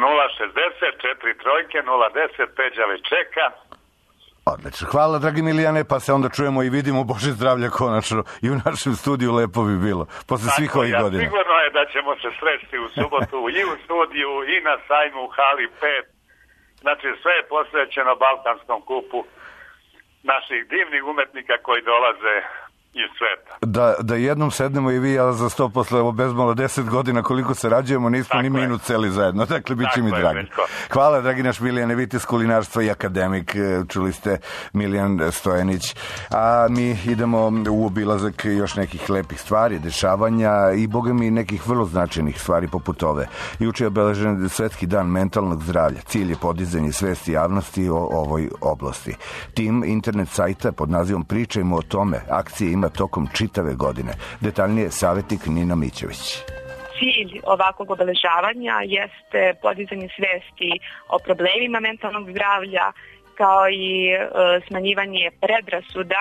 43 010, Peđa već čeka. Odlično. Hvala, dragi Milijane, pa se onda čujemo i vidimo. Bože zdravlja konačno i u našem studiju, lepo bi bilo posle svih ovih godina. Sigurno je da ćemo se sresti u subotu i u studiju i na sajmu u hali 5. Znači sve je posvećeno Balkanskom kupu naših divnih umetnika koji dolaze iz sveta. Da jednom sednemo i vi, ja za 100 posle ovo bezmalo 10 godina koliko se rađujemo, nismo ni minut celi zajedno, dakle bit će mi dragi. Hvala, dragi naš Milijane Vitis, kulinarstva i akademik, čuli ste Milijan Stojanić, a mi idemo u obilazak još nekih lepih stvari, dešavanja i boga mi nekih vrlo značajnih stvari poput ove. Juče je obeležen Svetski dan mentalnog zdravlja. Cilj je podizanje svesti javnosti o ovoj oblasti. Tim internet sajta pod nazivom Pričajmo o tome akcije ima tokom čitave godine. Detaljnije savjetnik Nina Mićević. Cilj ovakvog obeležavanja jeste podizanje svesti o problemima mentalnog zdravlja, kao i smanjivanje predrasuda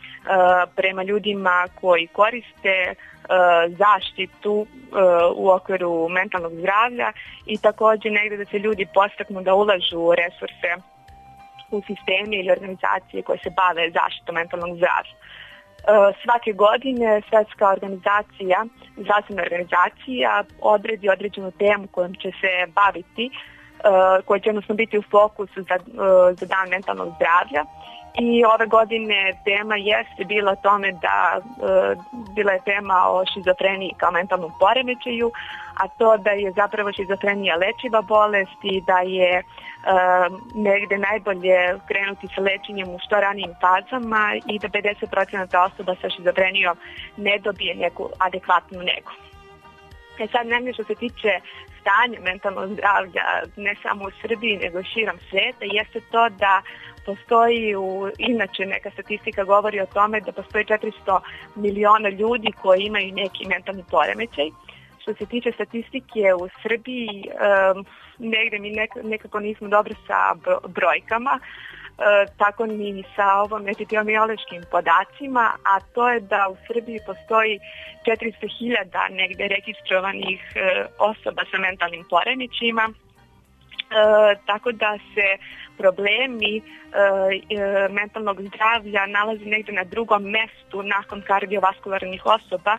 prema ljudima koji koriste zaštitu u okviru mentalnog zdravlja i također negdje da se ljudi podstaknu da ulažu resurse u sistemi ili organizacije koje se bave zaštitom mentalnog zdravlja. Svake godine Svetska organizacija, zdravstvena organizacija odredi određenu temu kojom će se baviti, koja će odnosno biti u fokusu za dan mentalnog zdravlja. I ove godine tema jeste bila o tome da bila je tema o šizofreniji kao mentalnom poremećaju, a to da je zapravo šizofrenija lečiva bolest i da je negde najbolje krenuti sa lečenjem u što ranijim fazama i da 50% osoba sa šizofrenijom ne dobije neku adekvatnu negu. Sad negdje što se tiče stanja mentalnog zdravlja ne samo u Srbiji nego širom sveta jeste to da postoji, inače neka statistika govori o tome da postoji 400 miliona ljudi koji imaju neki mentalni poremećaj. Što se tiče statistike u Srbiji, negde mi nekako nismo dobri sa brojkama, tako ni sa ovom epidemiološkim podacima, a to je da u Srbiji postoji 400.000 negde registrovanih osoba sa mentalnim poremećajima, tako da se problemi mentalnog zdravlja nalazi negde na drugom mestu nakon kardiovaskularnih osoba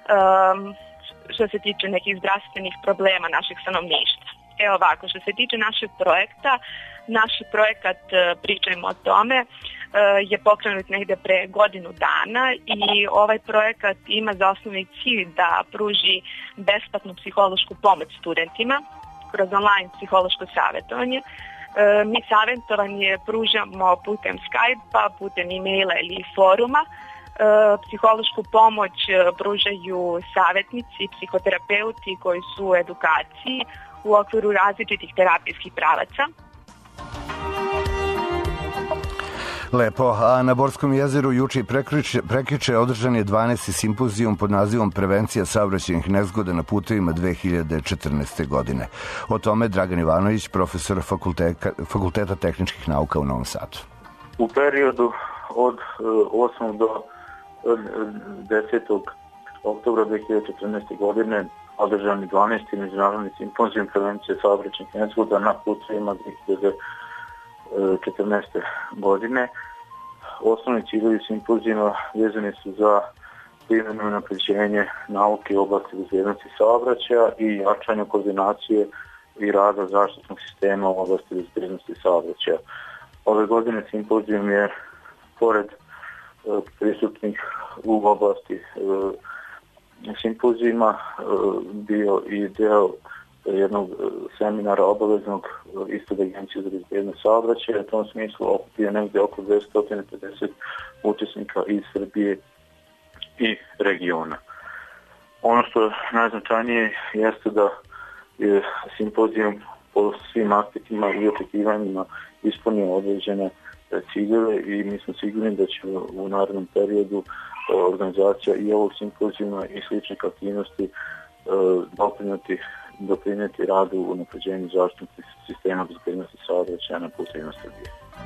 što se tiče nekih zdravstvenih problema našeg stanovništva. Evo ovako, što se tiče našeg projekta, naš projekat Pričajmo o tome je pokrenut negde pre godinu dana i ovaj projekat ima za osnovni cilj da pruži besplatnu psihološku pomoć studentima kroz online psihološko savjetovanje. Mi savjetovanje pružamo putem Skype-a, putem e-maila ili foruma. Psihološku pomoć pružaju savjetnici, psihoterapeuti koji su u edukaciji u okviru različitih terapijskih pravaca. Lepo, a na Borskom jezeru juče i prekjuče održan je 12. simpozijum pod nazivom Prevencija saobraćajnih nezgoda na putevima 2014. godine. O tome Dragan Ivanović, profesor Fakulteta tehničkih nauka u Novom Sadu. U periodu od 8. do 10. oktobra 2014. godine održan je 12. međunarodni simpozijum Prevencije saobraćajnih nezgoda na putevima 2014. godine. Osnovni ciljevi simpozijuma vezani su za primjenu i unapređenje nauke u oblasti bezbednosti saobraćaja i jačanju koordinacije i rada zaštitnog sistema u oblasti bezbednosti saobraćaja. Ove godine simpozijum je pored prisutnih u oblasti simpozijuma bio i deo jednog seminara obaveznog ispred Agencije za bezbednost saobraćaja. U tom smislu okupio negdje oko 250 učesnika iz Srbije i regiona. Ono što je najznačajnije jeste da je simpozijum po svim aspektima i očekivanjima ispunio određene ciljeve i mi smo sigurni da će u narednom periodu organizacija i ovog simpozijuma i sličnih aktivnosti doprinijeti radu u unapređenju zaštitnog sistema bezbednosti saobraćaja na putevima Srbije.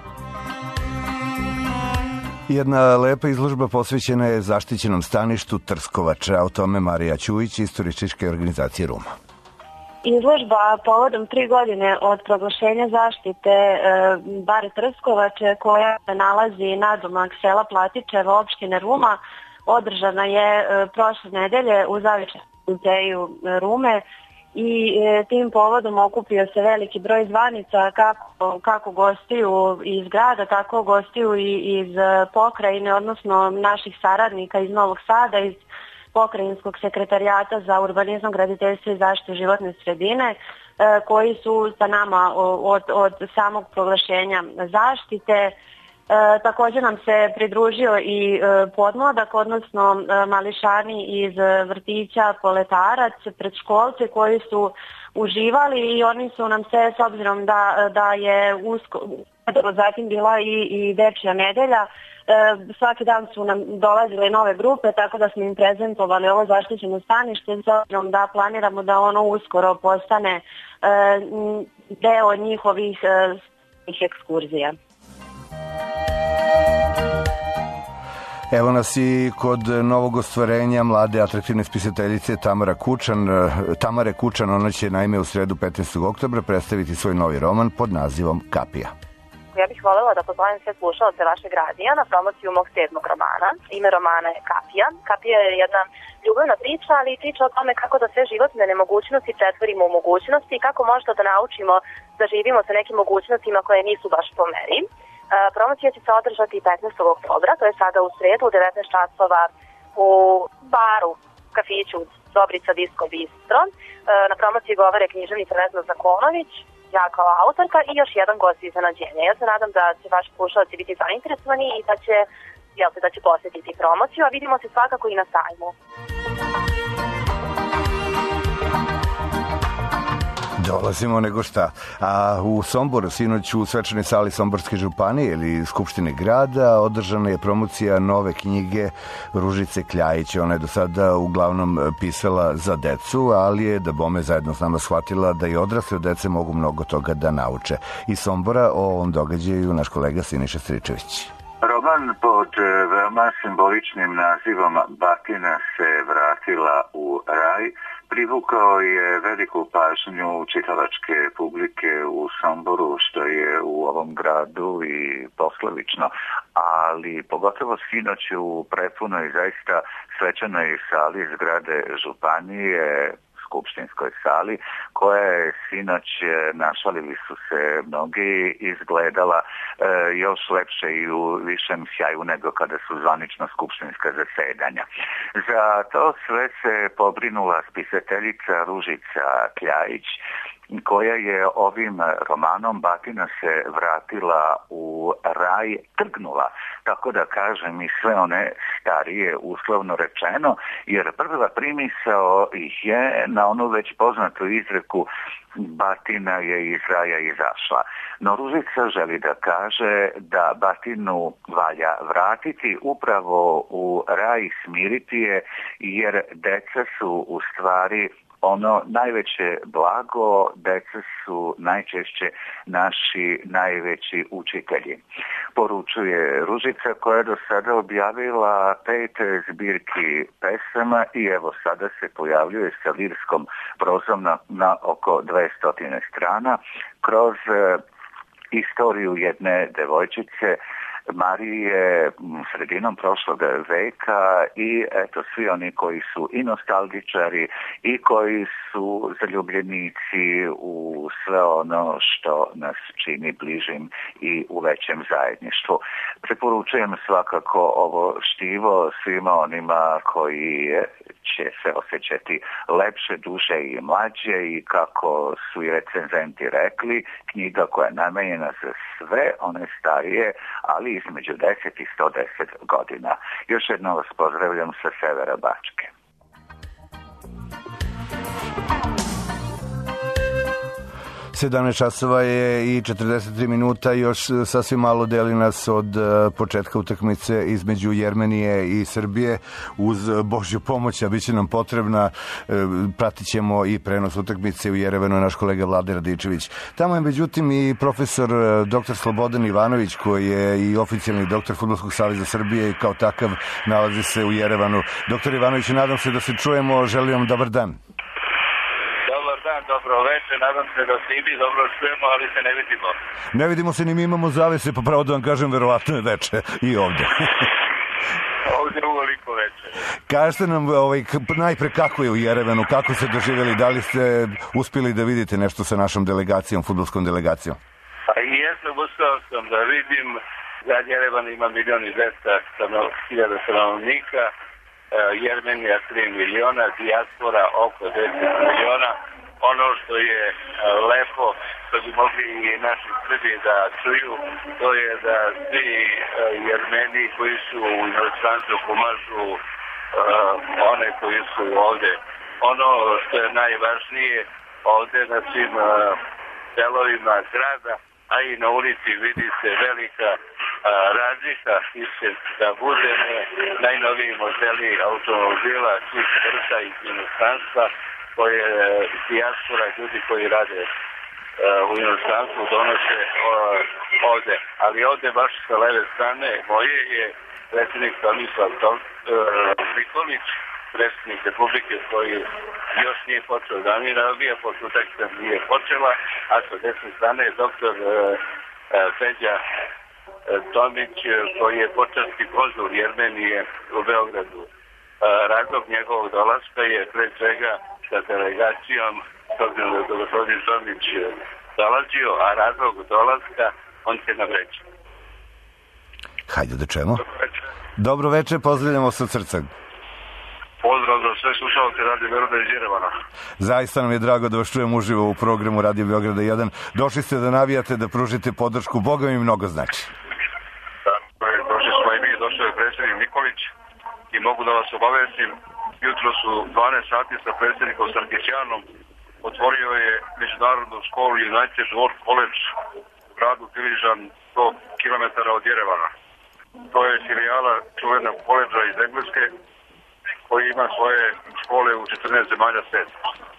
Jedna lepa izložba posvećena je zaštićenom staništu Trskovača, o tome Marija Ćujić iz turističke organizacije Ruma. Izložba povodom 3 godine od proglašenja zaštite bare Trskovače, koja se nalazi nadomak sela Platičeva, opštine Ruma, održana je prošle nedelje u Zavičarskom muzeju Rume i tim povodom okupio se veliki broj zvanica kako gostiju iz grada, tako gostiju i iz pokrajine, odnosno naših saradnika iz Novog Sada, iz Pokrajinskog sekretarijata za urbanizam, graditeljstvo i zaštitu životne sredine, koji su sa nama od samog proglašenja zaštite. Također nam se pridružio i podmladak, odnosno mališani iz vrtića Poletarac, predškolci koji su uživali i oni su nam se, s obzirom da je zatim bila i dečja nedelja, svaki dan su nam dolazile nove grupe, tako da smo im prezentovali ovo zaštićeno stanište, s obzirom da planiramo da ono uskoro postane deo njihovih ekskurzija. Evo nas i kod novog ostvarenja mlade atraktivne spisateljice Tamare Kučan. Ona će naime u sredu 15. oktobra predstaviti svoj novi roman pod nazivom Kapija. Ja bih voljela da pozovem sve slušalce vašeg radija na promociju mog 7. romana. Ime romana je Kapija. Kapija je jedna ljubavna priča, ali i priča o tome kako da sve životne nemogućnosti pretvorimo u mogućnosti i kako možda da naučimo da živimo sa nekim mogućnostima koje nisu baš po meri. Promocija će se održati 15. oktobra, to je sada u sredu u 19 časova u baru, kafiću Dobrica Disco Bistro. Na promociji govore književnica Vesna Zakonović, ja kao autorka i još jedan gost iznenađenja. Ja se nadam da će vaši slušalci biti zainteresovani i da će posjetiti promociju, a vidimo se svakako i na sajmu. Dolazimo nego šta. A u Somboru, sinoć u svečanoj sali Somborske županije ili Skupštine grada, održana je promocija nove knjige Ružice Kljajić. Ona je do sada uglavnom pisala za decu, ali je da bome zajedno s nama shvatila da i odrasle dece mogu mnogo toga da nauče. Iz Sombora o ovom događaju naš kolega Siniša Stričević. Roman pod veoma simboličnim nazivom Batina se vratila u raj privukao je veliku pažnju čitalačke publike u Somboru, što je u ovom gradu i poslovično, ali pogotovo sinoć u prepunoj zaista svečanoj sali zgrade županije, skupštinskoj sali, koja je sinoć, našalili su se mnogi, izgledala još lepše i u višem sjaju nego kada su zvanično skupštinska zasedanja. Za to sve se pobrinula spisateljica Ružica Kljajić, koja je ovim romanom Batina se vratila u raj, trgnula, tako da kažem, i sve one starije, uslovno rečeno, jer prva primisao ih je na onu već poznatu izreku Batina je iz raja izašla. No Ružica želi da kaže da Batinu valja vratiti upravo u raj, smiriti je, jer deca su u stvari ono najveće blago, deca su najčešće naši najveći učitelji. Poručuje Ružica, koja je do sada objavila 5 zbirki pesama i evo sada se pojavljuje sa lirskom prozom na oko 200 strana kroz istoriju jedne devojčice Marije sredinom prošlog veka i eto svi oni koji su i nostalgičari i koji su zaljubljenici u sve ono što nas čini bližim i u većem zajedništvu. Preporučujem svakako ovo štivo svima onima koji će se osjećati lepše, duže i mlađe i kako su i recenzenti rekli, knjiga koja je namenjena za sve one starije, ali između 10 i 110 godina. Još jednom vas pozdravljam sa severa Bačke. 17 časova je i 43 minuta, još sasvim malo deli nas od početka utakmice između Jermenije i Srbije. Uz Božju pomoć, a bit će nam potrebna, pratit ćemo i prenos utakmice u Jerevanu, naš kolega Vlade Radičević. Tamo je međutim i profesor dr. Slobodan Ivanović, koji je i oficijalni doktor Fudbalskog saveza Srbije i kao takav nalazi se u Jerevanu. Doktor Ivanović, nadam se da se čujemo, želim vam dobar dan. Dobro večer, nadam se da se i mi dobro čujemo, ali se ne vidimo. Ne vidimo se, ni mi imamo zavese, pa pravo da vam kažem, verovatno je veče i ovde. ovdje uveliko večer. Kažete nam najpre kako je u Jerevanu, kako ste doživjeli, da li ste uspjeli da vidite nešto sa našom delegacijom, fudbalskom delegacijom? A i jesam, uspio sam da vidim. Grad Jerevan ima 1.200.000 stanovnika, Jermenija 3 miliona, dijaspora oko 10 miliona. Ono što je lepo, što bi mogli i naši Srbi da čuju, to je da svi Jermeni koji su u inostranstvu pomažu one koji su ovde. Ono što je najvažnije, ovde na svim delovima grada, a i na ulici vidi se velika razlika, da bude najnoviji modeli automobila svih vrsta iz inostranstva, koje dijaspora, ljudi koji rade u inostranstvu donose ovde. Ali ovde baš sa leve strane moje je predsjednik Tomislav Nikolić, predsjednik Republike, koji još nije počeo da mi nabija, pošto teksta nije počela, a sa desne strane je doktor Feđa Tomić, koji je počasni konzul Jermenije u Beogradu. Razlog njegovog dolaska je pre svega sa delegacijom, s obzirom da je gospodin Tomić dolazio, a razlog dolaska on će nam reći. Hajde da čujemo. Dobro večer, pozdravljamo se od srca. Pozdrav za sve slušalce Radio Beograda iz Jerevana. Zaista nam je drago da vas čujem uživo u programu Radio Beograda 1. Došli ste da navijate, da pružite podršku. Boga mi mnogo znači. Došli smo i mi, došao je predsjednik Nikolić i mogu da vas obavestim. Jutro su 12 sati sa predsjednikom Sarkisjanom. Otvorio je međunarodnu školu United World College u gradu Diližan 100 km od Jerevana. To je filijala čuvenog koledža iz Engleske, koji ima svoje škole u 14 zemalja sveta.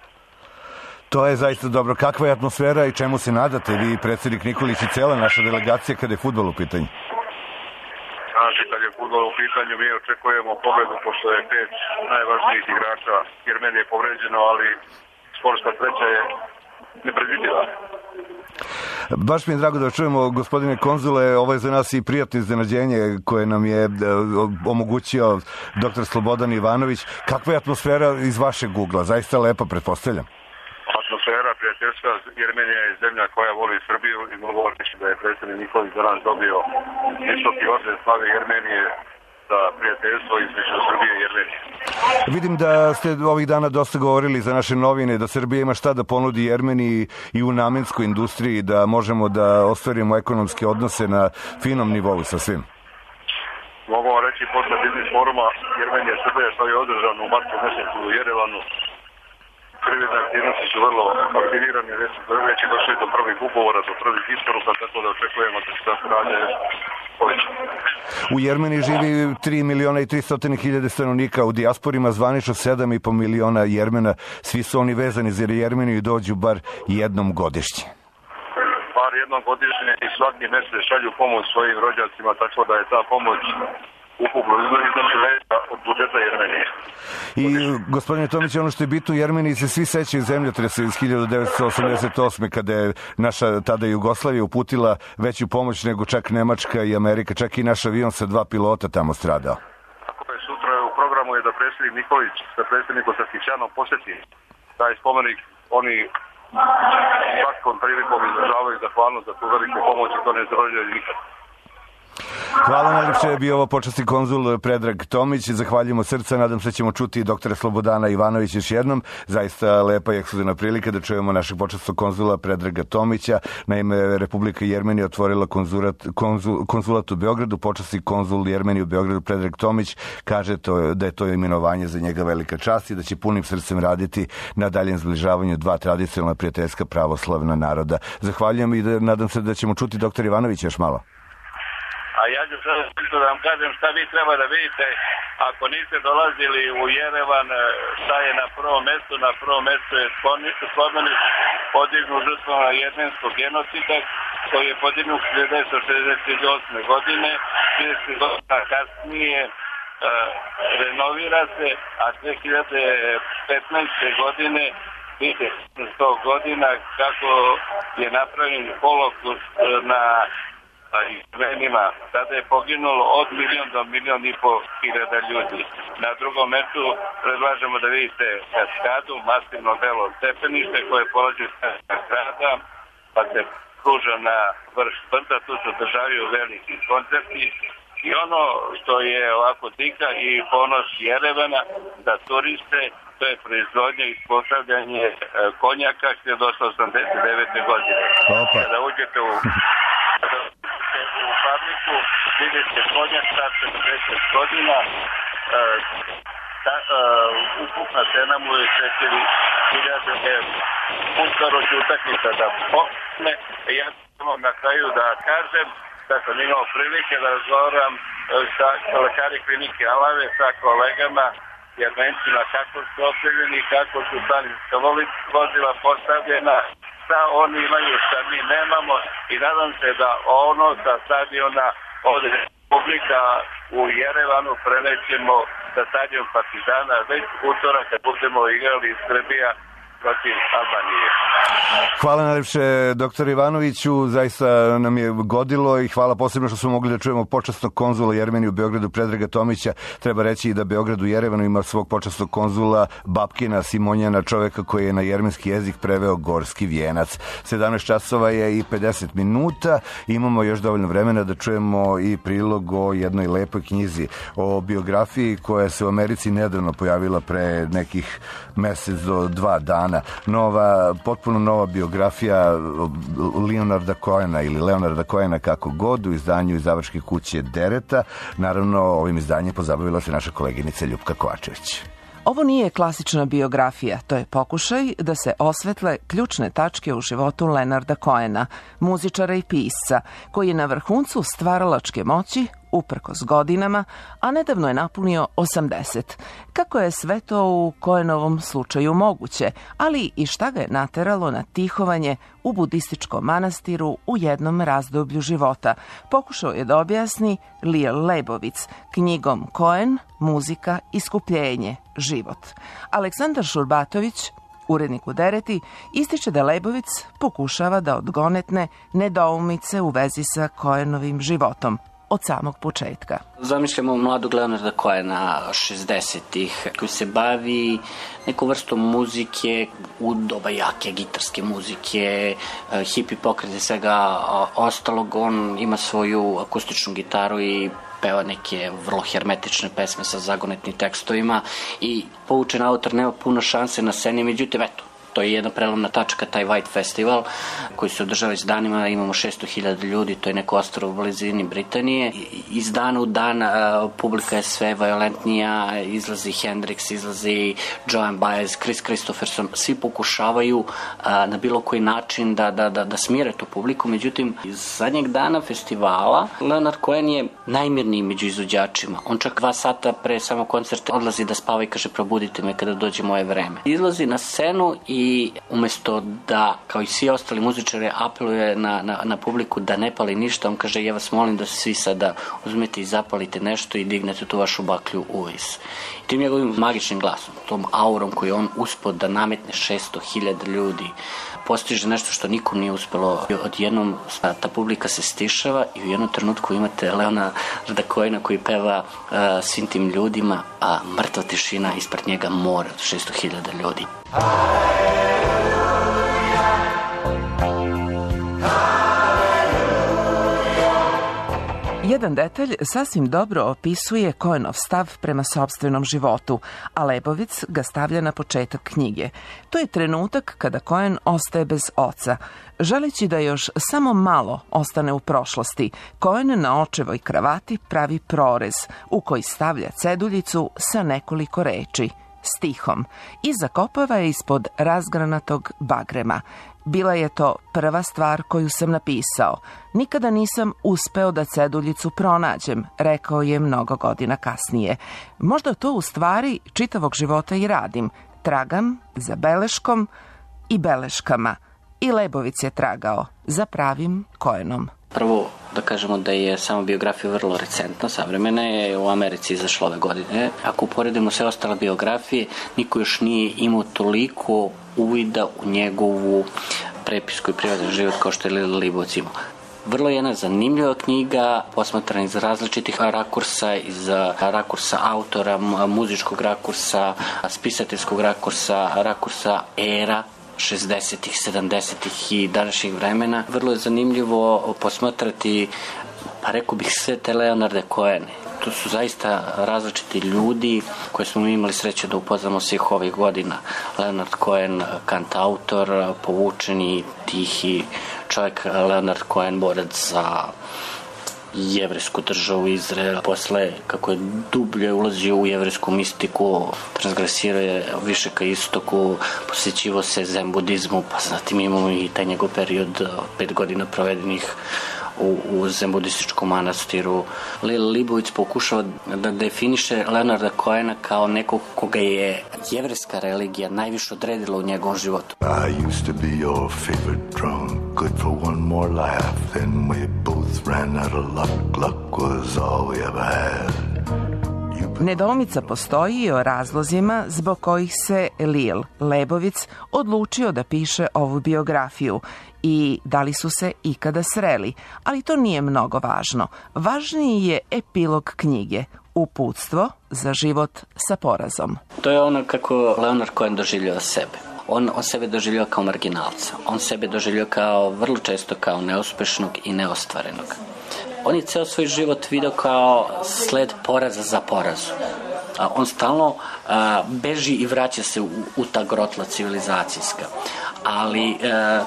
To je zaista dobro. Kakva je atmosfera i čemu se nadate vi, predsjednik Nikolić i cijela naša delegacija kada je fudbal u pitanju? Znači, kad je fudbal u pitanju, mi očekujemo pobedu, pošto je 5 najvažnijih igrača Jermenije je povređeno, ali sportska sreća je nepredvidiva. Baš mi je drago da čujemo, gospodine konzule, ovo je za nas i prijatno iznenađenje koje nam je omogućio dr. Slobodan Ivanović. Kakva je atmosfera iz vašeg ugla? Zaista lepa, pretpostavljam. Atmosfera prijateljstva, Jermenija je zemlja koja voli Srbiju i mogu reći da je predsjednik Nikolić danas dobio visoki orden slave Jermenije za prijateljstvo između Srbije i Jermenije. Vidim da ste ovih dana dosta govorili za naše novine, da Srbija ima šta da ponudi Jermeniji i u namenskoj industriji, da možemo da ostvarimo ekonomske odnose na finom nivou sa svim. Mogu vam reći, posle biznis foruma Jermenije Srbije, što je održano u martu mjesecu u Jerevanu, privredne aktivnosti su vrlo aktivirane, već je došli do prvih ugovora, do prvih isporuka, tako da očekujemo da se ta saradnja poveća. U Jermeniji živi 3.300.000 stanovnika, u dijasporima zvanično 7,5 miliona Jermena. Svi su oni vezani za Jermeniju i dođu bar jednom godišnje. Bar jednom godišnje i svaki mjesec šalju pomoć svojim rođacima, tako da je ta pomoć ukupno iznosi veća od budžeta Jermenije. I, gospodine Tomić, ono što je bitno u Jermeniji, se svi sećaju zemljotresa iz 1988. kada je naša tada Jugoslavija uputila veću pomoć nego čak Nemačka i Amerika, čak i naš avion sa 2 pilota tamo stradao. Tako je, sutra u programu je da predsjednik Nikolić sa predsjednikom Sarkisjanom posjeti taj spomenik. Oni svakom prilikom izražavaju zahvalnost za tu veliku pomoć i to ne zaboravljaju nikad. Hvala najljepše, je bio ovo počasni konzul Predrag Tomić. Zahvaljujemo srca, nadam se ćemo čuti doktora Slobodana Ivanovića još jednom. Zaista lepa i ekskluzivna prilika da čujemo našeg počasnog konzula Predraga Tomića. Naime, Republika Jermenija otvorila konzulat u Beogradu. Počasni konzul Jermenije u Beogradu Predrag Tomić kaže da je to imenovanje za njega velika čast i da će punim srcem raditi na daljem zbližavanju dva tradicionalna prijateljska pravoslavna naroda. Zahvaljujem i nadam se da ćemo čuti doktor Ivanovića još malo. A ja ću sada da vam kažem šta vi treba da vidite ako niste dolazili u Jerevan, šta je na prvom mjestu. Na prvom mjestu je spomenik podignut žrtvama jermenskog genocida, koji je podignut 1968. godine, 30 godina kasnije renovira se, a 2015. godine vidite 100 godina kako je napravljen holokaust na imenima. Tada je poginulo od 1.000.000 do 1.500.000 ljudi. Na drugom mestu predlažemo da vidite kaskadu, masivno belo stepenište koje polađe sa grada, pa se pruža na vrh brda, tu se održavaju veliki koncerti. I ono što je ovako dika i ponos Jerevana za turiste, to je proizvodnja i postavljanje konjaka 1889. godine. Kada uđete u fabriku, vidite konjak sa 40 godina, ukupna cena mu je 4.000 evra. Uskoro će utakmica da pokne. Ja samo na kraju da kažem da sam imao prilike da razgovaram sa lekari klinike Alave, sa kolegama Jermencima, kako su opremljeni, kako su sanitetska vozila postavljena, šta oni imaju, šta mi nemamo, i nadam se da ono sa stadiona od Republika u Jerevanu prenećemo sa stadion Partizana već utorak kad budemo igrali Srbija protiv Albanije. Hvala najlepše, doktor Ivanoviću, zaista nam je godilo i hvala posebno što smo mogli da čujemo počasnog konzula Jermenije u Beogradu Predraga Tomića. Treba reći i da Beograd u Jerevanu ima svog počasnog konzula Babkina Simonjana, čoveka koji je na jermenski jezik preveo Gorski vijenac. 17 časova je i 50 minuta. Imamo još dovoljno vremena da čujemo i prilog o jednoj lepoj knjizi, o biografiji koja se u Americi nedavno pojavila pre nekih mesec do 2 dana. Potpuno nova biografija Leonarda Cohena ili Leonarda Cohena, kako god, u izdanju izdavačke kuće Dereta. Naravno, ovim izdanjem pozabavila se naša koleginica Ljupka Kovačević. Ovo nije klasična biografija, to je pokušaj da se osvetle ključne tačke u životu Leonarda Cohena, muzičara i pisca, koji je na vrhuncu stvaralačke moći, uprkos godinama, a nedavno je napunio 80. Kako je sve to u Cohenovom slučaju moguće, ali i šta ga je nateralo na tihovanje u budističkom manastiru u jednom razdoblju života, pokušao je da objasni Lil Lebovic knjigom Cohen, muzika, iskupljenje, život. Aleksandar Šurbatović, urednik u Dereti, ističe da Lebovic pokušava da odgonetne nedoumice u vezi sa Cohenovim životom od samog početka. Zamišljamo mladog Leonarda Cohena 60-ih koji se bavi neku vrstom muzike u doba jake gitarske muzike, hipi pokret i svega ostalog. On ima svoju akustičnu gitaru i peva neke vrlo hermetične pesme sa zagonetnim tekstovima i poučen autor nema puno šanse na sceni, međutim, eto, to je jedna prelomna tačka, taj White Festival koji se održava iz danima, imamo 600.000 ljudi, to je neko ostrvo u blizini Britanije. Iz dana u dan publika je sve violentnija, izlazi Hendrix, izlazi Joan Baez, Chris Christopherson, svi pokušavaju na bilo koji način da smire tu publiku, međutim, iz zadnjeg dana festivala Leonard Cohen je najmirniji među izvođačima. On čak 2 sata pre samog koncerta odlazi da spava i kaže probudite me kada dođe moje vreme. Izlazi na scenu i umesto da, kao i svi ostali muzičari, apeluje na publiku da ne pali ništa, on kaže, ja vas molim da svi sada uzmete i zapalite nešto i dignete tu vašu baklju u vis. I tim njegovim magičnim glasom, tom aurom koji on uspeo da nametne 600.000 ljudi, postiže nešto što nikom nije uspelo. Odjednom ta publika se stišava i u jednom trenutku imate Leonarda Cohena koji peva svim tim ljudima, a mrtva tišina ispred njega more od 600.000 ljudi. Jedan detalj sasvim dobro opisuje Cohenov stav prema sopstvenom životu, a Lebovic ga stavlja na početak knjige. To je trenutak kada Cohen ostaje bez oca. Želeći da još samo malo ostane u prošlosti, Cohen na očevoj kravati pravi prorez u koji stavlja ceduljicu sa nekoliko reči, stihom, i zakopava je ispod razgranatog bagrema. Bila je to prva stvar koju sam napisao. Nikada nisam uspeo da ceduljicu pronađem, rekao je mnogo godina kasnije. Možda to u stvari čitavog života i radim. Tragam za beleškom i beleškama. I Lebovic je tragao za pravim Cohenom. Prvo da kažemo da je sama biografija vrlo recentna, savremena je, u Americi izašla ove godine. Ako uporedimo sve ostale biografije, niko još nije imao toliko uvida u njegovu prepisku i privatni život kao što je Lil Lebovic imao. Vrlo jedna zanimljiva knjiga, posmatrana iz različitih rakursa, iz rakursa autora, muzičkog rakursa, spisateljskog rakursa era 60-ih, 70-ih i današnjih vremena. Vrlo je zanimljivo posmatrati, pa rekao bih, sve te Leonarde Cohene. To su zaista različiti ljudi koje smo imali sreće da upoznamo svih ovih godina. Leonard Cohen, kantautor, povučeni, tihi čovjek. Leonard Cohen, borac za jevrejsku državu Izrael. Posle, kako je dublje ulazio u jevrejsku mistiku, transgresirao je više ka istoku, posjećivo se zen budizmu, pa zatim imamo i taj njegov period 5 godina provedenih u zen budističkom manastiru. Lila Libović pokušava da definiše Leonarda Cohena kao nekog koga je jevrejska religija najviše odredila u njegovom životu. I used to be your favorite drunk, good for one more laugh, then we both ran out of luck, luck was all we ever had. Nedoumica postoji i o razlozima zbog kojih se Lil Lebovic odlučio da piše ovu biografiju i da li su se ikada sreli, ali to nije mnogo važno. Važniji je epilog knjige, uputstvo za život sa porazom. To je ono kako Leonard Cohen doživljava sebe. On sebe doživljava kao marginalca. On sebe doživljava kao, vrlo često, kao neuspešnog i neostvarenog. On je ceo svoj život video kao sled poraza za porazu. On stalno beži i vraća se u ta grotla civilizacijska. Ali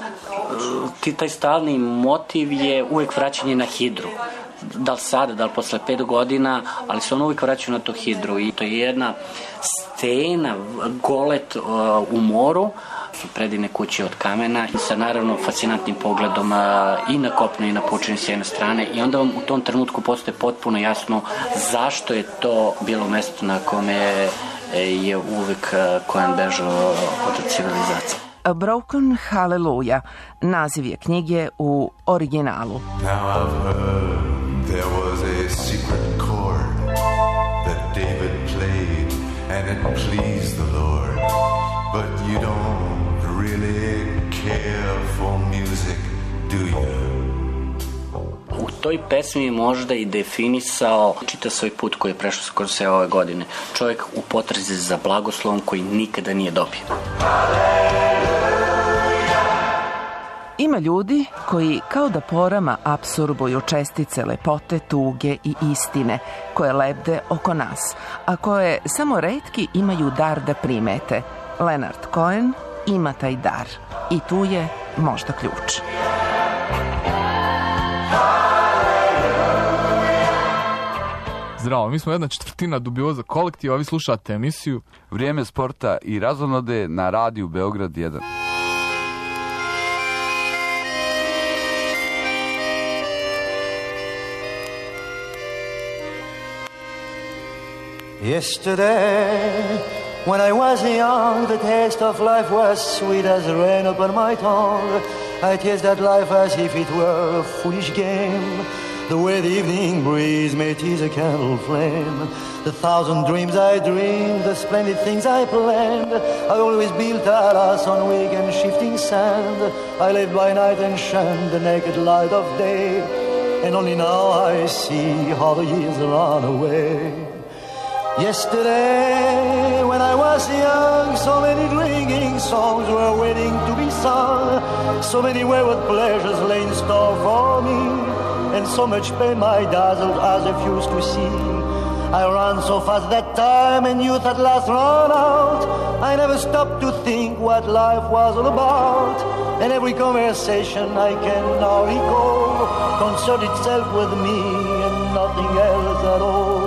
taj stalni motiv je uvek vraćanje na hidru. Da li sada, da li posle 5 godina, ali se on uvijek vraća na tu hidru. I to je jedna stena, golet u moru, su predivne kuće od kamena i sa naravno fascinantnim pogledom i na kopno i na pučini s jedne strane. I onda vam u tom trenutku postaje potpuno jasno zašto je to bilo mesto na kome je uvijek Cohen bežao od civilizacije. A Broken Hallelujah, naziv je knjige u originalu. Now I've heard there was a secret chord that David played and it pleased the Lord, but you don't really care for music, do you? U toj pesmi je možda i definisao čitav svoj put koji je prešao skoro sve ove godine. Čovjek u potrazi za blagoslovom koji nikada nije dobio. Ima ljudi koji kao da porama apsorbuju čestice lepote, tuge i istine koje lebde oko nas, a koje samo retki imaju dar da primete. Leonard Cohen ima taj dar i tu je možda ključ. Zdravo, mi smo 1/4 Dubioza kolektiva, vi slušate emisiju Vrijeme sporta i razonode na radiju Beograd 1. Yesterday, when I was young, the taste of life was sweet as rain upon my tongue. I tasted life as if it were a foolish game, the way the evening breeze may tease a candle flame. The thousand dreams I dreamed, the splendid things I planned, I always built a house on weak and shifting sand. I lived by night and shunned the naked light of day, and only now I see how the years run away. Yesterday, when I was young, so many ringing songs were waiting to be sung. So many wayward pleasures lay in store for me, and so much pain my dazzled eyes refused to see. I ran so fast that time, and youth at last ran out. I never stopped to think what life was all about, and every conversation I can now recall concerned itself with me and nothing else at all.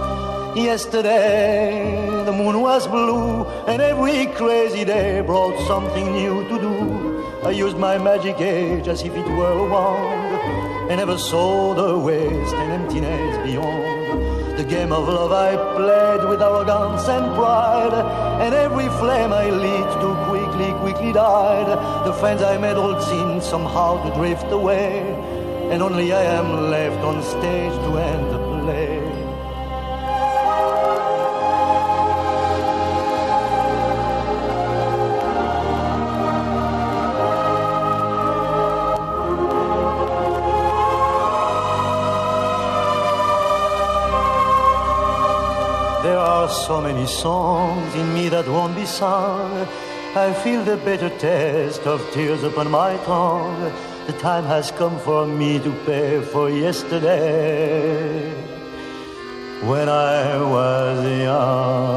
Yesterday, the moon was blue, and every crazy day brought something new to do. I used my magic age as if it were a wand, and never saw the waste and emptiness beyond. The game of love I played with arrogance and pride, and every flame I lit too quickly died. The friends I made all seemed somehow to drift away, and only I am left on stage to end the play. are so many songs in me that won't be sung. I feel the bitter taste of tears upon my tongue. The time has come for me to pay for yesterday. When I was young.